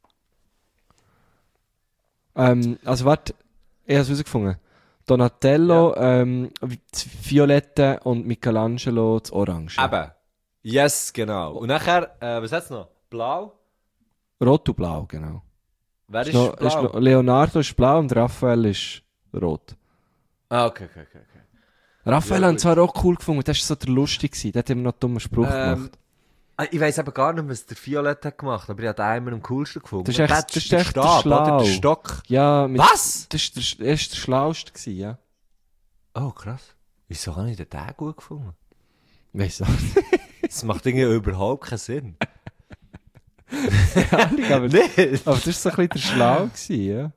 Speaker 1: Also warte, ich habe es herausgefunden. Donatello, das Violette und Michelangelo das Orange.
Speaker 2: Eben. Yes, genau. Und nachher, was hat's noch? Blau?
Speaker 1: Rot und Blau, genau.
Speaker 2: Wer ist,
Speaker 1: Ist
Speaker 2: blau?
Speaker 1: noch, Leonardo ist blau und Raphael ist rot.
Speaker 2: Ah, okay.
Speaker 1: Raphael
Speaker 2: Ja,
Speaker 1: haben
Speaker 2: gut.
Speaker 1: zwar auch cool gefunden, das war so der lustig gewesen. Der hat immer noch einen dummen Spruch gemacht.
Speaker 2: Ich weiss eben gar nicht, was der Violett hat gemacht, aber ich habe den immer am coolsten gefunden.
Speaker 1: Das ist echt- das ist echt der
Speaker 2: Stab,
Speaker 1: Schlau.
Speaker 2: oder? Der Stock.
Speaker 1: Ja, mit,
Speaker 2: Was?
Speaker 1: Das war der Schlauste gewesen, ja.
Speaker 2: Oh, krass. Wieso habe ich den gut gefunden?
Speaker 1: Weiss auch
Speaker 2: Das macht irgendwie überhaupt keinen Sinn.
Speaker 1: nicht, aber,
Speaker 2: Nicht?
Speaker 1: aber das war so ein bisschen der Schlau gewesen, ja.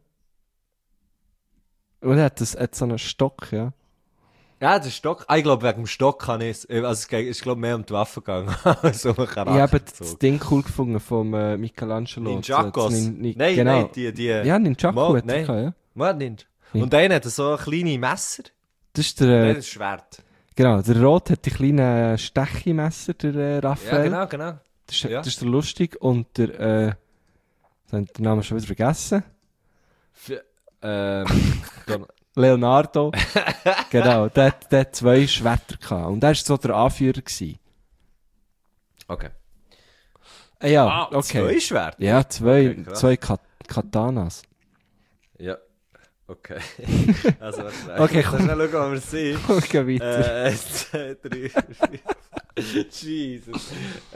Speaker 1: Und er hat so einen Stock, ja.
Speaker 2: Ja, der Stock. Ich glaube, wegen dem Stock kann ich es. Also, es ist, glaube mehr um die Waffe gegangen als um den
Speaker 1: Ich habe
Speaker 2: Charakter.
Speaker 1: das Ding cool gefunden vom Michelangelo.
Speaker 2: Ninjakos.
Speaker 1: Das
Speaker 2: Nein,
Speaker 1: genau.
Speaker 2: nein, die.
Speaker 1: Ja, Ninjago
Speaker 2: Mal,
Speaker 1: hat er
Speaker 2: nein.
Speaker 1: gehabt, ja.
Speaker 2: Was nicht?
Speaker 1: Ja.
Speaker 2: Und einer hat so kleine Messer.
Speaker 1: Das ist der,
Speaker 2: Das ist Schwert.
Speaker 1: genau, der Rot hat die kleinen Stechimesser, der Raphael.
Speaker 2: Ja, genau.
Speaker 1: Das ist,
Speaker 2: Ja.
Speaker 1: das ist der lustig und der, jetzt habe ich den Namen schon wieder vergessen.
Speaker 2: Don
Speaker 1: Leonardo. Genau, der hat 2 Schwerter gehabt. Und er war so der Anführer gewesen.
Speaker 2: Okay.
Speaker 1: Ja, okay.
Speaker 2: 2 Schwerter?
Speaker 1: Ja, zwei,
Speaker 2: Okay, krass.
Speaker 1: zwei Katanas.
Speaker 2: Ja. Okay. Also, warte.
Speaker 1: Okay,
Speaker 2: komm. Schnell schauen, wo wir sind.
Speaker 1: Okay, weiter.
Speaker 2: 1, 2, 3, 4. Jesus.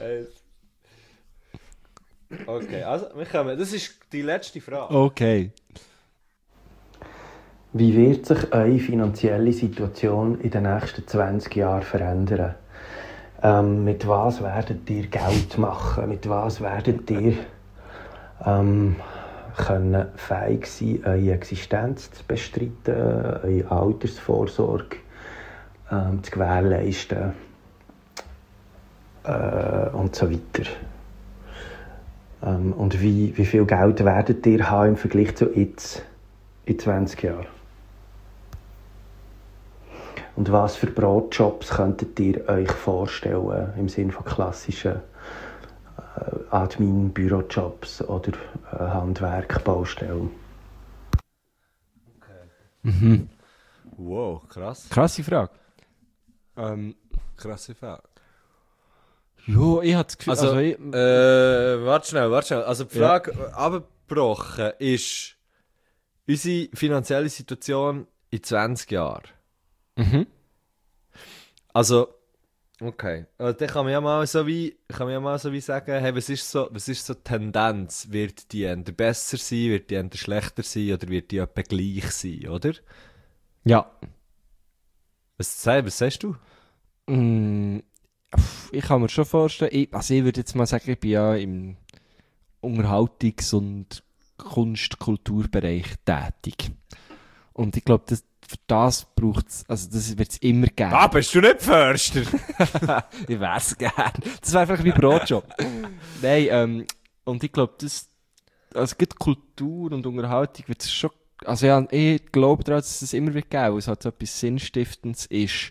Speaker 2: Okay, also, wir kommen. Das ist die letzte Frage.
Speaker 1: Okay.
Speaker 5: Wie wird sich eure finanzielle Situation in den nächsten 20 Jahren verändern? Mit was werdet ihr Geld machen? Mit was werdet ihr können fähig sein, eure Existenz zu bestreiten, eure Altersvorsorge zu gewährleisten und so weiter? Und wie viel Geld werdet ihr haben im Vergleich zu jetzt in 20 Jahren? Und was für Brotjobs könntet ihr euch vorstellen im Sinne von klassischen Admin-Bürojobs oder Handwerk, Baustellen?
Speaker 1: Mhm.
Speaker 2: Wow, krass.
Speaker 1: Krasse Frage.
Speaker 2: Krasse Frage.
Speaker 1: Ja, ich habe das Gefühl...
Speaker 2: Also,
Speaker 1: ich,
Speaker 2: warte schnell. Also die Frage abgebrochen ist unsere finanzielle Situation in 20 Jahren.
Speaker 1: mhm.
Speaker 2: Also, okay. Dann kann man ja mal so wie sagen, hey, was ist so die Tendenz? Wird die eher besser sein, wird die eher schlechter sein oder wird die etwa gleich sein, oder?
Speaker 1: Ja.
Speaker 2: Was sagst du?
Speaker 1: Ich kann mir schon vorstellen, ich würde jetzt mal sagen, ich bin ja im Unterhaltungs- und Kunst-Kulturbereich tätig. Und ich glaube, für das braucht es, also das wird es immer geben.
Speaker 2: Ah, bist du nicht Förster?
Speaker 1: Ich wär's gern. Das wäre vielleicht mein Brotjob. Nein, und ich glaube, also gerade Kultur und Unterhaltung wird es schon, also ja, ich glaube daran, dass es immer wird geben, weil es halt so etwas Sinnstiftendes ist.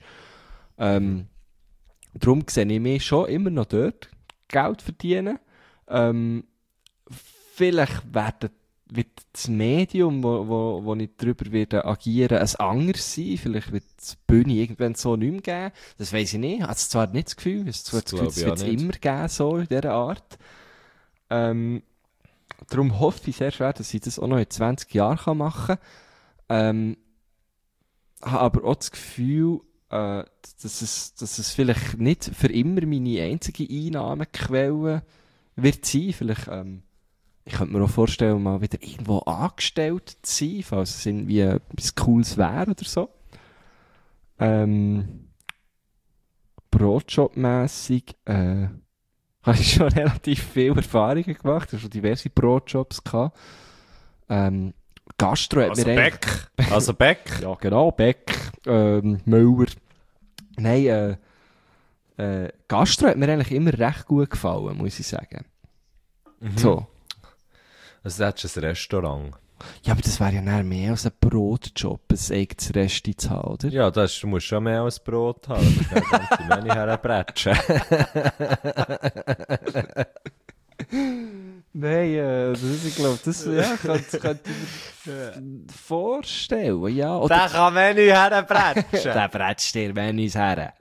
Speaker 1: Darum sehe ich mich schon immer noch dort Geld verdienen. Vielleicht wird das Medium, wo ich darüber werde agieren, ein anderes sein. Vielleicht wird die Bühne irgendwann so nicht mehr geben. Das weiss ich nicht. Ich habe zwar nicht das Gefühl, es wird es immer geben, so in dieser Art. Darum hoffe ich sehr schwer, dass ich das auch noch in 20 Jahren machen kann. Habe aber auch das Gefühl, dass es vielleicht nicht für immer meine einzige Einnahmequelle wird sein. Vielleicht, ich könnte mir auch vorstellen, mal wieder irgendwo angestellt zu sein, falls es irgendwie etwas Cooles wäre oder so. Brotjob-mässig habe ich schon relativ viele Erfahrungen gemacht. Ich habe schon diverse Brotjobs gehabt. Gastro hat mir eigentlich...
Speaker 2: Also Beck?
Speaker 1: Ja, genau, Beck, Müller. Nein, Gastro hat mir eigentlich immer recht gut gefallen, muss ich sagen. So.
Speaker 2: Also du hättest ein Restaurant.
Speaker 1: Ja, aber das wäre ja näher mehr als ein Brotjob, ein eigenes Resti zu haben, oder?
Speaker 2: Ja, du musst schon mehr als Brot haben. Du musst eine ganze Menge herbretschen.
Speaker 1: Nein, ich glaube, das könnte ich mir vorstellen, ja. Oder
Speaker 2: Der kann Menü herbretschen.
Speaker 1: der bretscht dir Menüs her.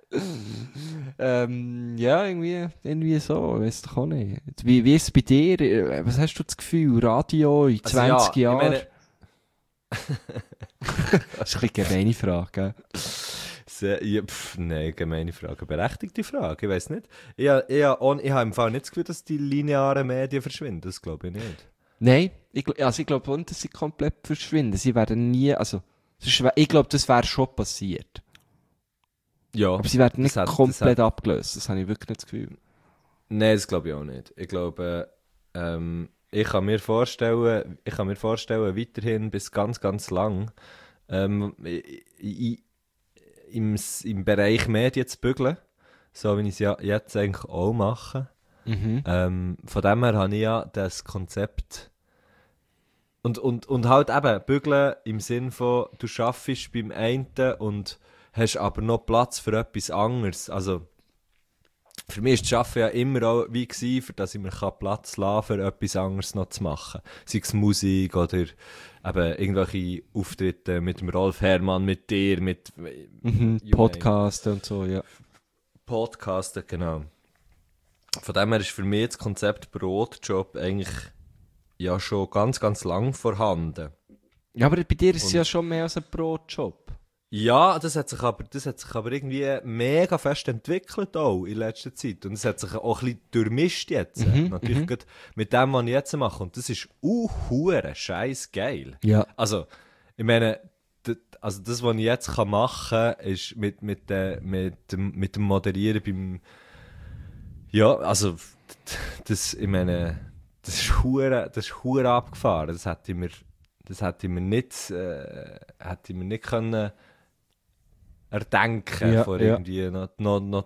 Speaker 1: Ja, irgendwie so, ich weiss doch auch nicht. Wie ist es bei dir? Was hast du das Gefühl? Radio in 20 Jahren? Das ist ein bisschen eine gemeine Frage, gell?
Speaker 2: Nein, gemeine Frage. Berechtigte Frage, ich weiss nicht. Ich habe im Fall nicht das Gefühl, dass die linearen Medien verschwinden. Das glaube ich nicht.
Speaker 1: Nein, ich glaube nicht, dass sie komplett verschwinden. Sie werden nie, also, ich glaube, das wäre schon passiert.
Speaker 2: Ja.
Speaker 1: Aber sie werden nicht komplett abgelöst, das habe ich wirklich nicht das Gefühl. Nein,
Speaker 2: das glaube ich auch nicht. Ich glaube, ich kann mir vorstellen, weiterhin bis ganz, ganz lang im Bereich Medien zu bügeln, so wie ich es ja jetzt eigentlich auch mache.
Speaker 1: Mhm.
Speaker 2: Von dem her habe ich ja das Konzept und halt eben bügeln im Sinn von, du arbeitest beim einen und hast aber noch Platz für etwas anderes. Also für mich ist das Arbeiten ja immer auch wie gewesen, für dass ich mir Platz lassen kann, für etwas anderes noch zu machen. Sei es Musik oder eben irgendwelche Auftritte mit dem Rolf Herrmann, mit dir, mit
Speaker 1: Podcasten und so, ja.
Speaker 2: Podcasten, genau. Von dem her ist für mich das Konzept Brotjob eigentlich ja schon ganz, ganz lang vorhanden.
Speaker 1: Ja, aber bei dir ist es ja schon mehr als ein Brotjob.
Speaker 2: Ja, das hat sich aber irgendwie mega fest entwickelt auch in letzter Zeit. Und es hat sich auch ein bisschen durchmischt jetzt. Natürlich gerade mit dem, was ich jetzt mache. Und das ist hure scheiß geil.
Speaker 1: Ja.
Speaker 2: Also, ich meine, das, was ich jetzt machen kann, ist mit dem Moderieren beim... Ja, also, ich meine, das ist hure abgefahren. Das hätte ich mir nicht können erdenken vor irgendwie noch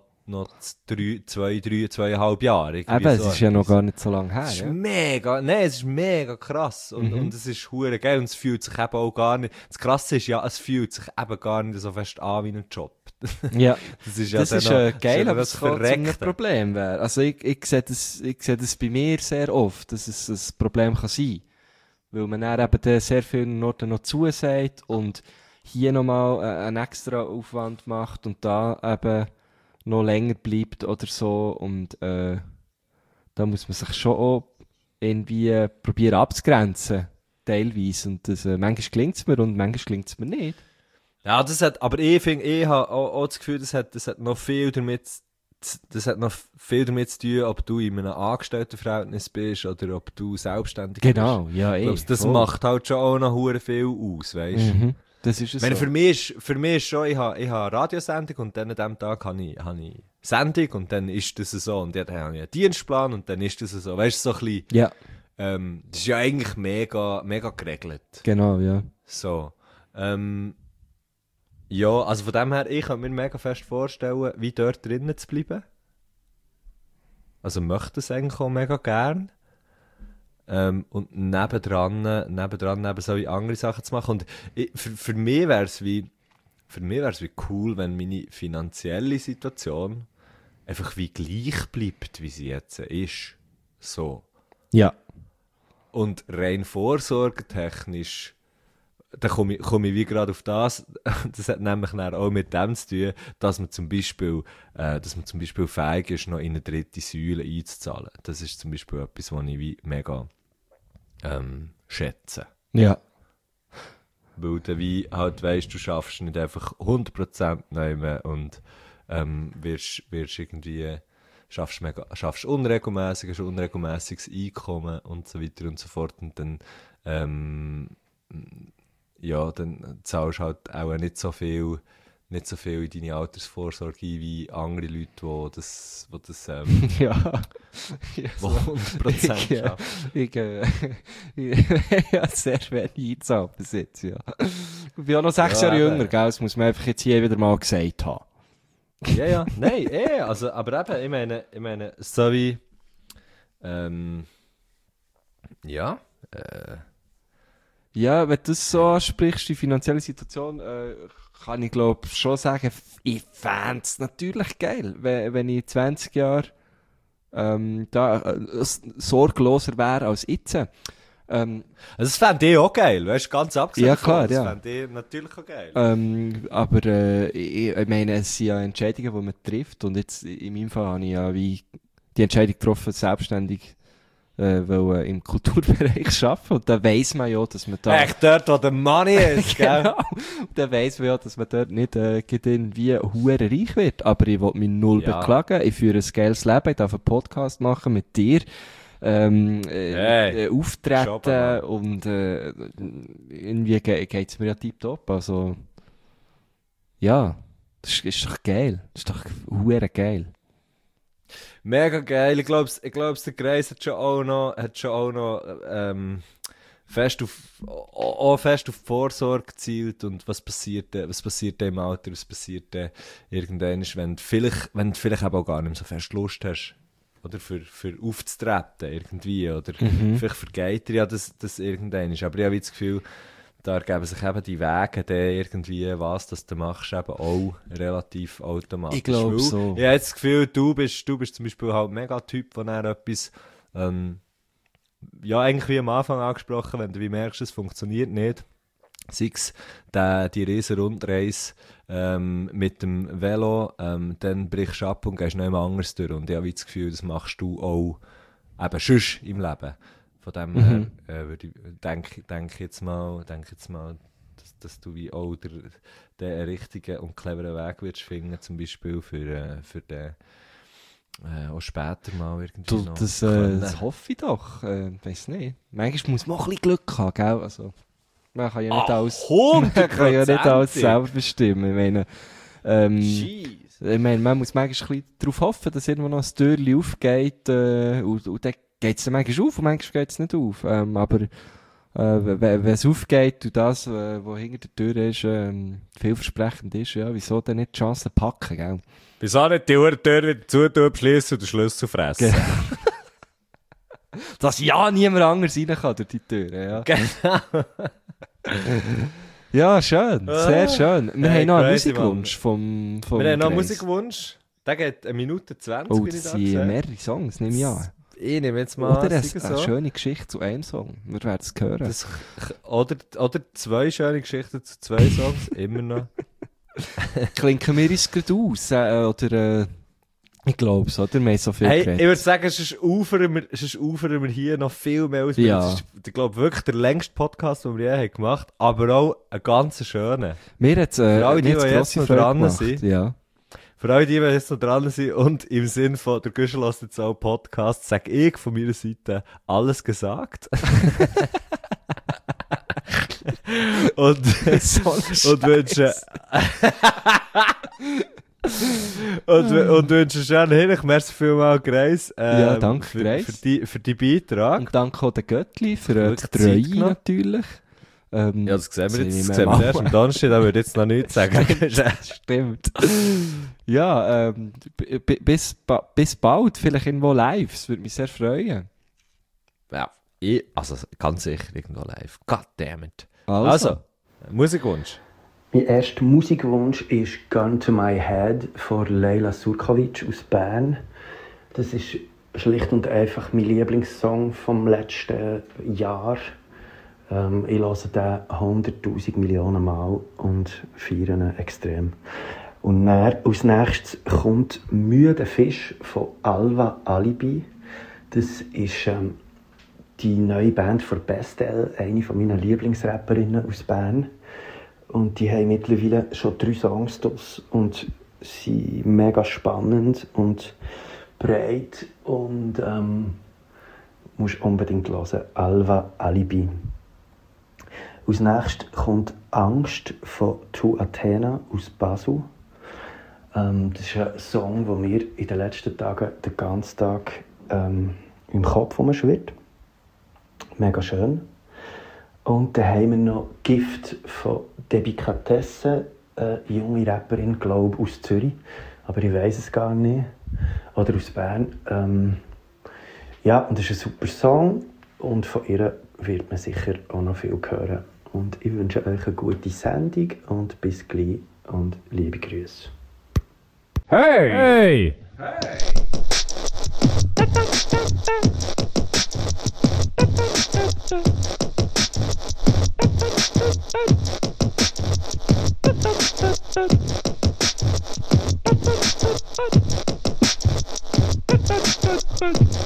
Speaker 2: 2,5 Jahren.
Speaker 1: Eben, es ist ja noch gar nicht so lange her.
Speaker 2: Es ist mega krass und es ist hure geil und es fühlt sich eben auch gar nicht, das Krasse ist ja, es fühlt sich eben gar nicht so fest an wie ein Job.
Speaker 1: Ja,
Speaker 2: das ist, ja
Speaker 1: das ist geil, aber es kann ein Problem werden. Also ich sehe das bei mir sehr oft, dass es ein Problem kann sein. Weil man dann eben sehr vielen Orten noch zusagt und hier nochmal einen extra Aufwand macht und da eben noch länger bleibt oder so. Und da muss man sich schon auch irgendwie probieren abzugrenzen, teilweise. Und das, manchmal gelingt es mir und manchmal gelingt es mir nicht.
Speaker 2: Ja, aber ich habe auch das Gefühl, das hat noch viel damit zu tun, ob du in einem Angestelltenverhältnis bist oder ob du selbstständig bist.
Speaker 1: Genau, ja,
Speaker 2: ich glaube, das macht halt schon auch noch hure viel aus, weißt du?
Speaker 1: Das ist es
Speaker 2: so. Für mich ist schon, ich habe eine Radiosendung und dann an diesem Tag habe ich Sendung und dann ist das so. Und dann habe ich einen Dienstplan und dann ist das so. Weißt du, so ein bisschen.
Speaker 1: Ja.
Speaker 2: Das ist ja eigentlich mega, mega geregelt.
Speaker 1: Genau, ja.
Speaker 2: So. Ja, also von dem her, ich kann mir mega fest vorstellen, wie dort drinnen zu bleiben. Also möchte es eigentlich auch mega gern. Und nebendran solche andere Sachen zu machen. Und für mich wäre es wie cool, wenn meine finanzielle Situation einfach wie gleich bleibt, wie sie jetzt ist. So.
Speaker 1: Ja.
Speaker 2: Und rein vorsorgetechnisch, da komme ich wie gerade auf das. Das hat nämlich auch mit dem zu tun, dass man zum Beispiel fähig ist, noch in eine dritte Säule einzuzahlen. Das ist zum Beispiel etwas, was ich wie mega schätze.
Speaker 1: Ja.
Speaker 2: Weil du wie halt weisst, du schaffst nicht einfach 100% nehmen und wirst irgendwie schaffst unregelmäßig, hast unregelmäßiges Einkommen und so weiter und so fort und dann dann zahlst du halt auch nicht so viel in deine Altersvorsorge ein wie andere Leute, die das
Speaker 1: ja.
Speaker 2: 100% schaffen.
Speaker 1: Ich habe sehr schwer eingezahlt bis jetzt, ja. Ich bin auch noch 6 Jahre jünger, gell? Das muss man einfach jetzt hier wieder mal gesagt haben.
Speaker 2: Ja, nein, also, aber eben, ich meine, so wie,
Speaker 1: Ja, wenn du das so ansprichst, die finanzielle Situation, kann ich glaube schon sagen, ich fände es natürlich geil, wenn ich 20 Jahre sorgloser wäre als jetzt.
Speaker 2: Also das fände ich auch geil, weißt du, ganz abgesehen
Speaker 1: ja, klar,
Speaker 2: davon, das
Speaker 1: ja.
Speaker 2: fände ich natürlich auch geil.
Speaker 1: Aber ich meine, es sind ja Entscheidungen, die man trifft und jetzt in meinem Fall habe ich ja wie die Entscheidung getroffen, selbstständig im Kulturbereich arbeiten und dann weiss man ja, dass man da...
Speaker 2: Echt dort, wo der Money ist, gell?
Speaker 1: Genau. Dann weiss man ja, dass man dort nicht irgendwie hure reich wird, aber ich will mich null beklagen, ich führe ein geiles Leben, ich darf einen Podcast machen mit dir, auftreten und irgendwie geht's mir ja tiptop, also ja, das ist doch geil, das ist doch hure geil.
Speaker 2: Mega geil. Ich glaube, der Kreis hat schon auch noch fest auf Vorsorge gezielt und was passiert im Alter, was passiert irgendwann, wenn du vielleicht auch gar nicht mehr so fest Lust hast, oder für aufzutreten irgendwie, oder vielleicht vergeht dir ja das irgendwann. Aber ich habe das Gefühl, da ergeben sich eben die Wege, dann irgendwie, was das du machst, eben auch relativ automatisch.
Speaker 1: Ich glaube so.
Speaker 2: Ich habe jetzt das Gefühl, du bist zum Beispiel halt mega Typ, der dann etwas, ja, eigentlich wie am Anfang angesprochen, wenn du wie merkst, es funktioniert nicht, sei es die riesen Rundreise mit dem Velo, dann brichst du ab und gehst nicht mehr anders durch. Und ich habe das Gefühl, das machst du auch eben sonst im Leben. Von dem her denke jetzt mal, dass du wie auch den richtigen und cleveren Weg wirst finden, zum Beispiel für den auch später mal irgendwie noch
Speaker 1: Das hoffe ich doch. Weiss nicht. Manchmal muss man auch ein bisschen Glück haben, gell? Also, man kann ja nicht alles, man kann ja nicht alles selber bestimmen. Ich meine, man muss manchmal ein bisschen darauf hoffen, dass irgendwo noch ein Türchen aufgeht und dann geht es dann manchmal auf und manchmal geht es nicht auf. Aber wenn es aufgeht und das, was hinter der Tür ist, vielversprechend ist, ja, wieso dann nicht die Chance packen, gell?
Speaker 2: Wieso nicht die Tür wieder zutun, beschliessen und den Schlüssel fressen?
Speaker 1: Dass ja niemand anders rein kann durch die Tür, ja.
Speaker 2: Genau.
Speaker 1: Ja, schön, sehr schön. Wir haben noch einen
Speaker 2: crazy,
Speaker 1: Musikwunsch vom
Speaker 2: Wir haben noch einen
Speaker 1: Grace.
Speaker 2: Musikwunsch. Der geht 1 Minute 20,
Speaker 1: Oh,
Speaker 2: bin ich
Speaker 1: das
Speaker 2: da
Speaker 1: sind
Speaker 2: gesehen.
Speaker 1: mehrere Songs, nehme ich an.
Speaker 2: Ich nehme jetzt mal
Speaker 1: Oder
Speaker 2: sagen
Speaker 1: eine
Speaker 2: so.
Speaker 1: schöne Geschichte zu einem Song. Wir werden es hören.
Speaker 2: Das, oder 2 schöne Geschichten zu 2 Songs, immer noch.
Speaker 1: Klinken wir uns gerade aus? Oder ich glaube es, oder? Wir haben so viel
Speaker 2: Hey, ich
Speaker 1: geredet.
Speaker 2: würde sagen, sonst ufern wir hier noch viel mehr aus.
Speaker 1: Ja.
Speaker 2: Das ist, ich glaube, wirklich der längste Podcast, den wir je haben gemacht haben, aber auch ein ganz schöner.
Speaker 1: Mir hat es
Speaker 2: alle die, die
Speaker 1: grosse
Speaker 2: jetzt noch
Speaker 1: Freude
Speaker 2: dran
Speaker 1: gemacht.
Speaker 2: sind.
Speaker 1: Ja.
Speaker 2: Für alle, die jetzt noch dran sind und im Sinn von der Güschel lässt jetzt auch Podcast, sage ich von meiner Seite alles gesagt. und wünsche und wünsche schön hin. Merci vielmals, Grace.
Speaker 1: Ja, danke, Grace.
Speaker 2: Für die Beitrag.
Speaker 1: Und danke auch den Göttli für die
Speaker 2: Wirklich Zeit
Speaker 1: Treue
Speaker 2: genommen.
Speaker 1: natürlich.
Speaker 2: Ja, das sehen wir jetzt.
Speaker 1: sehen
Speaker 2: Das
Speaker 1: wir
Speaker 2: sehen wir erst am Donnerstag, da würde ich jetzt noch nichts sagen.
Speaker 1: Stimmt. Ja, bis bald, vielleicht irgendwo live. Es würde mich sehr freuen.
Speaker 2: Ja, also ganz sicher irgendwo live. God damn it.
Speaker 1: Also.
Speaker 2: Musikwunsch.
Speaker 5: Mein erster Musikwunsch ist «Gun to my head» von Leila Surkovic aus Bern. Das ist schlicht und einfach mein Lieblingssong vom letzten Jahr. Ich höre den 100'000 Millionen Mal und feiere ihn extrem. Und dann, als nächstes kommt «Müde Fisch» von Alva Alibi. Das ist die neue Band von Bestel, eine meiner Lieblingsrapperinnen aus Bern. Und die haben mittlerweile schon 3 Songs draus und sind mega spannend und breit. Und musst unbedingt hören. Alva Alibi. Als nächstes kommt «Angst» von «To Athena» aus Basel. Das ist ein Song, der mir in den letzten Tagen den ganzen Tag im Kopf rumschwirrt. Mega schön. Und dann haben wir noch «Gift» von Debicatesse, eine junge Rapperin, glaube ich, aus Zürich. Aber ich weiss es gar nicht. Oder aus Bern. Ja, und das ist ein super Song. Und von ihr wird man sicher auch noch viel hören. Und ich wünsche euch eine gute Sendung und bis gleich und liebe Grüße.
Speaker 3: Hey!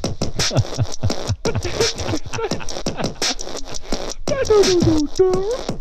Speaker 6: Hey!